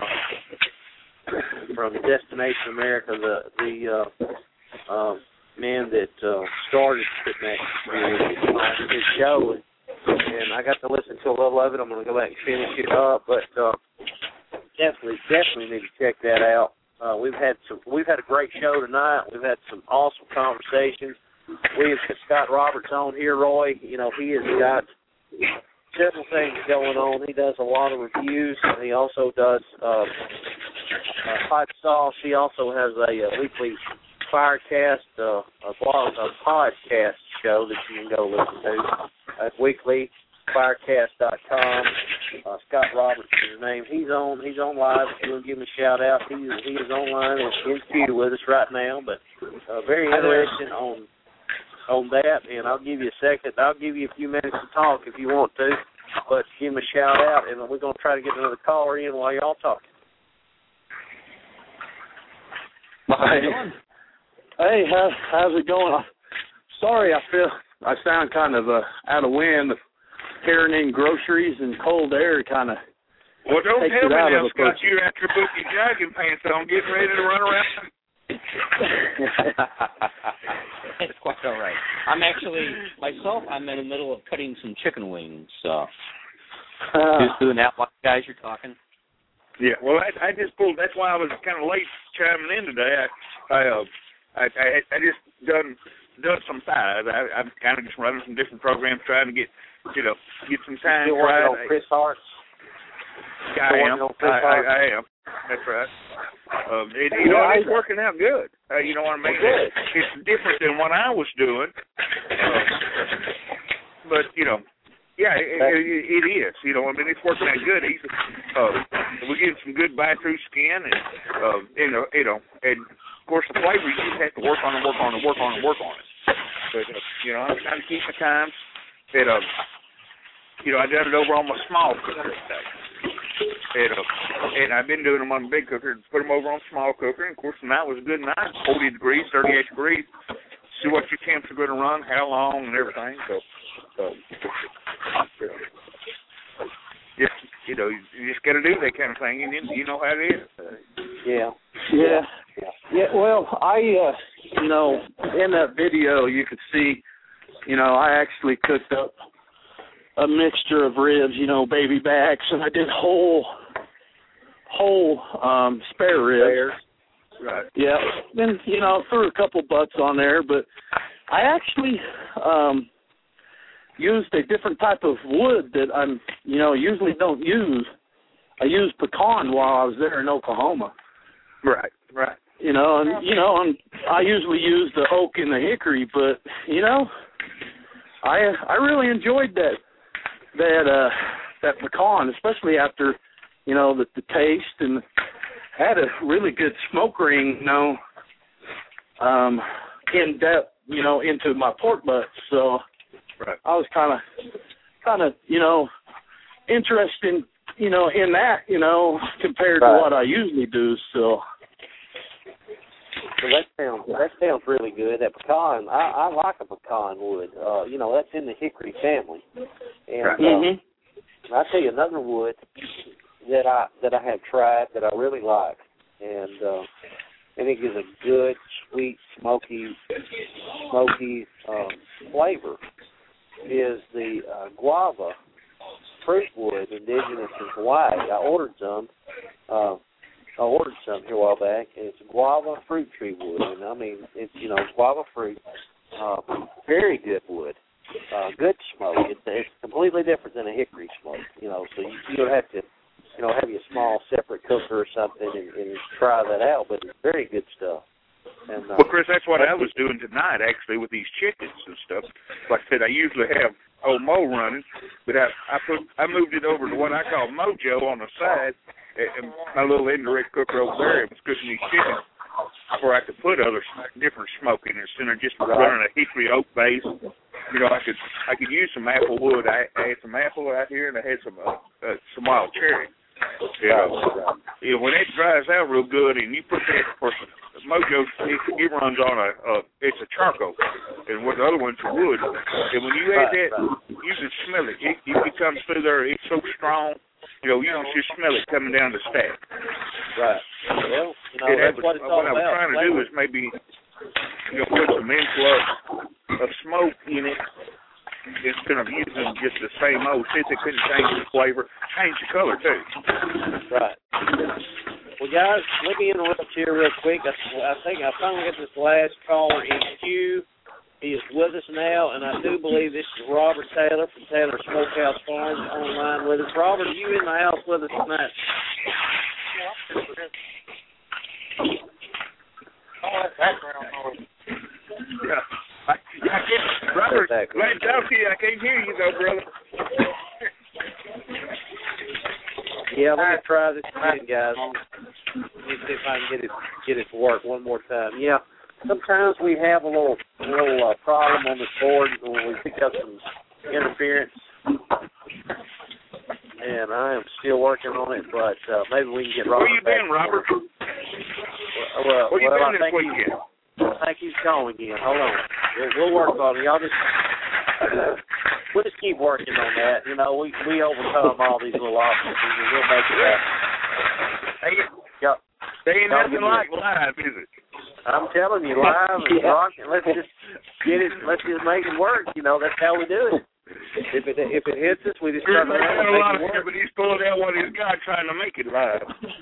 S2: from Destination America, the the uh, uh, man that uh, started Pit Masters on his show. And, And I got to listen to a little of it. I'm going to go back and finish it up, but uh, definitely, definitely need to check that out. Uh, we've had some. We've had a great show tonight. We've had some awesome conversations. We have got Scott Roberts on here, Roy. You know, he has got several things going on. He does a lot of reviews. He also does uh, uh, hot sauce. He also has a, a weekly Firecast, uh, a, blog, a podcast show that you can go listen to. That's weekly, firecast dot com. Uh, Scott Roberts is his name. He's on He's on live. If you want to give him a shout out, he is, he is online and in queue with us right now. But uh, very interesting on on that. And I'll give you a second. I'll give you a few minutes to talk if you want to. But give him a shout out, and we're going to try to get another caller in while y'all talking.
S6: Hi. Hey, how, how's it going? Sorry, I feel I sound kind of uh, out of wind. Carrying in groceries and cold air kind of.
S5: Well, don't
S6: takes
S5: tell
S6: it
S5: me
S6: out
S5: now,
S6: of a
S5: Scott.
S6: person.
S5: You're after booking jogging pants on, getting ready to run around.
S3: It's quite all right. I'm actually myself. I'm in the middle of cutting some chicken wings. So
S6: uh,
S3: just doing that while you guys are talking.
S5: Yeah, well, I, I just pulled. That's why I was kind of late chiming in today. I, I, uh, I, I, I just done done some thighs. I, I'm kind of just running some different programs, trying to get, you know, get some time.
S2: You're working on Chris Hart's?
S5: I am. I, I, I am. That's right. Um, it, you know, it's working out good. Uh, you know what I mean? It's, it's different than what I was doing. Uh, but, you know, yeah, it, it, it is. You know, I mean, it's working out good. He's, uh, we're getting some good bite-through skin, and, uh, you know, you know, and, of course, the flavor, you just have to work on it, work on it, work on it, work on it. But, uh, you know, I'm trying to keep my time. And, uh, you know, I done it over on my small cooker today. And, uh, and I've been doing them on the big cooker, put them over on small cooker, and, of course, tonight was a good night, forty degrees, thirty-eight degrees. See what your temps are going to run, how long, and everything. So, so just, you know, you just got to do that kind of thing, and then you know how it is. Uh,
S2: yeah.
S6: Yeah. Yeah, well, I, uh, you know, in that video you could see, you know, I actually cooked up a mixture of ribs, you know, baby backs, and I did whole whole um, spare ribs.
S5: Right.
S6: Yeah. Then, you know, threw a couple butts on there, but I actually um, used a different type of wood that I'm, you know, usually don't use. I used pecan while I was there in Oklahoma.
S5: Right, right.
S6: You know, and, you know, I'm, I usually use the oak and the hickory, but, you know, I I really enjoyed that, that, uh, that pecan, especially after, you know, the, the taste, and had a really good smoke ring, you know, um, in depth, you know, into my pork butts. So
S5: right.
S6: I was kind of, kind of, you know, interested, you know, in that, you know, compared
S2: right.
S6: to what I usually do. So.
S2: So that sounds that sounds really good. That pecan, I, I like a pecan wood. Uh, you know, that's in the hickory family. And
S5: right.
S2: uh,
S6: mm-hmm.
S2: I'll tell you another wood that I that I have tried that I really like, and uh, I think is a good, sweet, smoky, smoky um, flavor. Is the uh, guava fruit wood, indigenous in Hawaii. I ordered some. Uh, I ordered some here a while back, and it's guava fruit tree wood. And I mean, it's, you know, guava fruit, uh, very good wood, uh, good smoke. It's, it's completely different than a hickory smoke, you know. So you, you don't have to, you know, have your small separate cooker or something and, and try that out. But it's very good stuff. And, uh,
S5: well, Chris, that's what I was doing tonight, actually, with these chickens and stuff. Like I said, I usually have old Mo running, but I I, put, I moved it over to what I call Mojo on the side, and my little indirect cooker over there was cooking these chickens where I could put other different smoke in it instead of just running a hickory oak base. You know, I could I could use some apple wood. I, I had some apple out here, and I had some uh, uh, some wild cherry. You know, you know, when it dries out real good, and you put that for Mojo, it, it runs on a, a it's a charcoal, and what the other one's a wood. And when you add that, you can smell it. It, it comes through there. It's so strong. You know, you can just smell it coming down the stack.
S2: Right. Well, you know,
S5: and
S2: that's
S5: was,
S2: what it's all
S5: what
S2: about.
S5: What I was trying to do is maybe, you know, put some influx of smoke in it instead of using just the same old. Since it couldn't change the flavor, change the color too.
S2: Right. Well, guys, let me interrupt here real quick. I, I think I finally got this last caller in queue. He is with us now, and I do believe this is Robert Taylor from Taylor Smokehouse Farms online with us. Robert, are you in the house with us tonight?
S7: All that background noise.
S5: Yeah. I, I can't, Robert, glad to talk to you. I can't hear you, though, brother.
S2: Yeah, let me try this again, guys. Let me see if I can get it get it to work one more time. Yeah. Sometimes we have a little little uh, problem on this board when we pick up some interference, and I am still working on it. But uh, maybe we can get Robert.
S5: Where you
S2: back
S5: been, Robert?
S2: Well, well,
S5: Where you
S2: well,
S5: been
S2: I
S5: this weekend?
S2: I think he's calling again. Hold on, we'll, we'll work on it. Y'all just we'll just keep working on that. You know, we we overcome all these little obstacles, and we'll make it happen.
S5: Hey,
S2: Yep.
S5: they ain't nothing like live, is it?
S2: I'm telling you, live and
S6: Yeah.
S2: rocking. Let's just get it. Let's just make it work. You know, that's how we do it. If it if it hits us, we just
S5: There's
S2: turn around and
S5: a
S2: make
S5: lot
S2: it
S5: of
S2: work.
S5: but he's pulling out what he's got trying to make it live.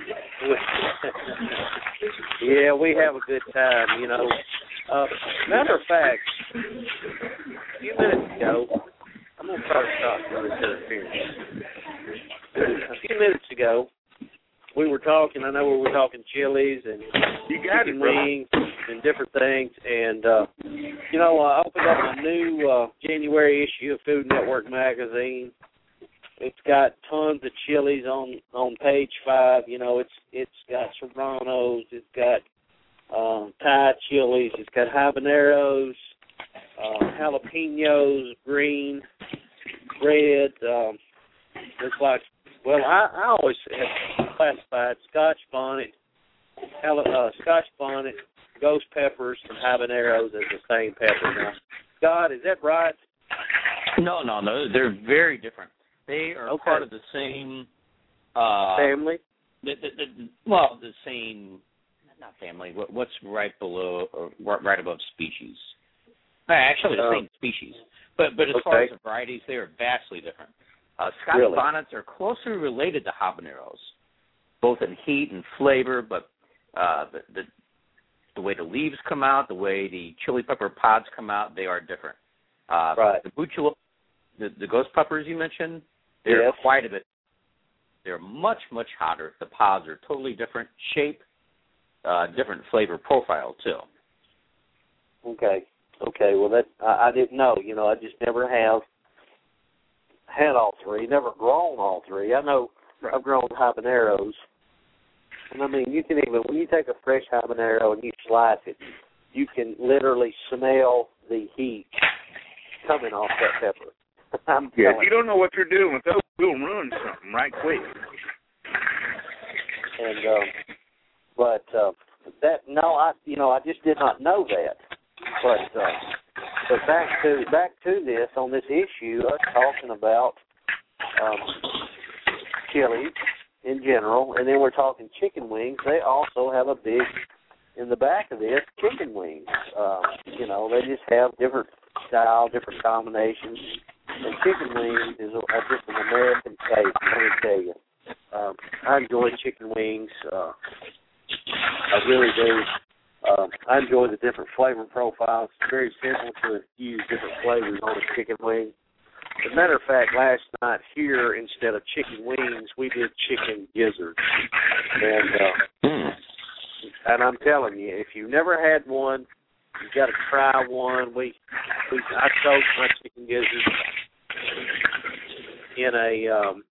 S2: Yeah, we have a good time. You know. Uh, matter of fact, a few minutes ago, I'm gonna try to stop this interference. A few minutes ago, we were talking. I know we were talking chilies and
S5: You got
S2: chicken
S5: it, brother.
S2: wings and different things. And, uh, you know, I opened up a new uh, January issue of Food Network magazine. It's got tons of chilies on, on page five. You know, it's it's got serranos. It's got um, Thai chilies. It's got habaneros, uh, jalapenos, green, red. Um, looks like, well, I, I always have classified Scotch bonnet, uh, Scotch bonnet, ghost peppers, and habaneros as the same pepper. Now, Scott, is that right?
S3: No, no, no. They're very different. They are
S2: Okay.
S3: part of the same uh,
S2: Family?
S3: The, the, the, well, the same, not family. What, what's right below, or right above species? Actually, the
S2: Um,
S3: same species. But but as
S2: okay.
S3: far as the varieties, they are vastly different. Uh, Scotch
S2: Really?
S3: bonnets are closely related to habaneros, both in heat and flavor, but uh, the, the the way the leaves come out, the way the chili pepper pods come out, they are different. Uh,
S2: Right.
S3: The butula, the, the ghost peppers you mentioned, they're
S2: Yes.
S3: quite a bit. They're much, much hotter. The pods are totally different shape, uh, different flavor profile, too.
S2: Okay. Okay. Well, that I, I didn't know. You know, I just never have had all three. Never grown all three. I know
S5: Right.
S2: I've grown habaneros, and I mean, you can even when you take a fresh habanero and you slice it, you can literally smell the heat coming off that pepper. I'm
S5: Yeah,
S2: telling
S5: if you don't know what you're doing with those, you'll ruin something right quick.
S2: And um, but uh, that no, I you know I just did not know that. But uh, but back to back to this on this issue, us talking about um, chili in general, and then we're talking chicken wings. They also have a big in the back of this chicken wings. Uh, you know, they just have different style, different combinations. And chicken wings is a, a, just an American taste, let me tell you. Um, I enjoy chicken wings. Uh, I really do. Uh, I enjoy the different flavor profiles. It's very simple to use different flavors on a chicken wing. As a matter of fact, last night here, instead of chicken wings, we did chicken gizzards. And uh,
S3: Mm.
S2: and I'm telling you, if you've never had one, you've got to try one. We, we I soaked my chicken gizzards in a um,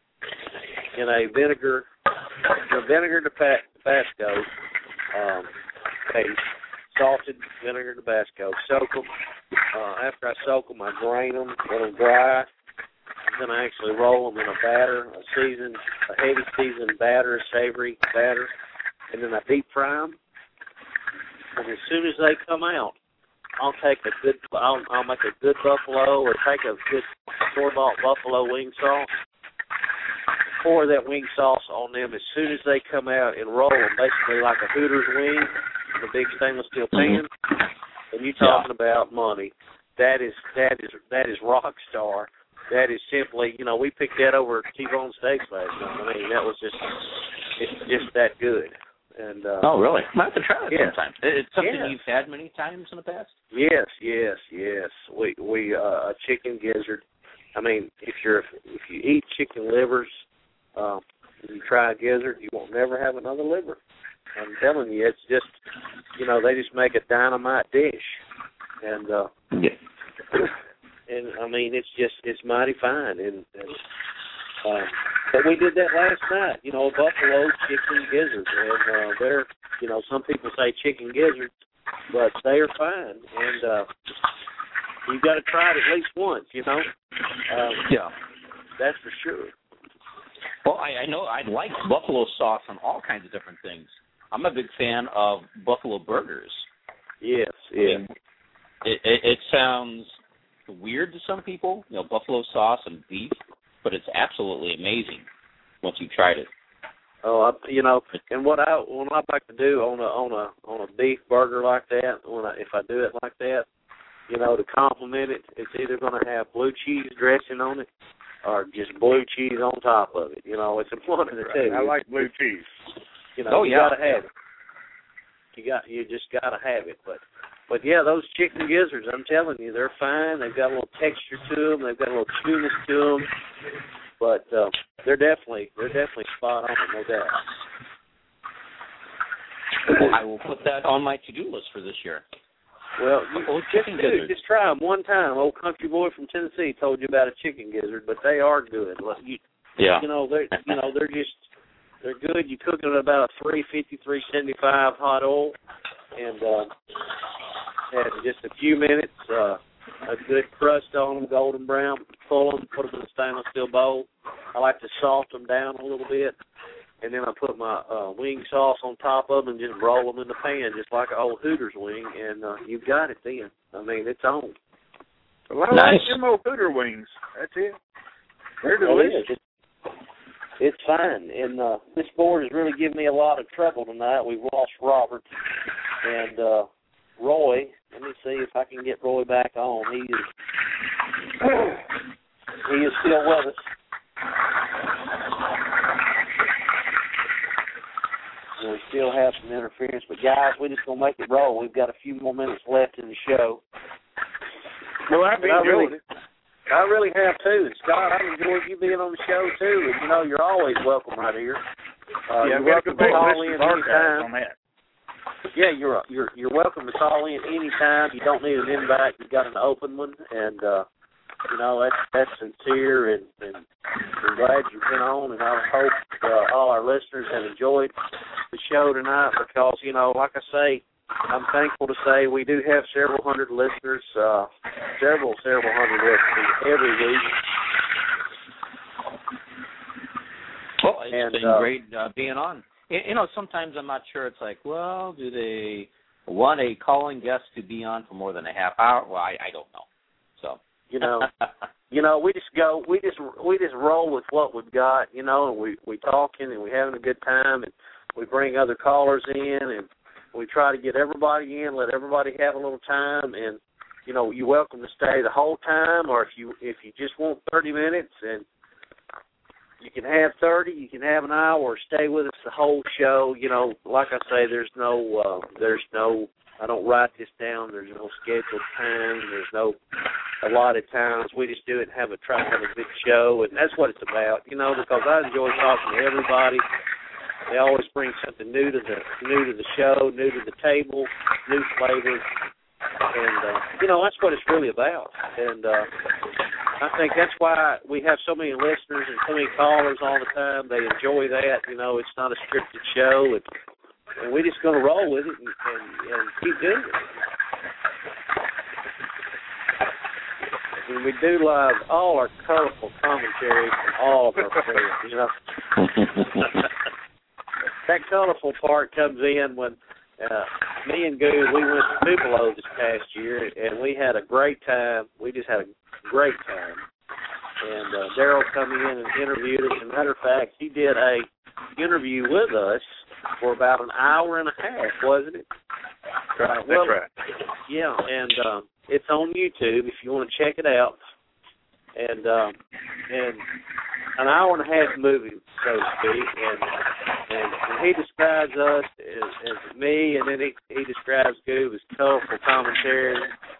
S2: in a vinegar, a vinegar Tabasco um, paste, salted vinegar Tabasco. Soak them. Uh, after I soak them, I drain them, let them dry. Then I actually roll them in a batter, a seasoned, a heavy seasoned batter, a savory batter, and then I deep fry them. And as soon as they come out, I'll take a good, I'll, I'll make a good buffalo or take a good store-bought buffalo wing sauce, pour that wing sauce on them as soon as they come out and roll them, basically like a Hooters wing, the big stainless steel pan. And you talking yeah. about money? That is that is that is rock star. That is simply, you know, we picked that over at T-Bone Steaks last night. I mean, that was just it's just that good. And uh,
S3: oh, really? I have to try it
S2: yes.
S3: sometime. It's something
S2: yes.
S3: you've had many times in the past?
S2: Yes, yes, yes. We we uh, a chicken gizzard. I mean, if you're if you eat chicken livers, uh, and you try a gizzard, you won't never have another liver. I'm telling you, it's just, you know, they just make a dynamite dish, and uh,
S3: yeah.
S2: and I mean, it's just it's mighty fine. And, and uh, but we did that last night, you know, a buffalo chicken gizzard, and uh, they're, you know, some people say chicken gizzards, but they are fine, and uh, you've got to try it at least once, you know. Um,
S3: yeah,
S2: that's for sure.
S3: Well, I, I know I like buffalo sauce on all kinds of different things. I'm a big fan of buffalo burgers.
S2: Yes,
S3: I
S2: yeah.
S3: mean, it, it, it sounds weird to some people, you know, buffalo sauce and beef, but it's absolutely amazing once you've tried it.
S2: Oh, I, you know, and what I what I like to do on a on a on a beef burger like that, when I, if I do it like that, you know, to complement it, it's either going to have blue cheese dressing on it or just blue cheese on top of it. You know, it's one of the two.
S5: I like blue cheese.
S2: You know,
S3: oh,
S2: you
S3: yeah.
S2: gotta have it. You got, you just gotta have it. But, but yeah, those chicken gizzards, I'm telling you, they're fine. They've got a little texture to them. They've got a little chewiness to them. But uh, they're definitely, they're definitely spot on, no doubt.
S3: Well, I will put that on my to-do list for this year.
S2: Well, you,
S3: oh,
S2: just,
S3: chicken
S2: do, just try them one time. Old country boy from Tennessee told you about a chicken gizzard, but they are good. You,
S3: yeah.
S2: You know, they're you know they're just. They're good. You cook them at about a three fifty, three seventy-five hot oil, and uh, and just a few minutes, uh, a good crust on them, golden brown. Pull them, put them in a stainless steel bowl. I like to salt them down a little bit, and then I put my uh, wing sauce on top of them and just roll them in the pan, just like an old Hooters wing, and uh, you've got it then. I mean, it's on.
S5: Well, I
S3: nice.
S5: like them old Hooter wings. That's it. They're
S2: Well, it
S5: delicious.
S2: is. It's fine, and uh, this board has really given me a lot of trouble tonight. We've lost Robert, and uh, Roy. Let me see if I can get Roy back on. He is he is still with us. We still have some interference, but guys, we're just gonna make it roll. We've got a few more minutes left in the show.
S5: Well, I've enjoyed it.
S2: I really have too. And Scott, I've enjoyed you being on the show too. And you know, you're always welcome right here. Uh,
S5: yeah,
S2: you're welcome to call in anytime.
S5: On that.
S2: Yeah, you're you're you're welcome to call in anytime. You don't need an invite. You got an open one, and uh, you know that's that's sincere, and, and we're glad you've been on. And I hope uh, all our listeners have enjoyed the show tonight, because you know, like I say, I'm thankful to say we do have several hundred listeners, uh, several several hundred listeners every week.
S3: Well, it's
S2: and,
S3: been
S2: uh,
S3: great uh, being on. You know, sometimes I'm not sure. It's like, well, do they want a calling guest to be on for more than a half hour? Well, I, I don't know. So
S2: you know, you know, we just go, we just we just roll with what we've got. You know, and we we talking and we having a good time, and we bring other callers in, and we try to get everybody in, let everybody have a little time, and you know, you're welcome to stay the whole time, or if you if you just want thirty minutes and you can have thirty, you can have an hour, or stay with us the whole show. You know, like I say, there's no, uh, there's no, I don't write this down. There's no scheduled time. There's no allotted times. We just do it and have a, try to have a good show, and that's what it's about, you know, because I enjoy talking to everybody. They always bring something new to the, new to the show, new to the table, new flavors. And, uh, you know, that's what it's really about. And uh, I think that's why we have so many listeners and so many callers all the time. They enjoy that. You know, it's not a scripted show. And, and we're just going to roll with it and, and, and keep doing it. And we do live all our colorful commentary from all of our friends, you know. That colorful part comes in when Uh, me and Goo, we went to Tupelo this past year, and we had a great time. We just had a great time. And uh, Daryl come in and interviewed us. As a matter of fact, he did a interview with us for about an hour and a half, wasn't it?
S5: Right, that's
S2: well,
S5: right.
S2: Yeah, and um, it's on YouTube if you want to check it out. And um, and an hour and a half movie, so to speak, and and, and he describes us as, as me, and then he he describes Goob as colorful commentary.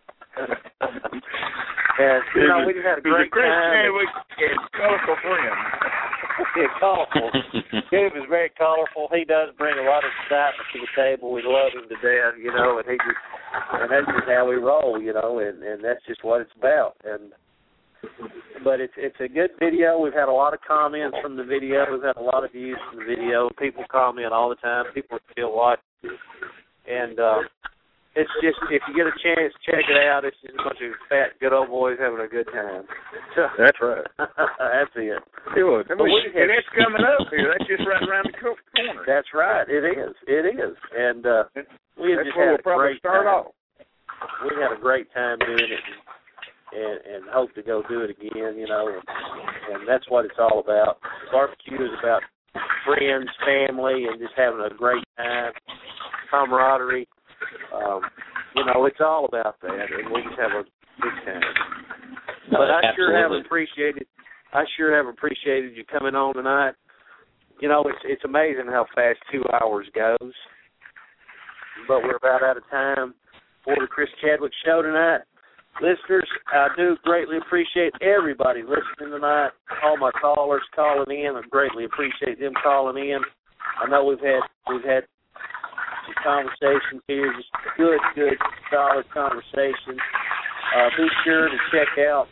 S2: And you know, we just had a great time.
S5: It's colorful friend.
S2: Yeah, colorful. Goob is very colorful. He does bring a lot of excitement to the table. We love him to death, you know, and he just and that's just how we roll, you know, and and that's just what it's about. And But it's it's a good video. We've had a lot of comments from the video. We've had a lot of views from the video. People comment all the time. People are still watching. And uh, it's just, if you get a chance, check it out. It's just a bunch of fat, good old boys having a good time. So,
S5: that's right.
S2: That's it.
S5: It was. I mean, and it's coming up here. That's just right around the corner.
S2: That's right. It is. It is. And uh, we have
S5: that's
S2: just
S5: where
S2: had
S5: we'll
S2: a great
S5: start
S2: time.
S5: off.
S2: We had a great time doing it. And, and hope to go do it again, you know, and, and that's what it's all about. Barbecue is about friends, family, and just having a great time, camaraderie. Um, you know, it's all about that, and we just have a good time.
S3: No,
S2: but I
S3: absolutely.
S2: sure have appreciated, I sure have appreciated you coming on tonight. You know, it's it's amazing how fast two hours goes. But we're about out of time for the Chris Chadwick Show tonight. Listeners, I do greatly appreciate everybody listening tonight. All my callers calling in, I greatly appreciate them calling in. I know we've had we've had some conversations here, just good, good, solid conversations. Uh, be sure to check out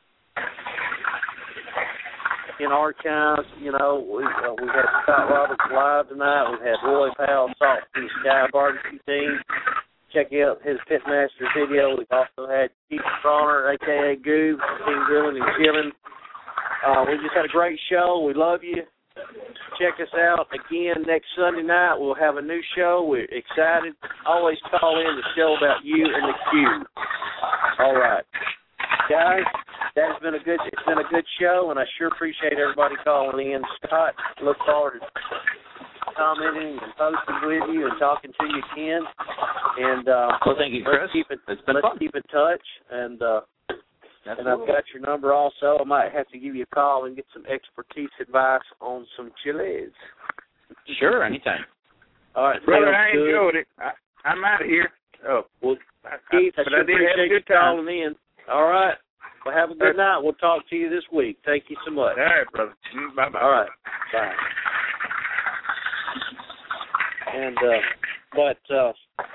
S2: in archives. You know, we uh, we've had Scott Roberts live tonight. We've had Roy Powell, Salt from the Sky Barbecue Team. Check out his Pitmaster video. We've also had Keith Bronner, a k a. Goob, Team Grilling and Chilling. Uh, we just had a great show. We love you. Check us out again next Sunday night. We'll have a new show. We're excited. Always call in the show about you and the Cube. All right. Guys, that's been a good, it's been a good show, and I sure appreciate everybody calling in. Scott, look forward to commenting and posting with you and talking to you again. And uh,
S3: well, thank you, Chris.
S2: Let's keep it,
S3: it's been
S2: let's
S3: fun.
S2: keep in touch. And uh, and I've got your number also. I might have to give you a call and get some expertise advice on some chilies.
S3: Sure, anytime.
S2: All right,
S5: brother, I
S2: good.
S5: enjoyed it. I, I'm out of here. Oh,
S2: well,
S5: I,
S2: Keith, I,
S5: I, but
S2: sure
S5: I did have a
S2: appreciate you
S5: good time.
S2: calling in. All right. Well, have a good
S5: Uh,
S2: night. We'll talk to you this week. Thank you so much.
S5: All right, brother. Bye bye.
S2: All right. Bye. And uh, but uh,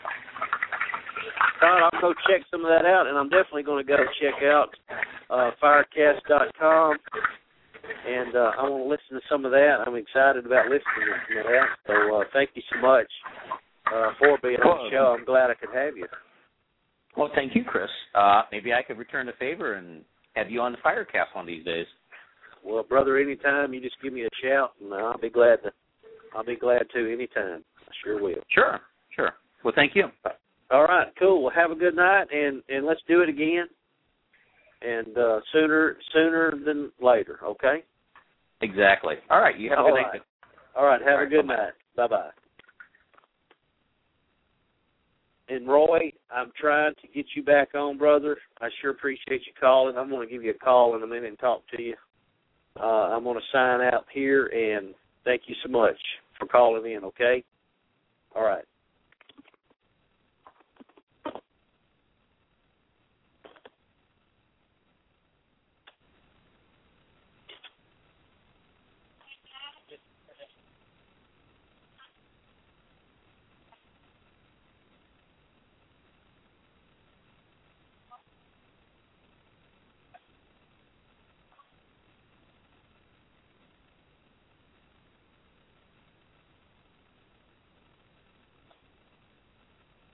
S2: Todd, I'll go check some of that out, and I'm definitely going to go check out uh, Firecast dot com, and uh, I want to listen to some of that. I'm excited about listening to some of that. So uh, thank you so much uh, for being on the show. I'm glad I could have you.
S3: Well, thank you, Chris. Uh, maybe I could return the favor and have you on the Firecast one of these days.
S2: Well, brother, anytime you just give me a shout, and I'll be glad to. I'll be glad to anytime. I sure will.
S3: Sure, sure. Well, thank you.
S2: All right, cool. Well, have a good night, and, and let's do it again. And uh, sooner sooner than later, okay?
S3: Exactly. All right, you have a
S2: All
S3: good
S2: right.
S3: night.
S2: All right, have
S3: All
S2: a
S3: right,
S2: good
S3: bye-bye.
S2: night. Bye-bye. And Roy, I'm trying to get you back on, brother. I sure appreciate you calling. I'm going to give you a call in a minute and talk to you. Uh, I'm going to sign out here, and thank you so much for calling in, okay? All right.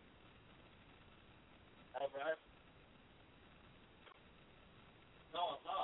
S2: All right. No, I'm not.